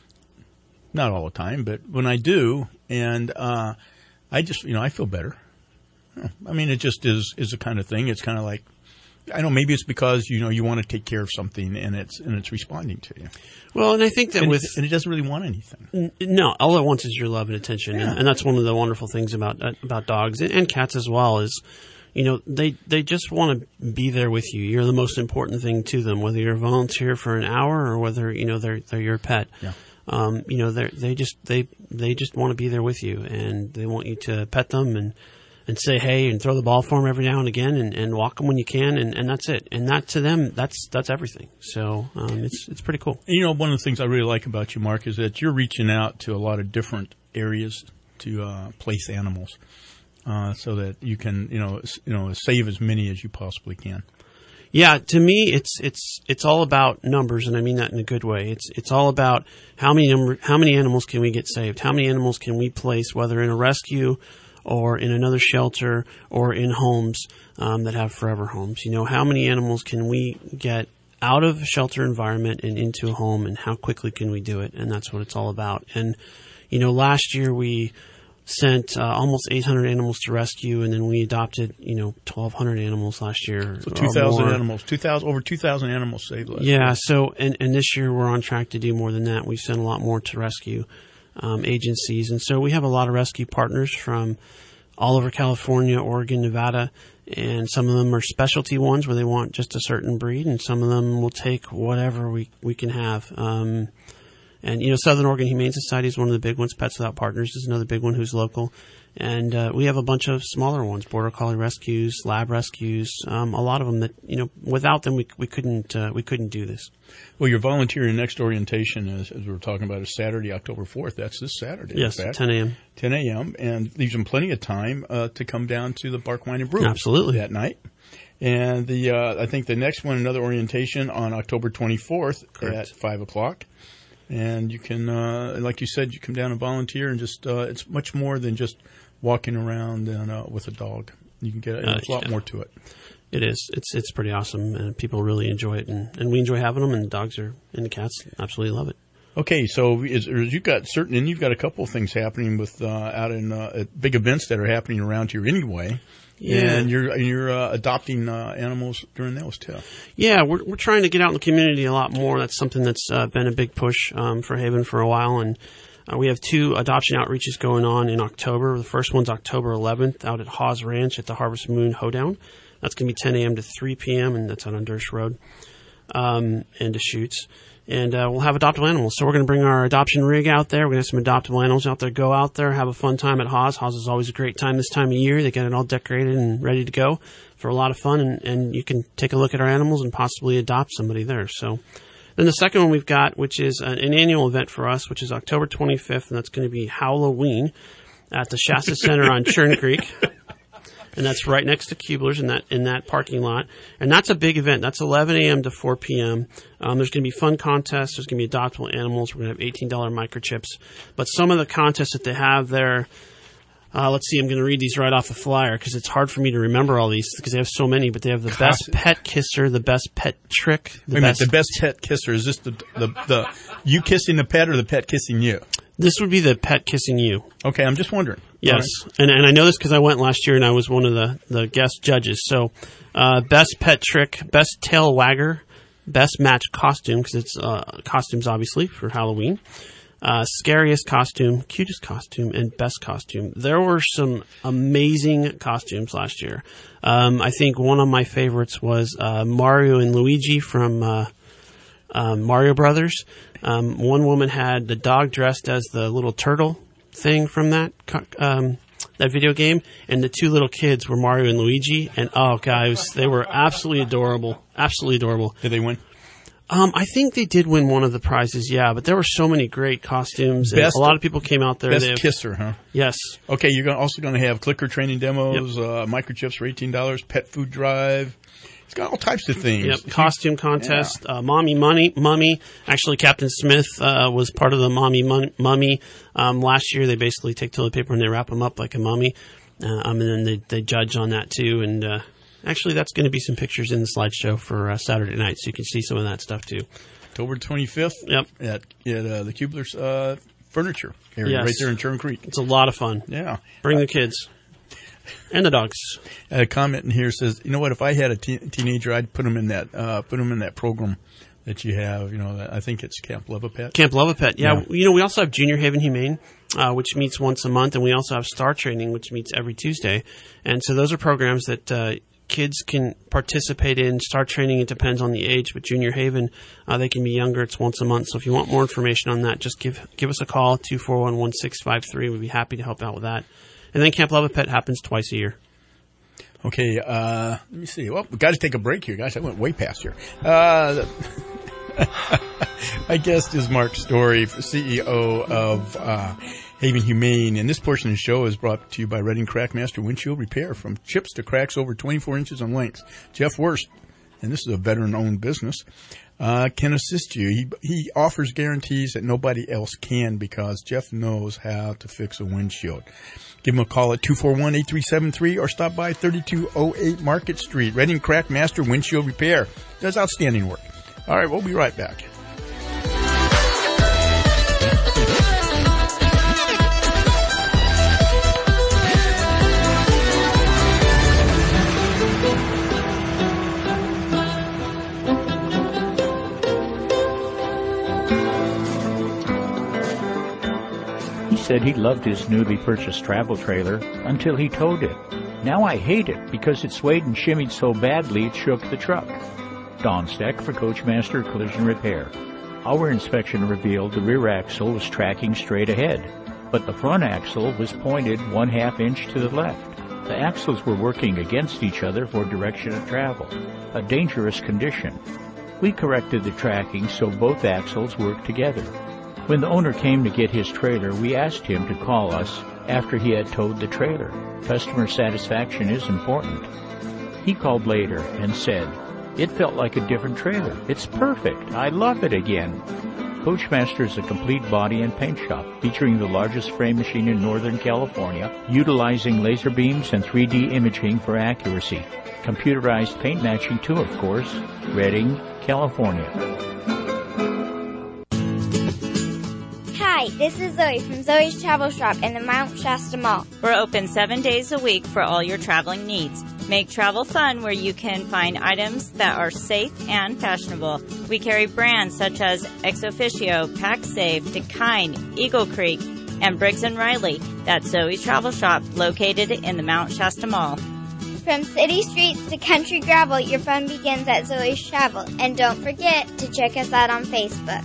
Not all the time, but when I do, and uh, I just, you know, I feel better. I mean, it just is is a kind of thing. It's kind of like, I don't know, maybe it's because, you know, you want to take care of something and it's and it's responding to you. Well, and I think that and with... It, and it doesn't really want anything. N- no, all it wants is your love and attention. Yeah. And, and that's one of the wonderful things about uh, about dogs and, and cats as well is, you know, they, they just want to be there with you. You're the most important thing to them, whether you're a volunteer for an hour or whether, you know, they're they're your pet. Yeah. Um, you know, they they just they they just want to be there with you, and they want you to pet them and, and say hey and throw the ball for them every now and again, and, and walk them when you can, and, and that's it. And that to them, that's that's everything. So um, it's it's pretty cool. You know, one of the things I really like about you, Mark, is that you're reaching out to a lot of different areas to uh, place animals, uh, so that you can you know s- you know save as many as you possibly can. Yeah, to me, it's it's it's all about numbers, and I mean that in a good way. It's it's all about how many number, how many animals can we get saved? How many animals can we place, whether in a rescue or in another shelter or in homes um, that have forever homes? You know, how many animals can we get out of a shelter environment and into a home, and how quickly can we do it? And that's what it's all about. And you know, last year we sent uh, almost eight hundred animals to rescue, and then we adopted, you know, twelve hundred animals last year. So two thousand more. animals, two thousand over two thousand animals saved last Yeah, year. so, and, and this year we're on track to do more than that. We've sent a lot more to rescue um, agencies, and so we have a lot of rescue partners from all over California, Oregon, Nevada, and some of them are specialty ones where they want just a certain breed, and some of them will take whatever we, we can have. Um, And, you know, Southern Oregon Humane Society is one of the big ones. Pets Without Partners is another big one who's local. And uh, we have a bunch of smaller ones, Border Collie Rescues, Lab Rescues, um, a lot of them that, you know, without them we we couldn't uh, we couldn't do this. Well, your volunteering next orientation, is, as we were talking about, is Saturday, October fourth. That's this Saturday. Yes, in fact. ten a.m. ten a.m. And leaves them plenty of time uh, to come down to the Bark Wine and Brew. Absolutely. That night. And the uh, I think the next one, another orientation on October twenty-fourth at five o'clock. And you can, uh, like you said, you come down and volunteer, and just uh, it's much more than just walking around and, uh, with a dog. You can get Uh, it's a lot yeah. more to it. It is. It's it's pretty awesome, and people really enjoy it, and, and we enjoy having them, and the dogs are and the cats absolutely love it. Okay, so is, is you've got certain, and you've got a couple of things happening with uh, out in uh, at big events that are happening around here anyway. Yeah. And you're and you're uh, adopting uh, animals during those too. Yeah, we're we're trying to get out in the community a lot more. That's something that's uh, been a big push um, for Haven for a while, and uh, we have two adoption outreaches going on in October. The first one's October eleventh out at Hawes Ranch at the Harvest Moon Hoedown. That's going to be ten a.m. to three p.m., and that's out on Dersh Road um, and Deschutes. And uh, we'll have adoptable animals. So we're going to bring our adoption rig out there. We're going to have some adoptable animals out there. Go out there, have a fun time at Haas. Haas is always a great time this time of year. They get it all decorated and ready to go for a lot of fun. And, and you can take a look at our animals and possibly adopt somebody there. So then the second one we've got, which is an, an annual event for us, which is October twenty-fifth, and that's going to be Halloween at the Shasta Center on Churn Creek. And that's right next to Kubler's in that in that parking lot. And that's a big event. That's eleven a.m. to four p.m. Um, there's going to be fun contests. There's going to be adoptable animals. We're going to have eighteen dollars microchips. But some of the contests that they have there, uh, let's see, I'm going to read these right off the flyer because it's hard for me to remember all these because they have so many. But they have the best pet kisser, the best pet trick. The Wait a minute, best the best pet kisser. Is this the, the, the you kissing the pet or the pet kissing you? This would be the pet kissing you. Okay, I'm just wondering. Yes, right. and and I know this because I went last year and I was one of the, the guest judges. So, uh, best pet trick, best tail wagger, best match costume because it's uh, costumes obviously for Halloween, uh, scariest costume, cutest costume, and best costume. There were some amazing costumes last year. Um, I think one of my favorites was uh, Mario and Luigi from uh, uh, Mario Brothers. Um, one woman had the dog dressed as the little turtle thing from that um, that video game, and the two little kids were Mario and Luigi, and oh, guys, they were absolutely adorable, absolutely adorable. Did they win? Um, I think they did win one of the prizes, yeah, but there were so many great costumes, and Best- a lot of people came out there. Best They have- kisser, huh? Yes. Okay, you're gonna, also going to have clicker training demos, uh, microchips for eighteen dollars, pet food drive. It's got all types of things. Yep, costume contest, uh, Mommy Money, Mummy. Actually, Captain Smith uh, was part of the Mommy Mon- Mummy. Um, last year, they basically take toilet paper and they wrap them up like a mummy. Uh, um, and then they, they judge on that, too. And uh, actually, that's going to be some pictures in the slideshow for uh, Saturday night, so you can see some of that stuff, too. October twenty-fifth Yep. at, at uh, the Kubler's uh, furniture area, Yes. right there in Churn Creek. It's a lot of fun. Yeah. Bring the kids. And the dogs. A comment in here says, "You know what? If I had a te- teenager, I'd put them in that uh, put them in that program that you have. You know, that, I think it's Camp Love a Pet. Camp Love a Pet. Yeah, Yeah. you know, we also have Junior Haven Humane, uh, which meets once a month, and we also have Star Training, which meets every Tuesday. And so those are programs that uh, kids can participate in. Star Training, it depends on the age, but Junior Haven, uh, they can be younger. It's once a month. So if you want more information on that, just give give us a call, two four one, one six five three. We'd be happy to help out with that. And then Camp Love a Pet happens twice a year. Okay, uh, let me see. Well, we got to take a break here, guys. I went way past here. Uh, my guest is Mark Story, C E O of uh, Haven Humane, and this portion of the show is brought to you by Redding Crackmaster Windshield Repair. From chips to cracks over twenty-four inches in length, Jeff Wurst, and this is a veteran-owned business, uh, can assist you. He he offers guarantees that nobody else can because Jeff knows how to fix a windshield. Give him a call at two four one, eight three seven three or stop by thirty-two oh eight Market Street. Redding Crackmaster Windshield Repair does outstanding work. All right, we'll be right back. He said he loved his newly purchased travel trailer until he towed it. Now I hate it because it swayed and shimmied so badly it shook the truck. Don Steck for Coachmaster Collision Repair. Our inspection revealed the rear axle was tracking straight ahead, but the front axle was pointed one half inch to the left. The axles were working against each other for direction of travel, a dangerous condition. We corrected the tracking so both axles worked together. When the owner came to get his trailer, we asked him to call us after he had towed the trailer. Customer satisfaction is important. He called later and said, "It felt like a different trailer. It's perfect. I love it again." Coachmaster is a complete body and paint shop featuring the largest spray machine in Northern California, utilizing laser beams and three D imaging for accuracy. Computerized paint matching too, of course. Redding, California. Hi, this is Zoe from Zoe's Travel Shop in the Mount Shasta Mall. We're open seven days a week for all your traveling needs. Make travel fun where you can find items that are safe and fashionable. We carry brands such as Ex Officio, PacSafe, Dakine, Eagle Creek, and Briggs and Riley. That's Zoe's Travel Shop located in the Mount Shasta Mall. From city streets to country gravel, your fun begins at Zoe's Travel. And don't forget to check us out on Facebook.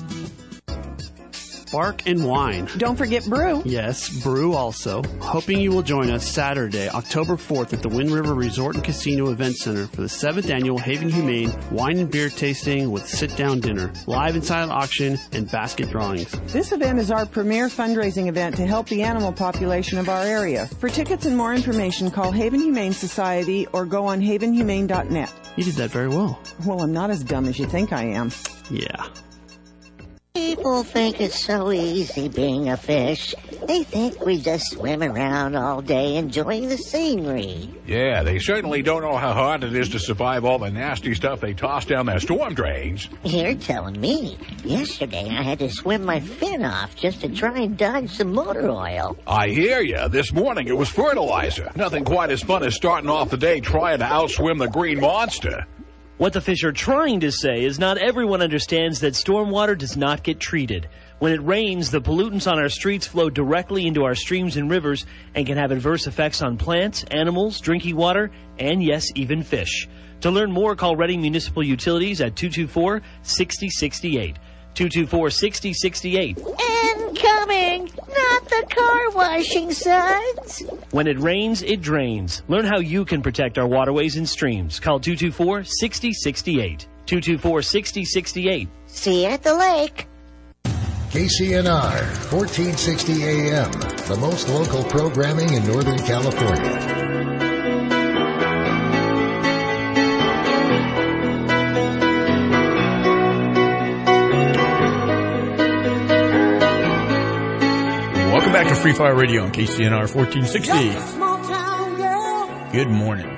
Bark and Wine. Don't forget Brew. Yes, Brew also. Hoping you will join us Saturday, October fourth at the Wind River Resort and Casino Event Center for the seventh Annual Haven Humane Wine and Beer Tasting with Sit-Down Dinner, live and silent auction, and basket drawings. This event is our premier fundraising event to help the animal population of our area. For tickets and more information, call Haven Humane Society or go on haven humane dot net. You did that very well. Well, I'm not as dumb as you think I am. Yeah. People think it's so easy being a fish. They think we just swim around all day enjoying the scenery. Yeah, they certainly don't know how hard it is to survive all the nasty stuff they toss down their storm drains. You're telling me. Yesterday I had to swim my fin off just to try and dodge some motor oil. I hear ya. This morning it was fertilizer. Nothing quite as fun as starting off the day trying to outswim the green monster. What the fish are trying to say is not everyone understands that stormwater does not get treated. When it rains, the pollutants on our streets flow directly into our streams and rivers and can have adverse effects on plants, animals, drinking water, and yes, even fish. To learn more, call Reading Municipal Utilities at two two four, six zero six eight. two two four, six zero six eight. Incoming! Not the car washing suds! When it rains, it drains. Learn how you can protect our waterways and streams. Call two two four, six zero six eight. two two four, six zero six eight. See you at the lake. K C N R, fourteen sixty A M, the most local programming in Northern California. Welcome back to Free Fire Radio on K C N R fourteen sixty. Good morning.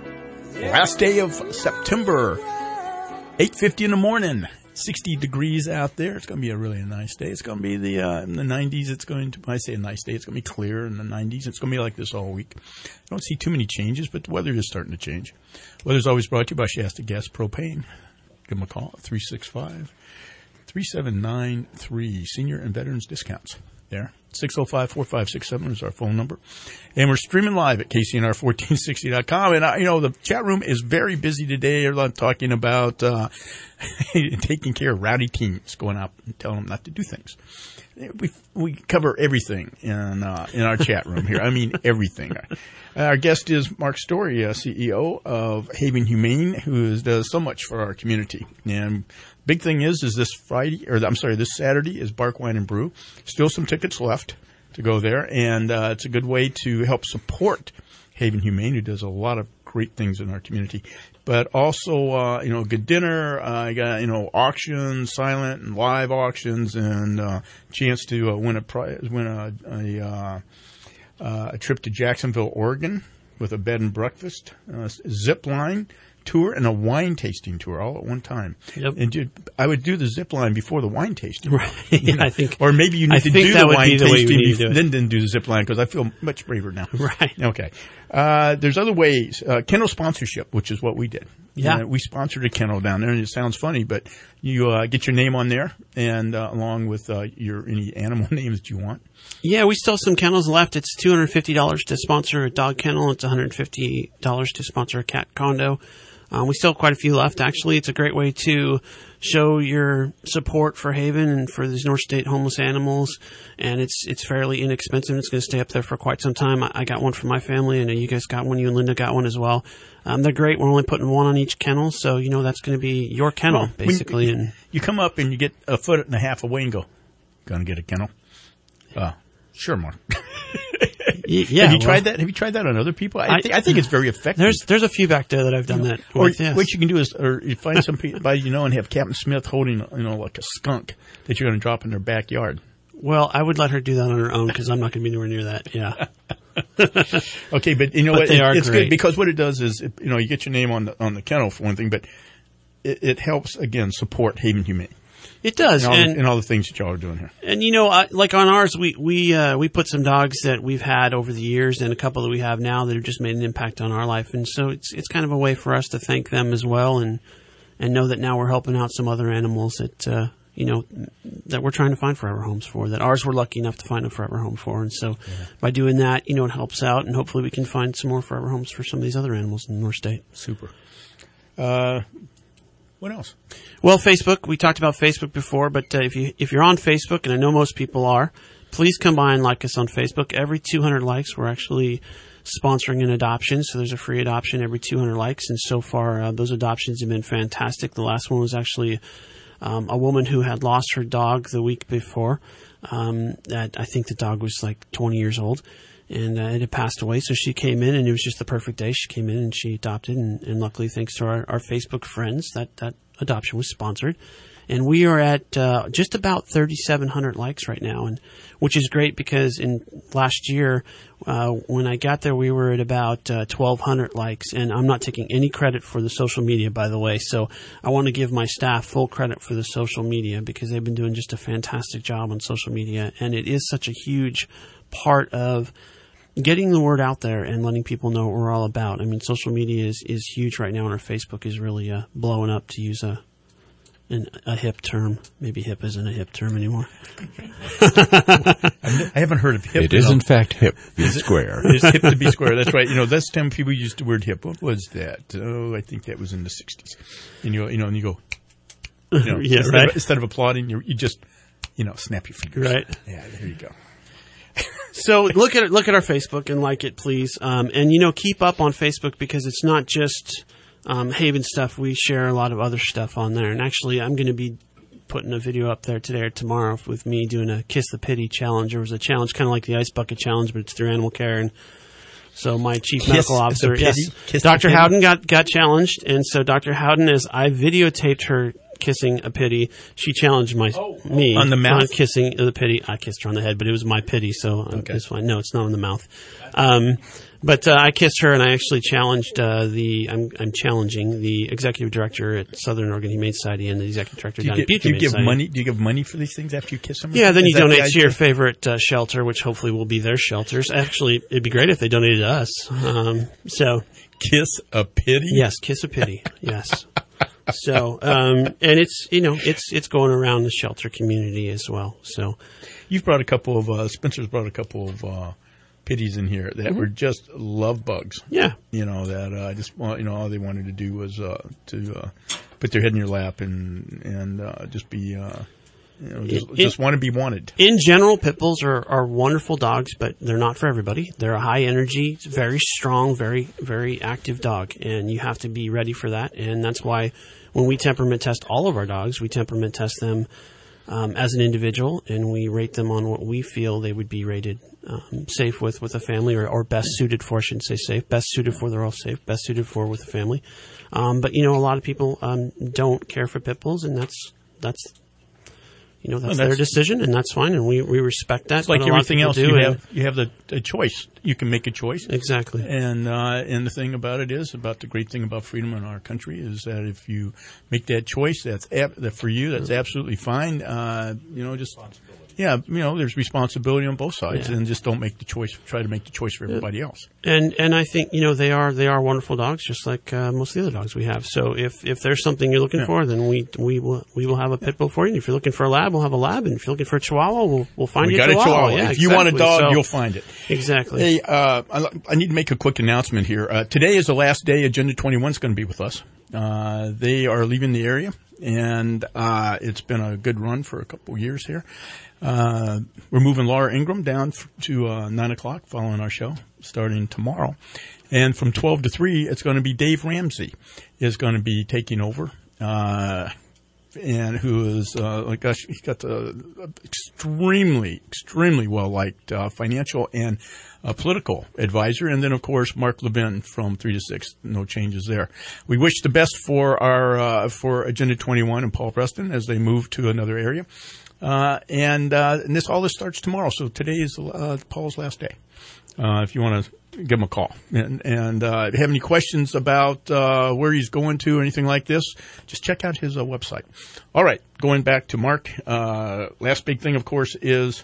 Last day of September, eight fifty in the morning, sixty degrees out there. It's going to be a really nice day. It's going to be the uh, in the nineties. It's going to, when I say a nice day, it's going to be clear in the nineties. It's going to be like this all week. I don't see too many changes, but the weather is starting to change. Weather's always brought to you by Shasta Gas Propane. Give them a call at three six five, three seven nine three. Senior and Veterans Discounts. There. six oh five, four five six seven is our phone number. And we're streaming live at K C N R fourteen sixty dot com. And, uh, you know, the chat room is very busy today. They're talking about uh, taking care of rowdy teens, going out and telling them not to do things. We we cover everything in uh, in our chat room here. I mean, everything. Our guest is Mark Story, uh, C E O of Haven Humane, who does so much for our community. And big thing is, is this Friday, or I'm sorry, this Saturday is Bark Wine and Brew. Still some tickets left to go there, and uh, it's a good way to help support Haven Humane, who does a lot of great things in our community. But also, uh, you know, good dinner. I uh, got, you know, auctions, silent and live auctions, and uh, chance to uh, win a prize, win a a, uh, uh, a trip to Jacksonville, Oregon, with a bed and breakfast, uh, zip line tour, and a wine tasting tour all at one time. Yep. And dude, I would do the zip line before the wine tasting. Right. Yeah, I think. Or maybe you need I to think do that the would wine be the tasting way we need to before, do it. then then do the zip line, because I feel much braver now. Right. Okay. Uh, there's other ways. Uh, kennel sponsorship, which is what we did. Yeah. Uh, we sponsored a kennel down there, and it sounds funny, but you uh, get your name on there, and uh, along with uh, your any animal names that you want. Yeah, we still have some kennels left. It's two hundred fifty dollars to sponsor a dog kennel. It's one hundred fifty dollars to sponsor a cat condo. Um, we still have quite a few left, actually. It's a great way to show your support for Haven and for these North State homeless animals. And it's it's fairly inexpensive. It's going to stay up there for quite some time. I, I got one for my family. I know you guys got one. You and Linda got one as well. Um, they're great. We're only putting one on each kennel. So, you know, that's going to be your kennel, well, basically. You, and you come up and you get a foot and a half away and go, going to get a kennel? Uh, sure, Mark. Yeah, have you well, tried that? Have you tried that on other people? I, I, th- I think it's very effective. There's there's a few back there that I've done you know, that. Or with, yes. what you can do is, or you find somebody you know and have Captain Smith holding, you know, like a skunk that you're going to drop in their backyard. Well, I would let her do that on her own because I'm not going to be anywhere near that. Yeah. Okay, but you know but what? They it, are it's great. good because what it does is, it, you know, you get your name on the on the kennel for one thing, but it, it helps again support Haven Humane. It does, and all, and, the, and all the things that y'all are doing here. And you know, uh, like on ours, we we uh, we put some dogs that we've had over the years, and a couple that we have now that have just made an impact on our life, and so it's it's kind of a way for us to thank them as well, and and know that now we're helping out some other animals that uh, you know that we're trying to find forever homes for. That ours we're lucky enough to find a forever home for, and so yeah. by doing that, you know, it helps out, and hopefully we can find some more forever homes for some of these other animals in the North State. Super. Uh, What else? Well, Facebook. We talked about Facebook before, but uh, if you if you're on Facebook, and I know most people are, please come by and like us on Facebook. Every two hundred likes, we're actually sponsoring an adoption. So there's a free adoption every two hundred likes, and so far uh, those adoptions have been fantastic. The last one was actually um, a woman who had lost her dog the week before. Um, that I think the dog was like twenty years old. And uh, it had passed away, so she came in, and it was just the perfect day. She came in, and she adopted, and, and luckily, thanks to our, our Facebook friends, that, that adoption was sponsored. And we are at uh, just about thirty-seven hundred likes right now, and which is great because in last year, uh, when I got there, we were at about uh, twelve hundred likes. And I'm not taking any credit for the social media, by the way. So I want to give my staff full credit for the social media because they've been doing just a fantastic job on social media, and it is such a huge part of getting the word out there and letting people know what we're all about. I mean, social media is, is huge right now, and our Facebook is really uh, blowing up, to use a an, a hip term. Maybe hip isn't a hip term anymore. I haven't heard of hip. It is, in fact, hip. Be square. It is hip to be square. That's right. You know, last time people used the word hip, what was that? Oh, I think that was in the sixties. And you, you know, and you go, you know, yeah, instead, right. of, instead of applauding, you, you just, you know, snap your fingers. Right. Yeah, there you go. So look at it, look at our Facebook and like it, please. Um, and, you know, keep up on Facebook because it's not just um, Haven stuff. We share a lot of other stuff on there. And actually, I'm going to be putting a video up there today or tomorrow with me doing a Kiss the Pity challenge. There was a challenge kind of like the Ice Bucket Challenge, but it's through animal care. And so my chief Kiss medical officer, yes, Kiss Doctor Howden got, got challenged. And so Doctor Howden, as I videotaped her kissing a pity, she challenged my oh, me on the mouth, on kissing the pity. I kissed her on the head, but it was my pity, so okay. it's fine. No, it's not on the mouth. Um, but uh, I kissed her, and I actually challenged uh, the. I'm, I'm challenging the executive director at Southern Oregon Humane Society and the executive director do you down get, at Butte Do you Humane give Society. money? Do you give money for these things after you kiss them? Yeah, then Is you donate the to your favorite uh, shelter, which hopefully will be their shelters. Actually, it'd be great if they donated to us. Um, so, kiss a pity. Yes, kiss a pity. Yes. So, um, and it's, you know, it's, it's going around the shelter community as well. So you've brought a couple of, uh, Spencer's brought a couple of, uh, pitties in here that mm-hmm. were just love bugs. Yeah. You know, that, uh, just want, you know, all they wanted to do was, uh, to, uh, put their head in your lap and, and, uh, just be, uh, you know, just, it, just want to be wanted. In general, pit bulls are, are wonderful dogs, but they're not for everybody. They're a high energy, very strong, very, very active dog, and you have to be ready for that. And that's why when we temperament test all of our dogs, we temperament test them um, as an individual, and we rate them on what we feel they would be rated um, safe with with a family, or, or best suited for, I shouldn't say safe, best suited for, they're all safe, best suited for with a family. Um, but, you know, a lot of people um, don't care for pit bulls, and that's that's... You know, that's, well, that's their decision, and that's fine, and we, we respect that. It's like everything else. Do, you have you have the, the choice. You can make a choice. Exactly. And uh, and the thing about it is, about the great thing about freedom in our country is that if you make that choice, that's ab- that for you, that's absolutely fine. Uh, you know, just yeah, you know, there's responsibility on both sides, yeah. and just don't make the choice. Try to make the choice for everybody else. And and I think you know they are they are wonderful dogs, just like uh, most of the other dogs we have. So if, if there's something you're looking yeah. for, then we we will we will have a pit bull for you. And if you're looking for a lab, we'll have a lab. And if you're looking for a Chihuahua, we'll we'll find we you got a Chihuahua. A chihuahua. Yeah, if exactly. you want a dog, so, you'll find it. Exactly. Hey, uh, I, I need to make a quick announcement here. Uh, today is the last day Agenda twenty-one is going to be with us. Uh, they are leaving the area, and uh, it's been a good run for a couple of years here. Uh, we're moving Laura Ingram down f- to uh, nine o'clock following our show, starting tomorrow. And from twelve to three, it's going to be Dave Ramsey is going to be taking over. Uh, and who is, uh, like, gosh, he's got a extremely, extremely well-liked uh, financial and uh, political advisor. And then, of course, Mark Levin from three to six. No changes there. We wish the best for our uh, for Agenda twenty-one and Paul Preston as they move to another area. Uh, and, uh, and this, all this starts tomorrow. So today is, uh, Paul's last day. Uh, if you want to give him a call. And, and uh, if you have any questions about uh, where he's going to or anything like this, just check out his uh, website. All right, going back to Mark. Uh, last big thing, of course, is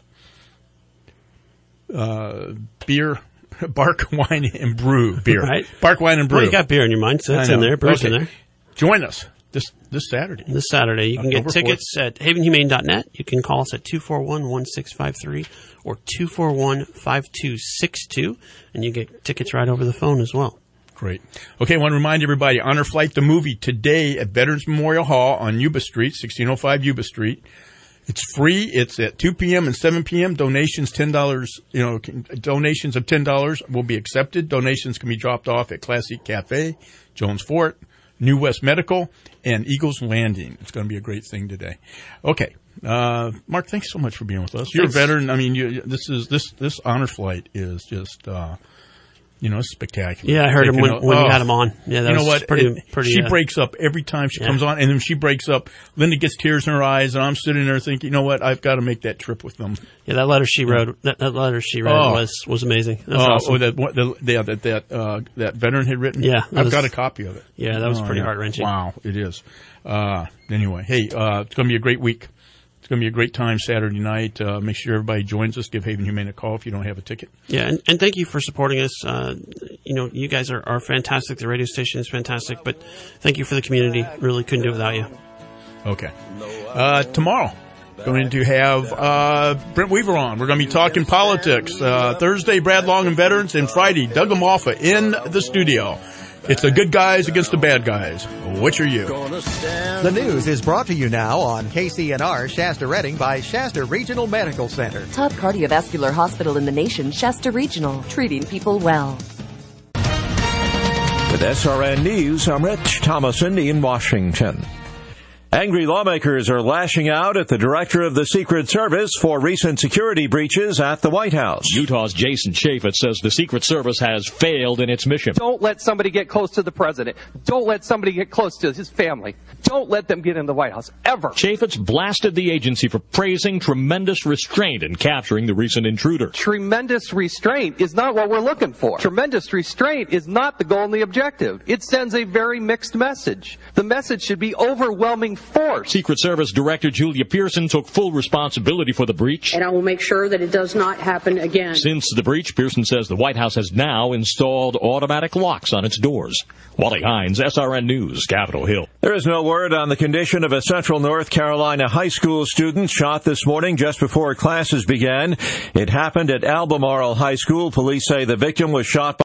uh, beer, Bark Wine and Brew beer. Right. Bark Wine and Brew. Well, you got beer in your mind, so it's in there. Brew's okay. in there. Join us this this Saturday. This Saturday. You can October get tickets fourth. At haven humane dot net. You can call us at two four one, one six five three or two four one, five two six two, and you get tickets right over the phone as well. Great. Okay, I want to remind everybody, Honor Flight, the movie, today at Veterans Memorial Hall on Yuba Street, sixteen oh five Yuba Street. It's free. It's at two p.m. and seven p.m. Donations ten dollars, you know, donations of ten dollars will be accepted. Donations can be dropped off at Classic Cafe, Jones Fort, New West Medical, and Eagles Landing. It's going to be a great thing today. Okay. Uh, Mark, thanks so much for being with us. You're Thanks. a veteran. I mean, you, this is, this, this Honor Flight is just, uh, you know, it's spectacular. Yeah, I heard him when, know, when oh, you had him on. Yeah, that you know was what? pretty, It, pretty. She uh, breaks up every time she yeah. comes on, and then she breaks up. Linda gets tears in her eyes, and I'm sitting there thinking, you know what? I've got to make that trip with them. Yeah, that letter she wrote. That, that letter she wrote Oh. was was amazing. That was Oh, awesome. oh, that what, the, yeah, that that uh, that veteran had written. Yeah, that I've was- got a copy of it. Yeah, that was Oh, pretty yeah. heart-wrenching. Wow, it is. Uh, anyway, hey, uh, it's going to be a great week. It's going to be a great time Saturday night. Uh, make sure everybody joins us. Give Haven Humane a call if you don't have a ticket. Yeah, and, and thank you for supporting us. Uh, you know, you guys are, are fantastic. The radio station is fantastic, but thank you for the community. Really couldn't do it without you. Okay. Uh, tomorrow, going to have uh, Brent Weaver on. We're going to be talking politics. Uh, Thursday, Brad Long and Veterans, and Friday, Doug Amalfa in the studio. It's the good guys against the bad guys. Which are you? The news is brought to you now on K C N R Shasta Redding by Shasta Regional Medical Center. Top cardiovascular hospital in the nation, Shasta Regional, treating people well. With S R N News, I'm Rich Thomason in Washington. Angry lawmakers are lashing out at the director of the Secret Service for recent security breaches at the White House. Utah's Jason Chaffetz says the Secret Service has failed in its mission. Don't let somebody get close to the president. Don't let somebody get close to his family. Don't let them get in the White House, ever. Chaffetz blasted the agency for praising tremendous restraint in capturing the recent intruder. Tremendous restraint is not what we're looking for. Tremendous restraint is not the goal and the objective. It sends a very mixed message. The message should be overwhelming force. Secret Service Director Julia Pearson took full responsibility for the breach. And I will make sure that it does not happen again. Since the breach, Pearson says the White House has now installed automatic locks on its doors. Wally Hines, S R N News, Capitol Hill. There is no word on the condition of a Central North Carolina high school student shot this morning just before classes began. It happened at Albemarle High School. Police say the victim was shot by